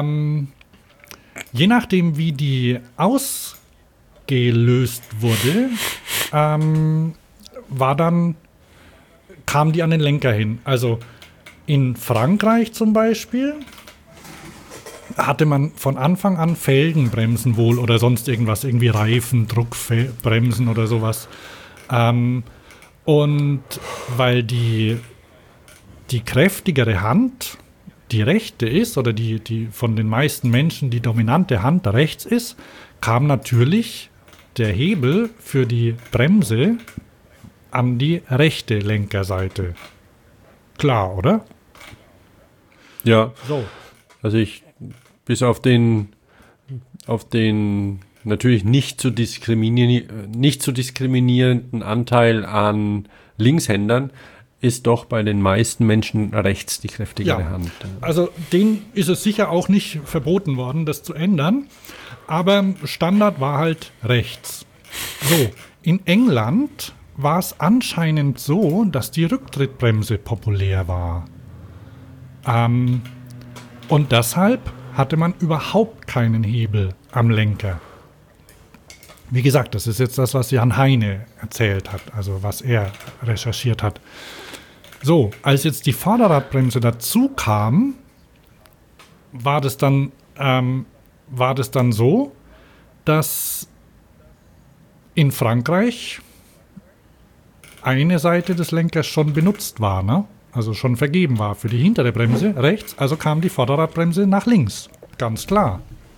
je nachdem, wie die ausgelöst wurde, kam die an den Lenker hin. Also in Frankreich zum Beispiel hatte man von Anfang an Felgenbremsen wohl oder sonst irgendwas, irgendwie Reifen, Druckbremsen oder sowas. Und weil die kräftigere Hand die rechte ist oder die von den meisten Menschen die dominante Hand rechts ist, kam natürlich der Hebel für die Bremse an die rechte Lenkerseite. Klar, oder? Ja. So. Also bis auf den natürlich nicht zu diskriminierenden Anteil an Linkshändern ist doch bei den meisten Menschen rechts die kräftigere Hand. Also denen ist es sicher auch nicht verboten worden, das zu ändern, aber Standard war halt rechts. So, in England war es anscheinend so, dass die Rücktrittbremse populär war. Und deshalb hatte man überhaupt keinen Hebel am Lenker. Wie gesagt, das ist jetzt das, was Jan Heine erzählt hat, also was er recherchiert hat. So, als jetzt die Vorderradbremse dazu kam, war das dann so, dass in Frankreich eine Seite des Lenkers schon benutzt war, ne? Also schon vergeben war für die hintere Bremse rechts, also kam die Vorderradbremse nach links, ganz klar.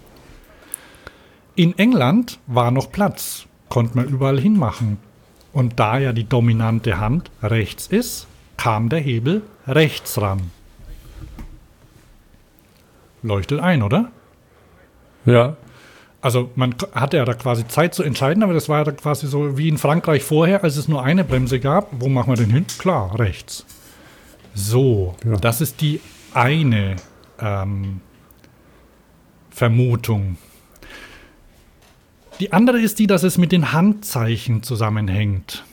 In England war noch Platz, konnte man überall hinmachen. Und da ja die dominante Hand rechts ist, kam der Hebel rechts ran. Leuchtet ein, oder? Ja. Also man hatte ja da quasi Zeit zu entscheiden, aber das war ja da quasi so wie in Frankreich vorher, als es nur eine Bremse gab. Wo machen wir denn hin? Klar, rechts. So, Ja. das ist die eine Vermutung. Die andere ist die, dass es mit den Handzeichen zusammenhängt.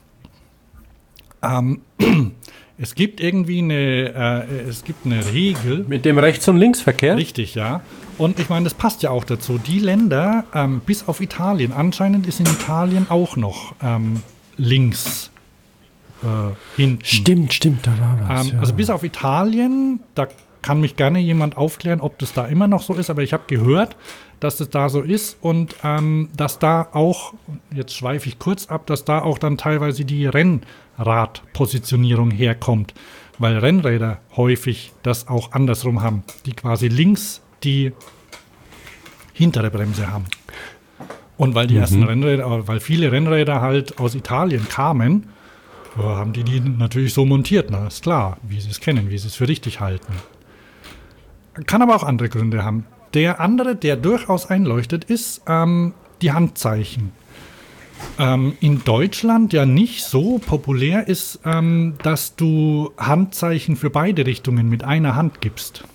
Es gibt irgendwie eine Regel. Mit dem Rechts- und Linksverkehr? Richtig, ja. Und ich meine, das passt ja auch dazu. Die Länder, bis auf Italien, anscheinend ist in Italien auch noch links hinten. Stimmt, da war was. Ja. Also bis auf Italien, da kann mich gerne jemand aufklären, ob das da immer noch so ist, aber ich habe gehört, dass das da so ist und dass da auch, jetzt schweife ich kurz ab, dass da auch dann teilweise die Rennradpositionierung herkommt, weil Rennräder häufig das auch andersrum haben, die quasi links die hintere Bremse haben. Und weil die ersten Rennräder, weil viele Rennräder halt aus Italien kamen, haben die natürlich so montiert, na ist klar, wie sie es kennen, wie sie es für richtig halten. Kann aber auch andere Gründe haben. Der andere, der durchaus einleuchtet, ist die Handzeichen. In Deutschland ja nicht so populär ist, dass du Handzeichen für beide Richtungen mit einer Hand gibst.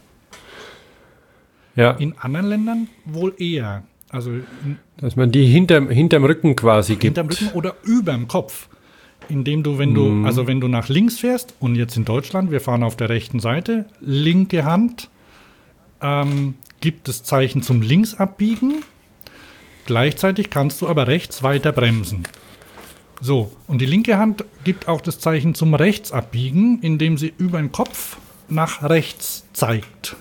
Ja, In anderen Ländern wohl eher. Also dass man die hinterm Rücken quasi gibt. hinterm Rücken oder überm Kopf. Indem du, wenn du nach links fährst, und jetzt in Deutschland, wir fahren auf der rechten Seite, linke Hand gibt das Zeichen zum Linksabbiegen. Gleichzeitig kannst du aber rechts weiter bremsen. So, und die linke Hand gibt auch das Zeichen zum Rechtsabbiegen, indem sie über den Kopf nach rechts zeigt.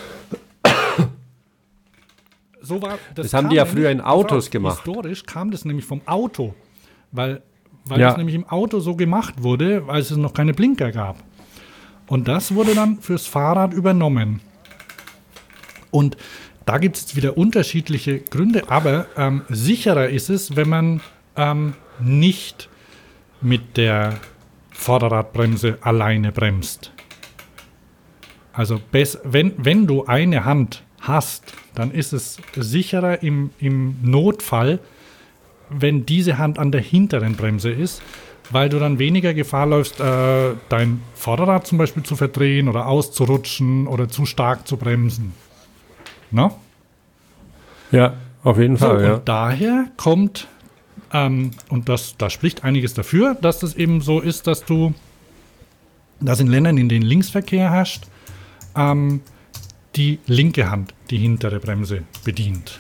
So war, Das haben kam die ja nämlich- früher in Autos gemacht. Historisch kam das nämlich vom Auto, weil Ja. das nämlich im Auto so gemacht wurde, weil es noch keine Blinker gab. Und das wurde dann fürs Fahrrad übernommen. Und da gibt es wieder unterschiedliche Gründe, aber sicherer ist es, wenn man nicht mit der Vorderradbremse alleine bremst. Also wenn du eine Hand hast, dann ist es sicherer im Notfall, wenn diese Hand an der hinteren Bremse ist, weil du dann weniger Gefahr läufst, dein Vorderrad zum Beispiel zu verdrehen oder auszurutschen oder zu stark zu bremsen. Na? Ja, auf jeden So, Fall, ja. und daher kommt, und da spricht einiges dafür, dass das eben so ist, dass in Ländern, in denen Linksverkehr herrscht, die linke Hand die hintere Bremse bedient.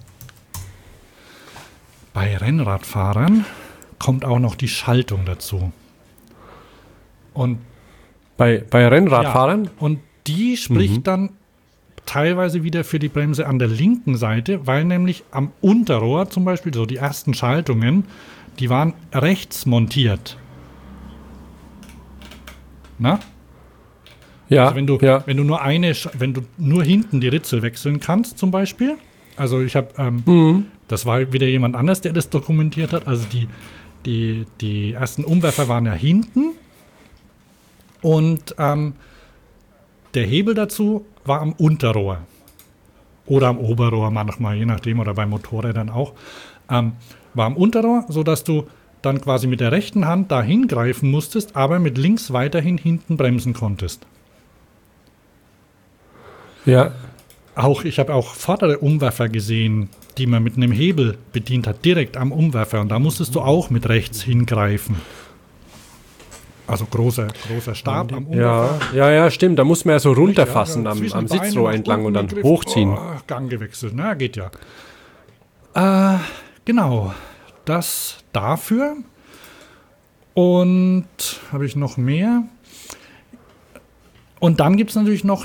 Bei Rennradfahrern kommt auch noch die Schaltung dazu. Und Bei Rennradfahrern? ja, und die spricht dann teilweise wieder für die Bremse an der linken Seite, weil nämlich am Unterrohr zum Beispiel, so die ersten Schaltungen, die waren rechts montiert. Na? Ja, Also wenn du wenn du nur hinten die Ritzel wechseln kannst zum Beispiel, also ich habe, das war wieder jemand anders, der das dokumentiert hat, also die ersten Umwerfer waren ja hinten und der Hebel dazu war am Unterrohr oder am Oberrohr manchmal, je nachdem, oder bei Motorrädern auch, war am Unterrohr, sodass du dann quasi mit der rechten Hand da hingreifen musstest, aber mit links weiterhin hinten bremsen konntest. Ja, Ich habe auch vordere Umwerfer gesehen, die man mit einem Hebel bedient hat, direkt am Umwerfer. Und da musstest du auch mit rechts hingreifen. Also großer Stab am Umwerfer. ja, stimmt. Da muss man ja so runterfassen Ja, am zwischen den Sitzrohr Beinen entlang und dann Griff, hochziehen. Gang gewechselt, na, geht ja. Genau, das dafür. Und habe ich noch mehr? Und dann gibt es natürlich noch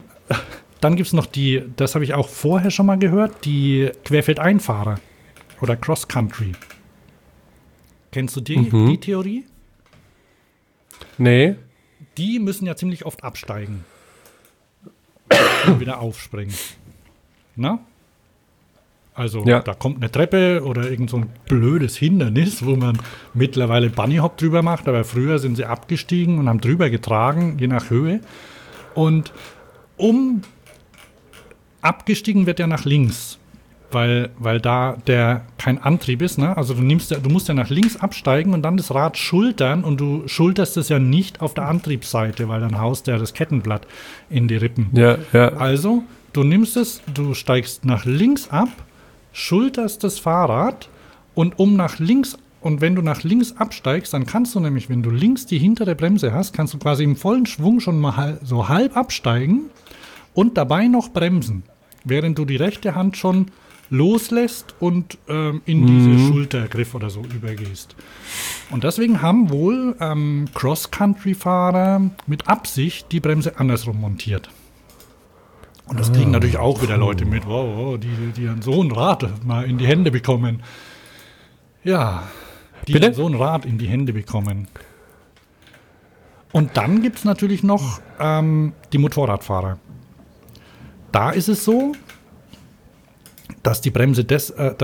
das habe ich auch vorher schon mal gehört, die Querfeldeinfahrer oder Cross-Country. Kennst du die Theorie? Nee. Die müssen ja ziemlich oft absteigen und wieder aufspringen. Na? Also Ja. da kommt eine Treppe oder irgend so ein blödes Hindernis, wo man mittlerweile Bunny Hop drüber macht, aber früher sind sie abgestiegen und haben drüber getragen, je nach Höhe. Und abgestiegen wird ja nach links, weil da der kein Antrieb ist, ne? Also du musst ja nach links absteigen und dann das Rad schultern und du schulterst es ja nicht auf der Antriebsseite, weil dann haust ja das Kettenblatt in die Rippen. Ja, ja. Also, du steigst nach links ab, schulterst das Fahrrad und wenn du nach links absteigst, dann kannst du nämlich, wenn du links die hintere Bremse hast, kannst du quasi im vollen Schwung schon mal so halb absteigen und dabei noch bremsen, während du die rechte Hand schon loslässt und in diese Schultergriff oder so übergehst. Und deswegen haben wohl Cross-Country-Fahrer mit Absicht die Bremse andersrum montiert. Und das kriegen natürlich auch wieder Leute mit, die dann so ein Rad mal in die Hände bekommen. Ja, Bitte? so ein Rad in die Hände bekommen. Und dann gibt es natürlich noch die Motorradfahrer. Da ist es so, dass die Bremse, da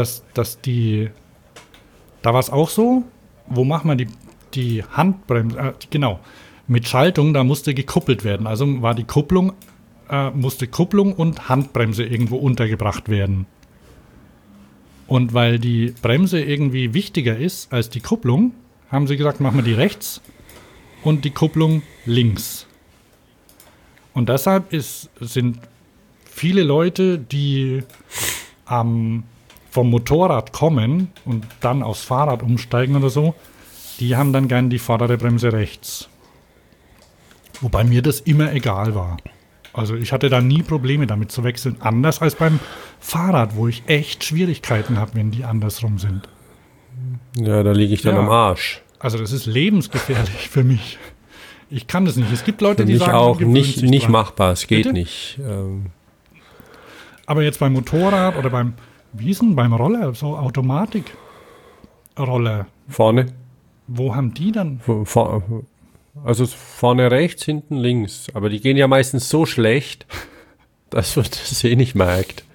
war es auch so, wo machen wir die Handbremse, genau, mit Schaltung, da musste gekuppelt werden. Also war die Kupplung, musste Kupplung und Handbremse irgendwo untergebracht werden. Und weil die Bremse irgendwie wichtiger ist als die Kupplung, haben sie gesagt, machen wir die rechts und die Kupplung links. Und deshalb sind viele Leute, die vom Motorrad kommen und dann aufs Fahrrad umsteigen oder so, die haben dann gern die vordere Bremse rechts. Wobei mir das immer egal war. Also ich hatte da nie Probleme damit zu wechseln, anders als beim Fahrrad, wo ich echt Schwierigkeiten habe, wenn die andersrum sind. Ja, da liege ich dann am Arsch. Also das ist lebensgefährlich für mich. Ich kann das nicht. Es gibt Leute, die Für mich sagen, auch nicht dran. machbar, es geht Bitte? nicht. Aber jetzt beim Motorrad oder beim Roller, so Automatikroller, Vorne? wo haben die dann? Also vorne rechts, hinten links. Aber die gehen ja meistens so schlecht, dass man das nicht merkt.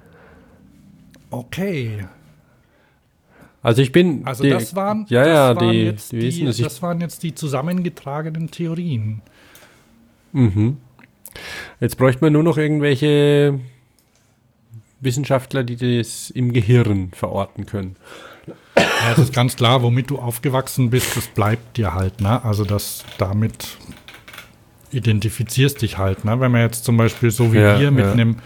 Okay. Also ich bin... Also die, das waren wissen es. das waren jetzt die zusammengetragenen Theorien. Mhm. Jetzt bräuchte man nur noch irgendwelche Wissenschaftler, die das im Gehirn verorten können. Ja, es ist ganz klar, womit du aufgewachsen bist, das bleibt dir halt, ne? Also damit identifizierst dich halt, ne? Wenn man jetzt zum Beispiel so wie wir mit einem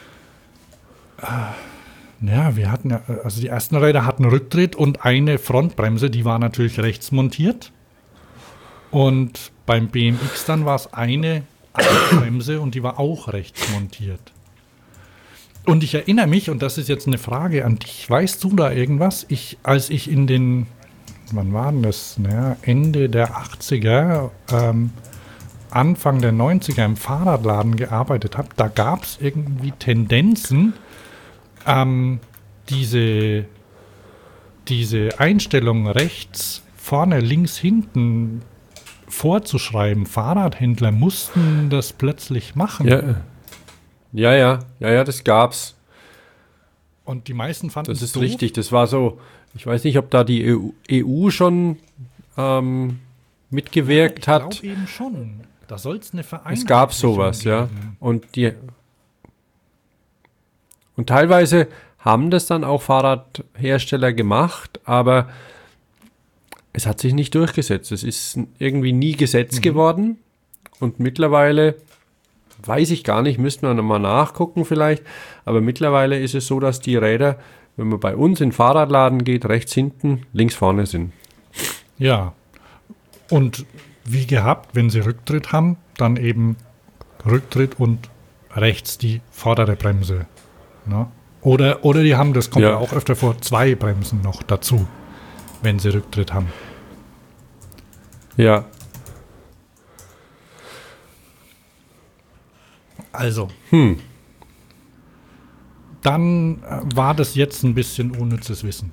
wir hatten ja, also die ersten Räder hatten Rücktritt und eine Frontbremse, die war natürlich rechts montiert. Und beim BMX dann war es eine Bremse und die war auch rechts montiert. Und ich erinnere mich, und das ist jetzt eine Frage an dich, weißt du da irgendwas? Als ich in den, wann war denn das? Naja, Ende der 80er, Anfang der 90er im Fahrradladen gearbeitet habe, da gab es irgendwie Tendenzen, diese Einstellung rechts, vorne, links, hinten vorzuschreiben. Fahrradhändler mussten das plötzlich machen. Ja, das gab's. Und die meisten fanden es Das ist doof. richtig, das war so, ich weiß nicht, ob da die EU schon mitgewirkt hat. Ich glaube eben schon. Da soll es eine Vereinheitlichung Es gab sowas, geben. Und teilweise haben das dann auch Fahrradhersteller gemacht, aber es hat sich nicht durchgesetzt. Es ist irgendwie nie Gesetz geworden und mittlerweile, weiß ich gar nicht, müssten wir nochmal nachgucken vielleicht, aber mittlerweile ist es so, dass die Räder, wenn man bei uns in den Fahrradladen geht, rechts hinten, links vorne sind. Ja. Und wie gehabt, wenn sie Rücktritt haben, dann eben Rücktritt und rechts die vordere Bremse. Ne? Oder die haben, das kommt ja auch öfter vor, 2 Bremsen noch dazu, wenn sie Rücktritt haben. Ja. Also. Dann war das jetzt ein bisschen unnützes Wissen.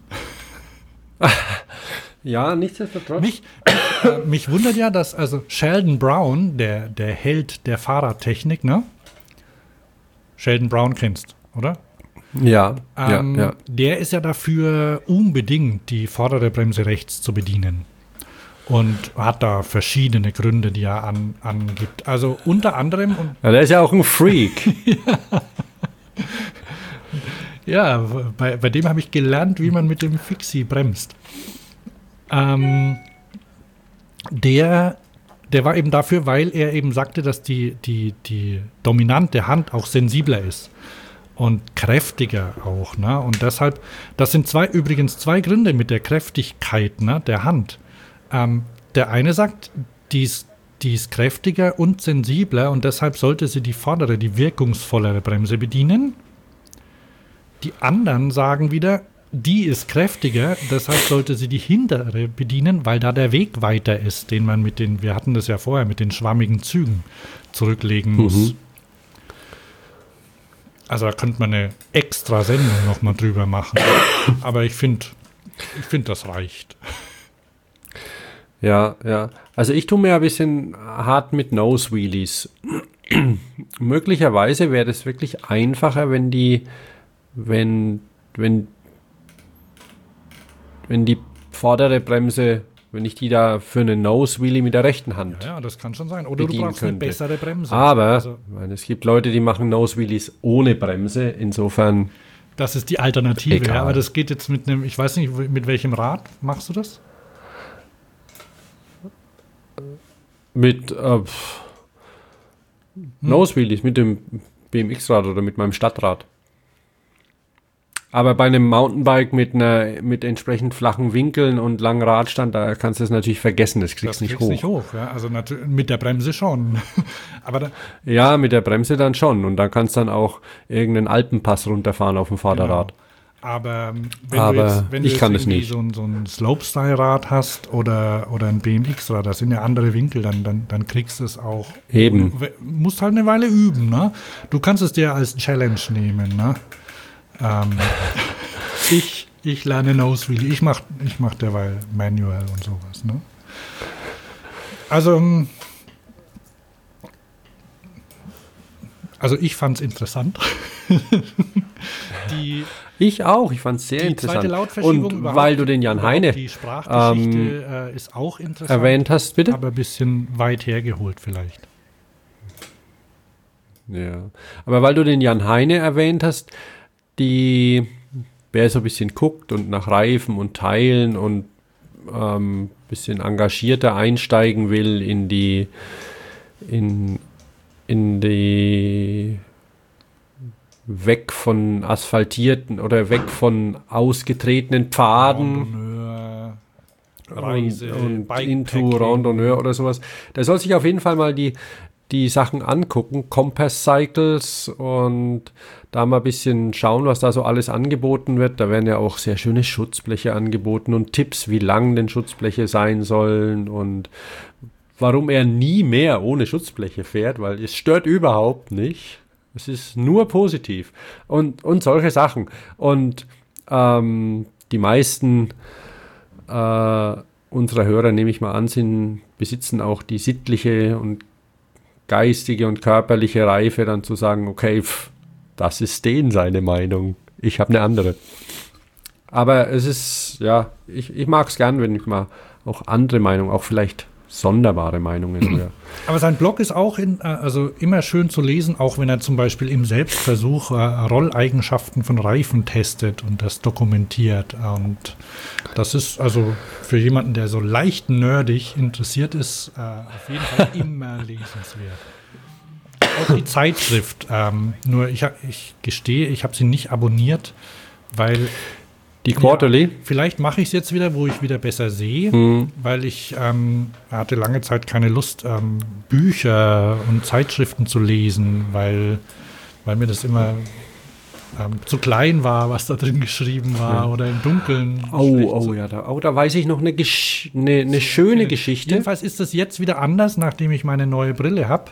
Ja, nichtsdestotrotz. Mich wundert ja, dass also Sheldon Brown, der Held der Fahrradtechnik, ne? Sheldon Brown kennst, oder? Ja, Der ist ja dafür, unbedingt die vordere Bremse rechts zu bedienen. Und hat da verschiedene Gründe, die er angibt. Also unter anderem... Ja, der ist ja auch ein Freak. Ja, bei dem habe ich gelernt, wie man mit dem Fixie bremst. Der war eben dafür, weil er eben sagte, dass die dominante Hand auch sensibler ist und kräftiger auch. Ne? Und deshalb, das sind übrigens zwei Gründe mit der Kräftigkeit, ne, der Hand. Der eine sagt, die ist kräftiger und sensibler und deshalb sollte sie die vordere, die wirkungsvollere Bremse bedienen. Die anderen sagen wieder, die ist kräftiger, deshalb sollte sie die hintere bedienen, weil da der Weg weiter ist, den man wir hatten das ja vorher, mit den schwammigen Zügen zurücklegen muss. Also da könnte man eine extra Sendung nochmal drüber machen. Aber ich finde, das reicht. Ja. Also ich tue mir ein bisschen hart mit Nose Wheelies. Möglicherweise wäre es wirklich einfacher, wenn die vordere Bremse, wenn ich die da für einen Nose Wheelie mit der rechten Hand Ja, das kann schon sein. Oder du brauchst eine bessere Bremse. Aber es gibt Leute, die machen Nose Wheelies ohne Bremse. Insofern. Das ist die Alternative. Egal. Ja, aber das geht jetzt mit einem, ich weiß nicht, mit welchem Rad machst du das? Mit Nose Wheelies, mit dem BMX-Rad oder mit meinem Stadtrad. Aber bei einem Mountainbike mit entsprechend flachen Winkeln und langen Radstand, da kannst du es natürlich vergessen, das kriegst du nicht hoch. Ja? Also mit der Bremse schon. Aber ja, mit der Bremse dann schon. Und dann kannst du dann auch irgendeinen Alpenpass runterfahren auf dem Vorderrad. Genau. Aber wenn du jetzt irgendwie so ein Slopestyle-Rad hast oder ein BMX-Rad, das sind ja andere Winkel, dann kriegst du es auch. Eben. Du musst halt eine Weile üben, ne? Du kannst es dir als Challenge nehmen, ne? Ich lerne Nose Wheelie. Ich mach derweil Manual und sowas, ne? Also ich fand's interessant. Ich auch, ich fand es sehr interessant. Zweite Lautverschiebung und weil du den Jan Heine die Sprachgeschichte ist auch interessant. erwähnt hast, bitte? Aber ein bisschen weit hergeholt vielleicht. Ja, aber weil du den Jan Heine erwähnt hast, wer so ein bisschen guckt und nach Reifen und Teilen und ein bisschen engagierter einsteigen will in die weg von asphaltierten oder weg von ausgetretenen Pfaden Reise, und into Randonneur oder sowas. Der soll sich auf jeden Fall mal die Sachen angucken, Compass Cycles, und da mal ein bisschen schauen, was da so alles angeboten wird. Da werden ja auch sehr schöne Schutzbleche angeboten und Tipps, wie lang denn Schutzbleche sein sollen und warum er nie mehr ohne Schutzbleche fährt, weil es stört überhaupt nicht. Es ist nur positiv und solche Sachen. Und die meisten unserer Hörer, nehme ich mal an, besitzen auch die sittliche und geistige und körperliche Reife, dann zu sagen, okay, das ist seine Meinung. Ich habe eine andere. Aber es ist, ja, ich mag es gern, wenn ich mal auch andere Meinungen, auch vielleicht sonderbare Meinungen höre. Aber sein Blog ist auch also immer schön zu lesen, auch wenn er zum Beispiel im Selbstversuch Rolleigenschaften von Reifen testet und das dokumentiert. Und das ist also für jemanden, der so leicht nerdig interessiert ist, auf jeden Fall immer lesenswert. Auch die Zeitschrift. Nur ich gestehe, ich habe sie nicht abonniert, weil die Quarterly? Ja, vielleicht mache ich es jetzt wieder, wo ich wieder besser sehe, weil ich hatte lange Zeit keine Lust, Bücher und Zeitschriften zu lesen, weil mir das immer zu klein war, was da drin geschrieben war, oder im Dunkeln. Da weiß ich noch eine schöne Geschichte. Jedenfalls ist das jetzt wieder anders, nachdem ich meine neue Brille habe.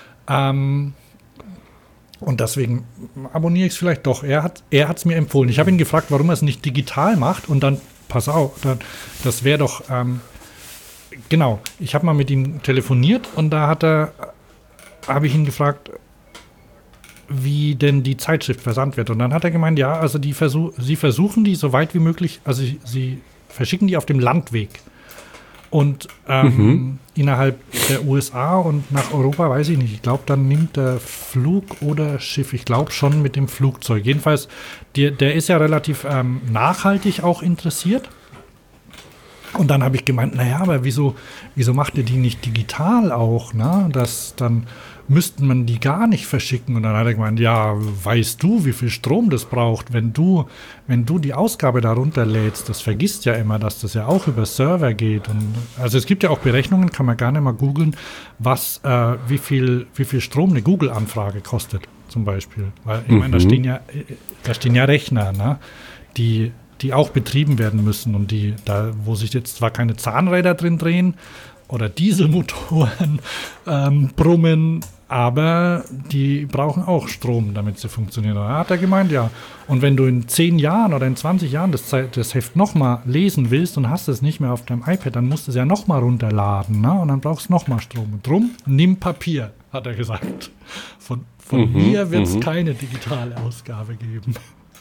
Und deswegen abonniere ich es vielleicht doch. Er hat es mir empfohlen. Ich habe ihn gefragt, warum er es nicht digital macht. Und dann, pass auf, das wäre doch, genau, ich habe mal mit ihm telefoniert und da habe ich ihn gefragt, wie denn die Zeitschrift versandt wird. Und dann hat er gemeint, ja, also sie versuchen die so weit wie möglich, also sie verschicken die auf dem Landweg. Und innerhalb der USA und nach Europa weiß ich nicht. Ich glaube, dann nimmt der Flug oder Schiff. Ich glaube schon mit dem Flugzeug. Jedenfalls, der ist ja relativ nachhaltig auch interessiert. Und dann habe ich gemeint, naja, aber wieso macht ihr die nicht digital auch? Ne? Dann müssten man die gar nicht verschicken. Und dann hat er gemeint, ja, weißt du, wie viel Strom das braucht, wenn du die Ausgabe darunter lädst? Das vergisst ja immer, dass das ja auch über Server geht. Und also es gibt ja auch Berechnungen, kann man gerne mal googeln, wie viel Strom eine Google-Anfrage kostet, zum Beispiel. Weil ich meine, da stehen ja Rechner, ne? Die auch betrieben werden müssen und wo sich jetzt zwar keine Zahnräder drin drehen oder Dieselmotoren brummen, aber die brauchen auch Strom, damit sie funktionieren. Da hat er gemeint, ja. Und wenn du in 10 Jahren oder in 20 Jahren das Heft nochmal lesen willst und hast es nicht mehr auf deinem iPad, dann musst du es ja nochmal runterladen, ne? Und dann brauchst du nochmal Strom. Und drum, nimm Papier, hat er gesagt. Von mir wird es keine digitale Ausgabe geben.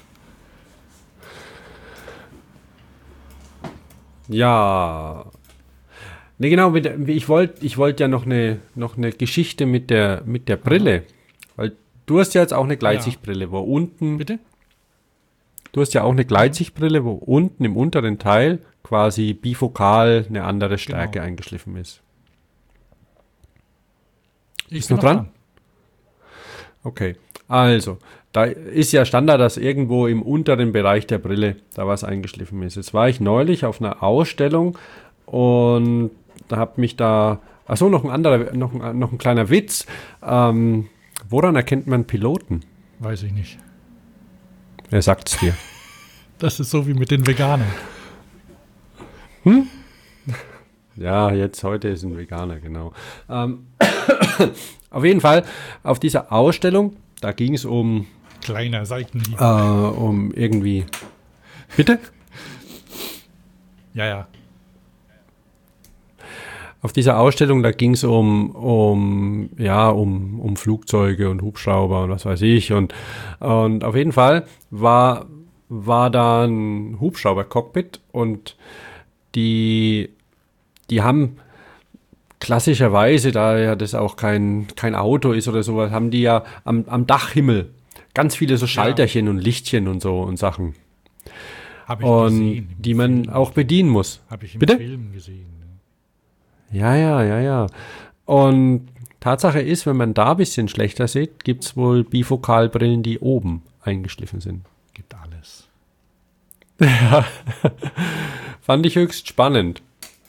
Ja. Ne, genau, ich wollte ja noch eine Geschichte mit der Brille. Weil du hast ja jetzt auch eine Gleitsichtbrille, wo unten. Bitte? Du hast ja auch eine Gleitsichtbrille, wo unten im unteren Teil quasi bifokal eine andere Stärke eingeschliffen ist. Ich bin noch dran? Okay, also, da ist ja Standard, dass irgendwo im unteren Bereich der Brille da was eingeschliffen ist. Jetzt war ich neulich auf einer Ausstellung und da habe mich noch ein kleiner Witz. Woran erkennt man Piloten? Weiß ich nicht. Er sagt's dir. Das ist so wie mit den Veganern. Ja, heute ist ein Veganer, genau. Auf jeden Fall, auf dieser Ausstellung, da ging es um kleiner Seitenhieb. Um irgendwie. Bitte? Ja. Auf dieser Ausstellung, da ging es um Flugzeuge und Hubschrauber und was weiß ich. Und auf jeden Fall war da ein Hubschrauber-Cockpit und die haben klassischerweise, da ja das auch kein Auto ist oder sowas, haben die ja am Dachhimmel ganz viele so Schalterchen und Lichtchen und so und Sachen. Hab ich gesehen. Die man auch bedienen muss. Habe ich im Bitte? Film gesehen. Ja. Und Tatsache ist, wenn man da ein bisschen schlechter sieht, gibt es wohl Bifokalbrillen, die oben eingeschliffen sind. Gibt alles. Ja, fand ich höchst spannend.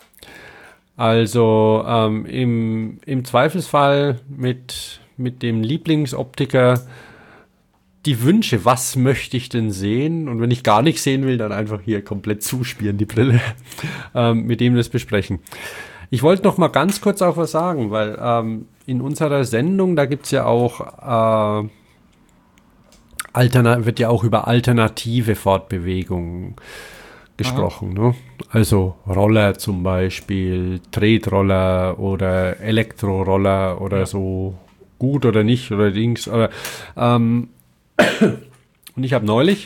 Also im Zweifelsfall mit dem Lieblingsoptiker die Wünsche, was möchte ich denn sehen? Und wenn ich gar nichts sehen will, dann einfach hier komplett zuspielen, die Brille, mit dem das besprechen. Ich wollte noch mal ganz kurz auch was sagen, weil in unserer Sendung, da gibt es ja auch, wird ja auch über alternative Fortbewegungen gesprochen. Ne? Also Roller zum Beispiel, Tretroller oder Elektroroller oder so, gut oder nicht oder Dings. Oder, und ich habe neulich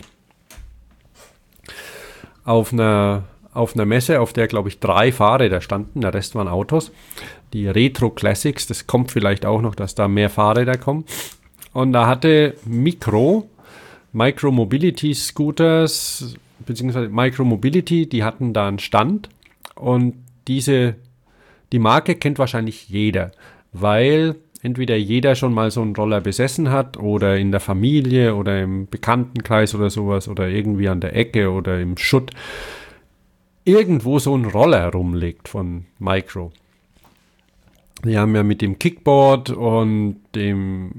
auf einer Messe, auf der, glaube ich, 3 Fahrräder standen, der Rest waren Autos, die Retro Classics, das kommt vielleicht auch noch, dass da mehr Fahrräder kommen. Und da hatte Micro Mobility Scooters, beziehungsweise Micro Mobility, die hatten da einen Stand. Und die Marke kennt wahrscheinlich jeder, weil entweder jeder schon mal so einen Roller besessen hat oder in der Familie oder im Bekanntenkreis oder sowas oder irgendwie an der Ecke oder im Schutt irgendwo so ein Roller rumliegt von Micro. Die haben ja mit dem Kickboard und den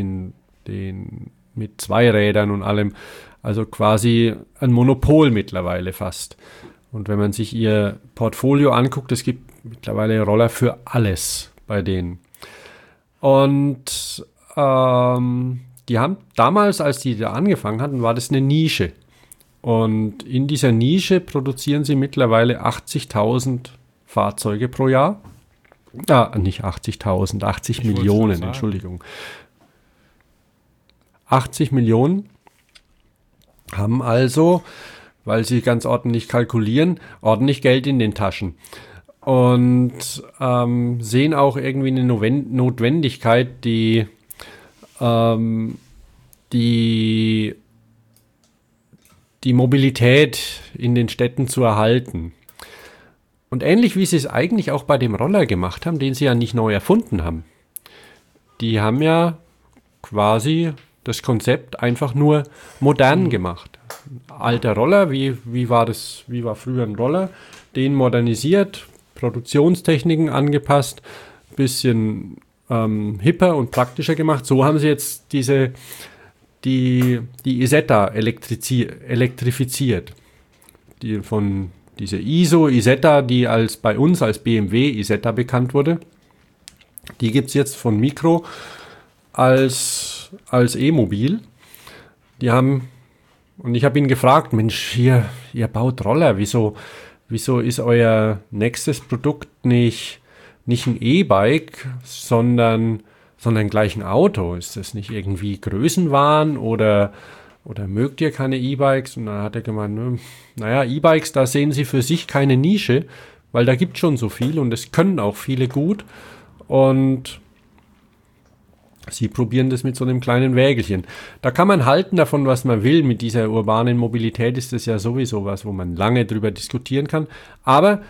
mit 2 Rädern und allem, also quasi ein Monopol mittlerweile fast. Und wenn man sich ihr Portfolio anguckt, es gibt mittlerweile Roller für alles bei denen. Und die haben damals, als die da angefangen hatten, war das eine Nische. Und in dieser Nische produzieren sie mittlerweile 80.000 Fahrzeuge pro Jahr. Nicht 80.000, 80 Millionen, Entschuldigung. 80 Millionen haben also, weil sie ganz ordentlich kalkulieren, ordentlich Geld in den Taschen. und sehen auch irgendwie eine Notwendigkeit, die Mobilität in den Städten zu erhalten. Und ähnlich wie sie es eigentlich auch bei dem Roller gemacht haben, den sie ja nicht neu erfunden haben. Die haben ja quasi das Konzept einfach nur modern gemacht. Alter Roller, wie war früher ein Roller, den modernisiert, Produktionstechniken angepasst, bisschen hipper und praktischer gemacht. So haben sie jetzt die Isetta elektrifiziert. Diese Isetta, die bei uns als BMW Isetta bekannt wurde, die gibt es jetzt von Micro als E-Mobil. Und ich habe ihn gefragt, Mensch, ihr baut Roller, wieso ist euer nächstes Produkt nicht ein E-Bike, sondern gleich ein Auto? Ist das nicht irgendwie Größenwahn oder mögt ihr keine E-Bikes? Und dann hat er gemeint, naja, E-Bikes, da sehen sie für sich keine Nische, weil da gibt es schon so viel und es können auch viele gut. Und sie probieren das mit so einem kleinen Wägelchen. Da kann man halten davon, was man will. Mit dieser urbanen Mobilität ist das ja sowieso was, wo man lange drüber diskutieren kann. Aber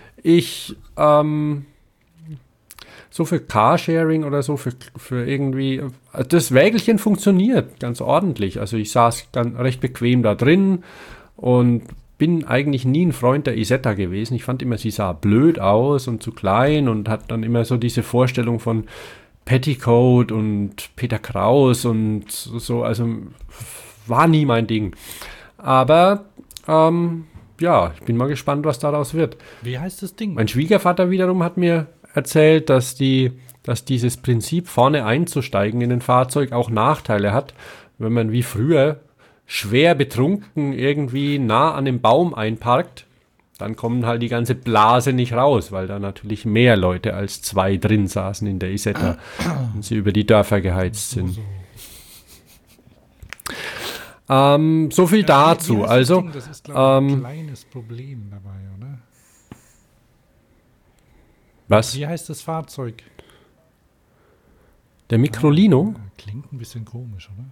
so für Carsharing oder so, für irgendwie, das Wägelchen funktioniert ganz ordentlich. Also ich saß recht bequem da drin und bin eigentlich nie ein Freund der Isetta gewesen. Ich fand immer, sie sah blöd aus und zu klein und hat dann immer so diese Vorstellung von Petticoat und Peter Kraus und so, also war nie mein Ding. Aber ja, ich bin mal gespannt, was daraus wird. Wie heißt das Ding? Mein Schwiegervater wiederum hat mir erzählt, dass dieses Prinzip, vorne einzusteigen in ein Fahrzeug, auch Nachteile hat, wenn man wie früher schwer betrunken irgendwie nah an dem Baum einparkt, dann kommen halt die ganze Blase nicht raus, weil da natürlich mehr Leute als 2 drin saßen in der Isetta und sie über die Dörfer geheizt sind. So viel dazu. Also, das ist, glaube ich, ein kleines Problem dabei, oder? Was? Wie heißt das Fahrzeug? Der Microlino? Klingt ein bisschen komisch, oder?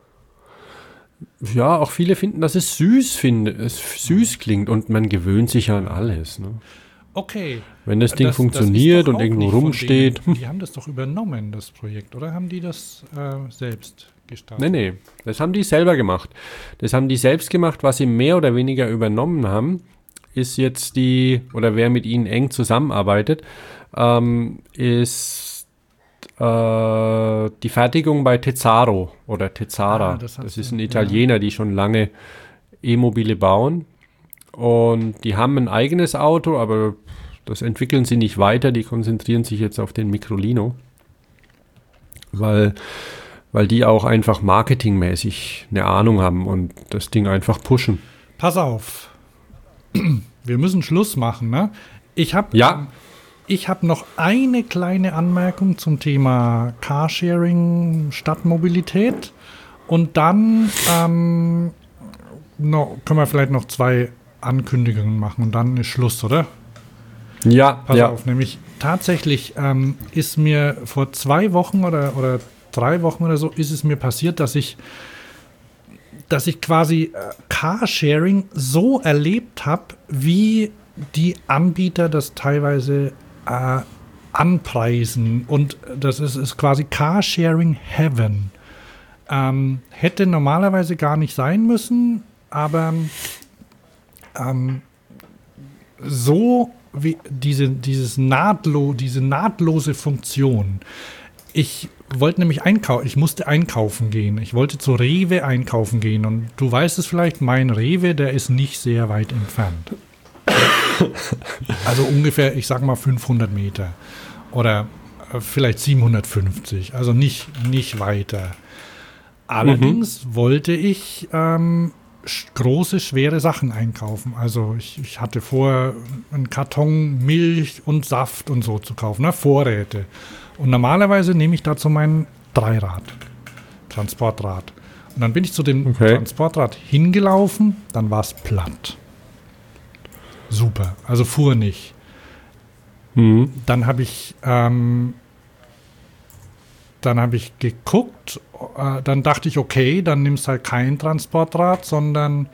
Ja, auch viele finden, dass es süß klingt und man gewöhnt sich ja an alles. Ne? Okay. Wenn das Ding funktioniert und irgendwo rumsteht. Die haben das doch übernommen, das Projekt, oder haben die das selbst gestartet? Nee, das haben die selber gemacht. Das haben die selbst gemacht. Was sie mehr oder weniger übernommen haben, ist jetzt wer mit ihnen eng zusammenarbeitet, ist die Fertigung bei Tezzaro oder Tezzara. Das ist ein Italiener, die schon lange E-Mobile bauen. Und die haben ein eigenes Auto, aber das entwickeln sie nicht weiter. Die konzentrieren sich jetzt auf den Microlino, weil die auch einfach marketingmäßig eine Ahnung haben und das Ding einfach pushen. Pass auf. Wir müssen Schluss machen, ne? Ich habe noch eine kleine Anmerkung zum Thema Carsharing, Stadtmobilität. Und dann können wir vielleicht noch 2 Ankündigungen machen und dann ist Schluss, oder? Ja. Pass auf, nämlich tatsächlich ist mir vor 2 Wochen oder 3 Wochen oder so ist es mir passiert, dass ich quasi Carsharing so erlebt habe, wie die Anbieter das teilweise anpreisen. Und das ist quasi Carsharing Heaven. Hätte normalerweise gar nicht sein müssen, aber so wie diese nahtlose Funktion. Ich wollte nämlich ich musste einkaufen gehen. Ich wollte zu Rewe einkaufen gehen. Und du weißt es vielleicht, mein Rewe, der ist nicht sehr weit entfernt. Also ungefähr, ich sag mal 500 Meter. Oder vielleicht 750. Also nicht weiter. Allerdings wollte ich große, schwere Sachen einkaufen. Also ich hatte vor, einen Karton Milch und Saft und so zu kaufen, ne? Vorräte. Und normalerweise nehme ich dazu mein Transportrad. Und dann bin ich zu dem Transportrad hingelaufen, dann war es platt. Super, also fuhr nicht. Dann habe ich geguckt, dann dachte ich, okay, dann nimmst halt kein Transportrad, sondern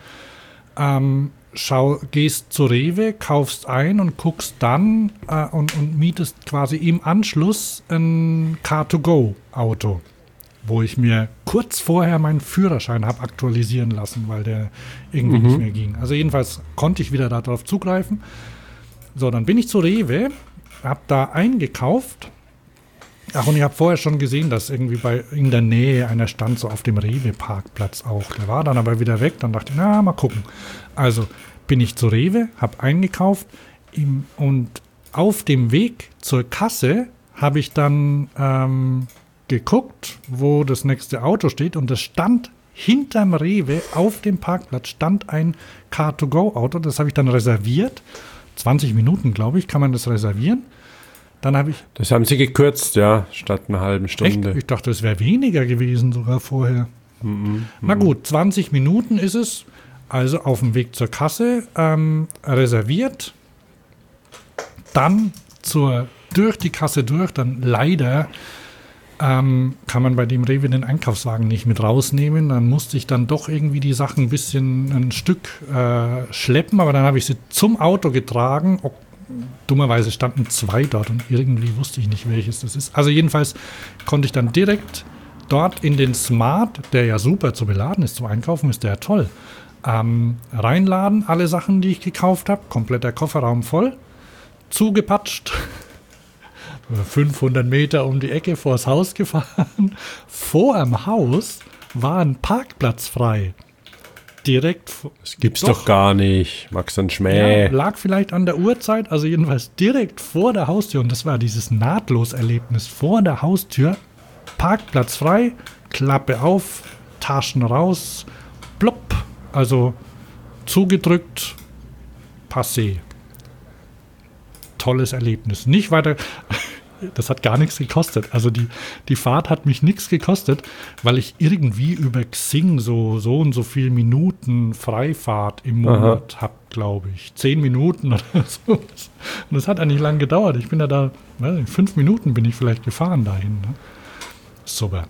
gehst zu Rewe, kaufst ein und guckst dann und mietest quasi im Anschluss ein Car2Go-Auto, wo ich mir kurz vorher meinen Führerschein habe aktualisieren lassen, weil der irgendwie nicht mehr ging. Also jedenfalls konnte ich wieder darauf zugreifen. So, dann bin ich zu Rewe, habe da eingekauft. Ach, und ich habe vorher schon gesehen, dass irgendwie in der Nähe einer stand, so auf dem Rewe-Parkplatz auch. Der war dann aber wieder weg. Dann dachte ich, na, mal gucken. Also bin ich zu Rewe, habe eingekauft und auf dem Weg zur Kasse habe ich dann geguckt, wo das nächste Auto steht. Und das stand hinterm Rewe auf dem Parkplatz, stand ein Car2Go-Auto. Das habe ich dann reserviert. 20 Minuten, glaube ich, kann man das reservieren. Dann habe ich. Das haben sie gekürzt, ja, statt einer halben Stunde. Echt? Ich dachte, es wäre weniger gewesen sogar vorher. Na gut, 20 Minuten ist es. Also auf dem Weg zur Kasse reserviert. Dann durch die Kasse durch. Dann leider kann man bei dem Rewe den Einkaufswagen nicht mit rausnehmen. Dann musste ich dann doch irgendwie die Sachen ein Stück schleppen. Aber dann habe ich sie zum Auto getragen. Dummerweise standen 2 dort und irgendwie wusste ich nicht, welches das ist. Also jedenfalls konnte ich dann direkt dort in den Smart, der ja super zu beladen ist, zum Einkaufen ist der ja toll, reinladen, alle Sachen, die ich gekauft habe, kompletter Kofferraum voll, zugepatscht, 500 Meter um die Ecke vors Haus gefahren. Vor dem Haus war ein Parkplatz frei. Direkt. Das gibt's doch gar nicht. Max ein Schmäh. Ja, lag vielleicht an der Uhrzeit, also jedenfalls direkt vor der Haustür. Und das war dieses Nahtlos-Erlebnis. Vor der Haustür, Parkplatz frei, Klappe auf, Taschen raus, plopp. Also zugedrückt, passé. Tolles Erlebnis. Nicht weiter. Das hat gar nichts gekostet. Also die Fahrt hat mich nichts gekostet, weil ich irgendwie über Xing so und so viele Minuten Freifahrt im Monat habe, glaube ich. 10 Minuten oder so. Und das hat eigentlich lang gedauert. Ich bin da 5 Minuten bin ich vielleicht gefahren dahin. Ne? Super.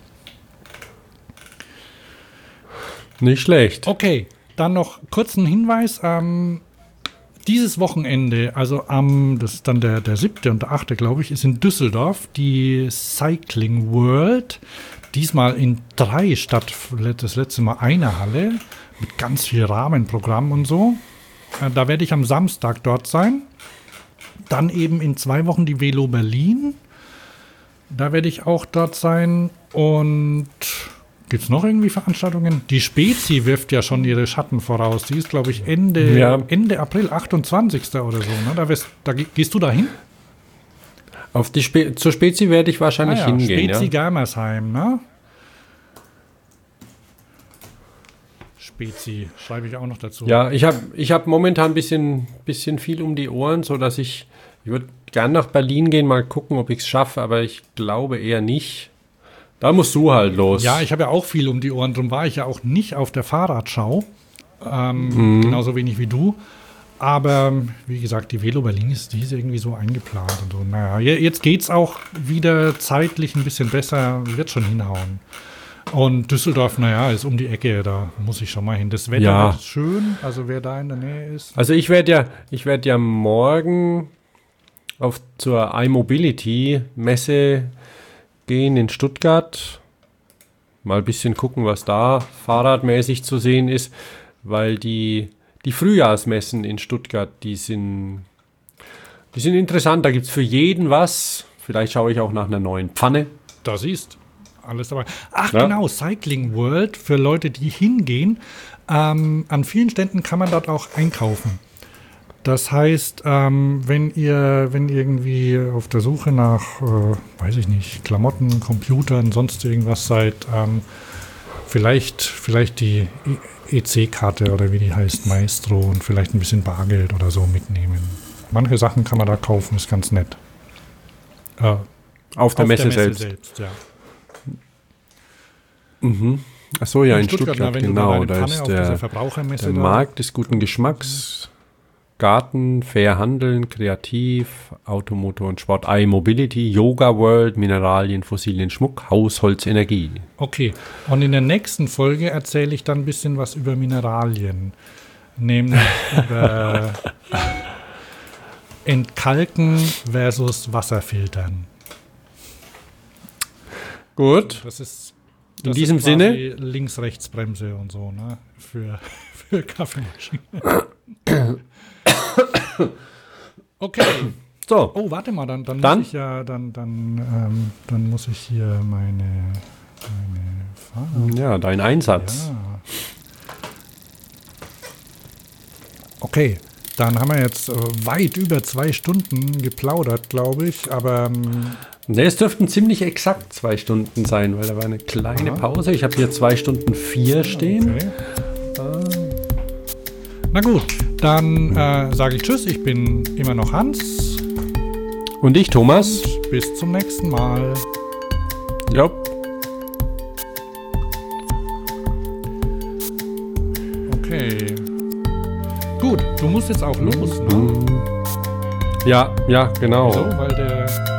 Nicht schlecht. Okay, dann noch kurz ein Hinweis. Dieses Wochenende, also das ist dann der 7. und der 8., glaube ich, ist in Düsseldorf die Cycling World. Diesmal in 3 statt das letzte Mal eine Halle mit ganz viel Rahmenprogramm und so. Da werde ich am Samstag dort sein. Dann eben in 2 Wochen die Velo Berlin. Da werde ich auch dort sein. Und gibt es noch irgendwie Veranstaltungen? Die Spezi wirft ja schon ihre Schatten voraus. Die ist, glaube ich, Ende April, 28. oder so. Ne? Da gehst du da hin? Zur Spezi werde ich wahrscheinlich hingehen. Spezi Germersheim, ne? Spezi, schreibe ich auch noch dazu. Ja, ich hab momentan ein bisschen viel um die Ohren, sodass ich würde gern nach Berlin gehen, mal gucken, ob ich es schaffe, aber ich glaube eher nicht. Da musst du halt los. Ja, ich habe ja auch viel um die Ohren, darum war ich ja auch nicht auf der Fahrradschau. Genauso wenig wie du. Aber wie gesagt, die Velo Berlin die ist irgendwie so eingeplant und so. Naja, jetzt geht's auch wieder zeitlich ein bisschen besser, wird schon hinhauen. Und Düsseldorf, ist um die Ecke, da muss ich schon mal hin. Das Wetter wird schön, also wer da in der Nähe ist. Also ich werde ja morgen zur iMobility-Messe gehen in Stuttgart. Mal ein bisschen gucken, was da fahrradmäßig zu sehen ist, weil die Frühjahrsmessen in Stuttgart, die sind interessant. Da gibt es für jeden was. Vielleicht schaue ich auch nach einer neuen Pfanne. Da siehst alles dabei. Ach ja. Genau, Cycling World für Leute, die hingehen. An vielen Ständen kann man dort auch einkaufen. Das heißt, wenn ihr irgendwie auf der Suche nach, weiß ich nicht, Klamotten, Computern, sonst irgendwas seid, vielleicht die EC-Karte oder wie die heißt, Maestro und vielleicht ein bisschen Bargeld oder so mitnehmen. Manche Sachen kann man da kaufen, ist ganz nett. Auf der Messe selbst. Ja. Mhm. Achso, ja, in Stuttgart genau. Da ist der Verbrauchermesse Markt des guten Geschmacks. Garten, Fair Handeln, Kreativ, Automotor und Sport, iMobility, Yoga World, Mineralien, Fossilien, Schmuck, Hausholz, Energie. Okay, und in der nächsten Folge erzähle ich dann ein bisschen was über Mineralien. Nämlich über Entkalken versus Wasserfiltern. Gut. Das ist In diesem quasi Sinne. Links-Rechts-Bremse und so, ne? Für Kaffeemaschinen. Okay. So. Oh, warte mal, dann Dann? muss ich ja, dann muss ich hier meine Fahrer. Ja, dein Einsatz. Ja. Okay, dann haben wir jetzt weit über 2 Stunden geplaudert, glaube ich, aber Ne, es dürften ziemlich exakt 2 Stunden sein, weil da war eine kleine Pause. Ich habe hier 2 Stunden 4 stehen. okay. Na gut, dann sage ich Tschüss, ich bin immer noch Hans. Und ich, Thomas. Bis zum nächsten Mal. Ja. Okay. Gut, du musst jetzt auch los, ne? Ja, genau. Wieso? Weil der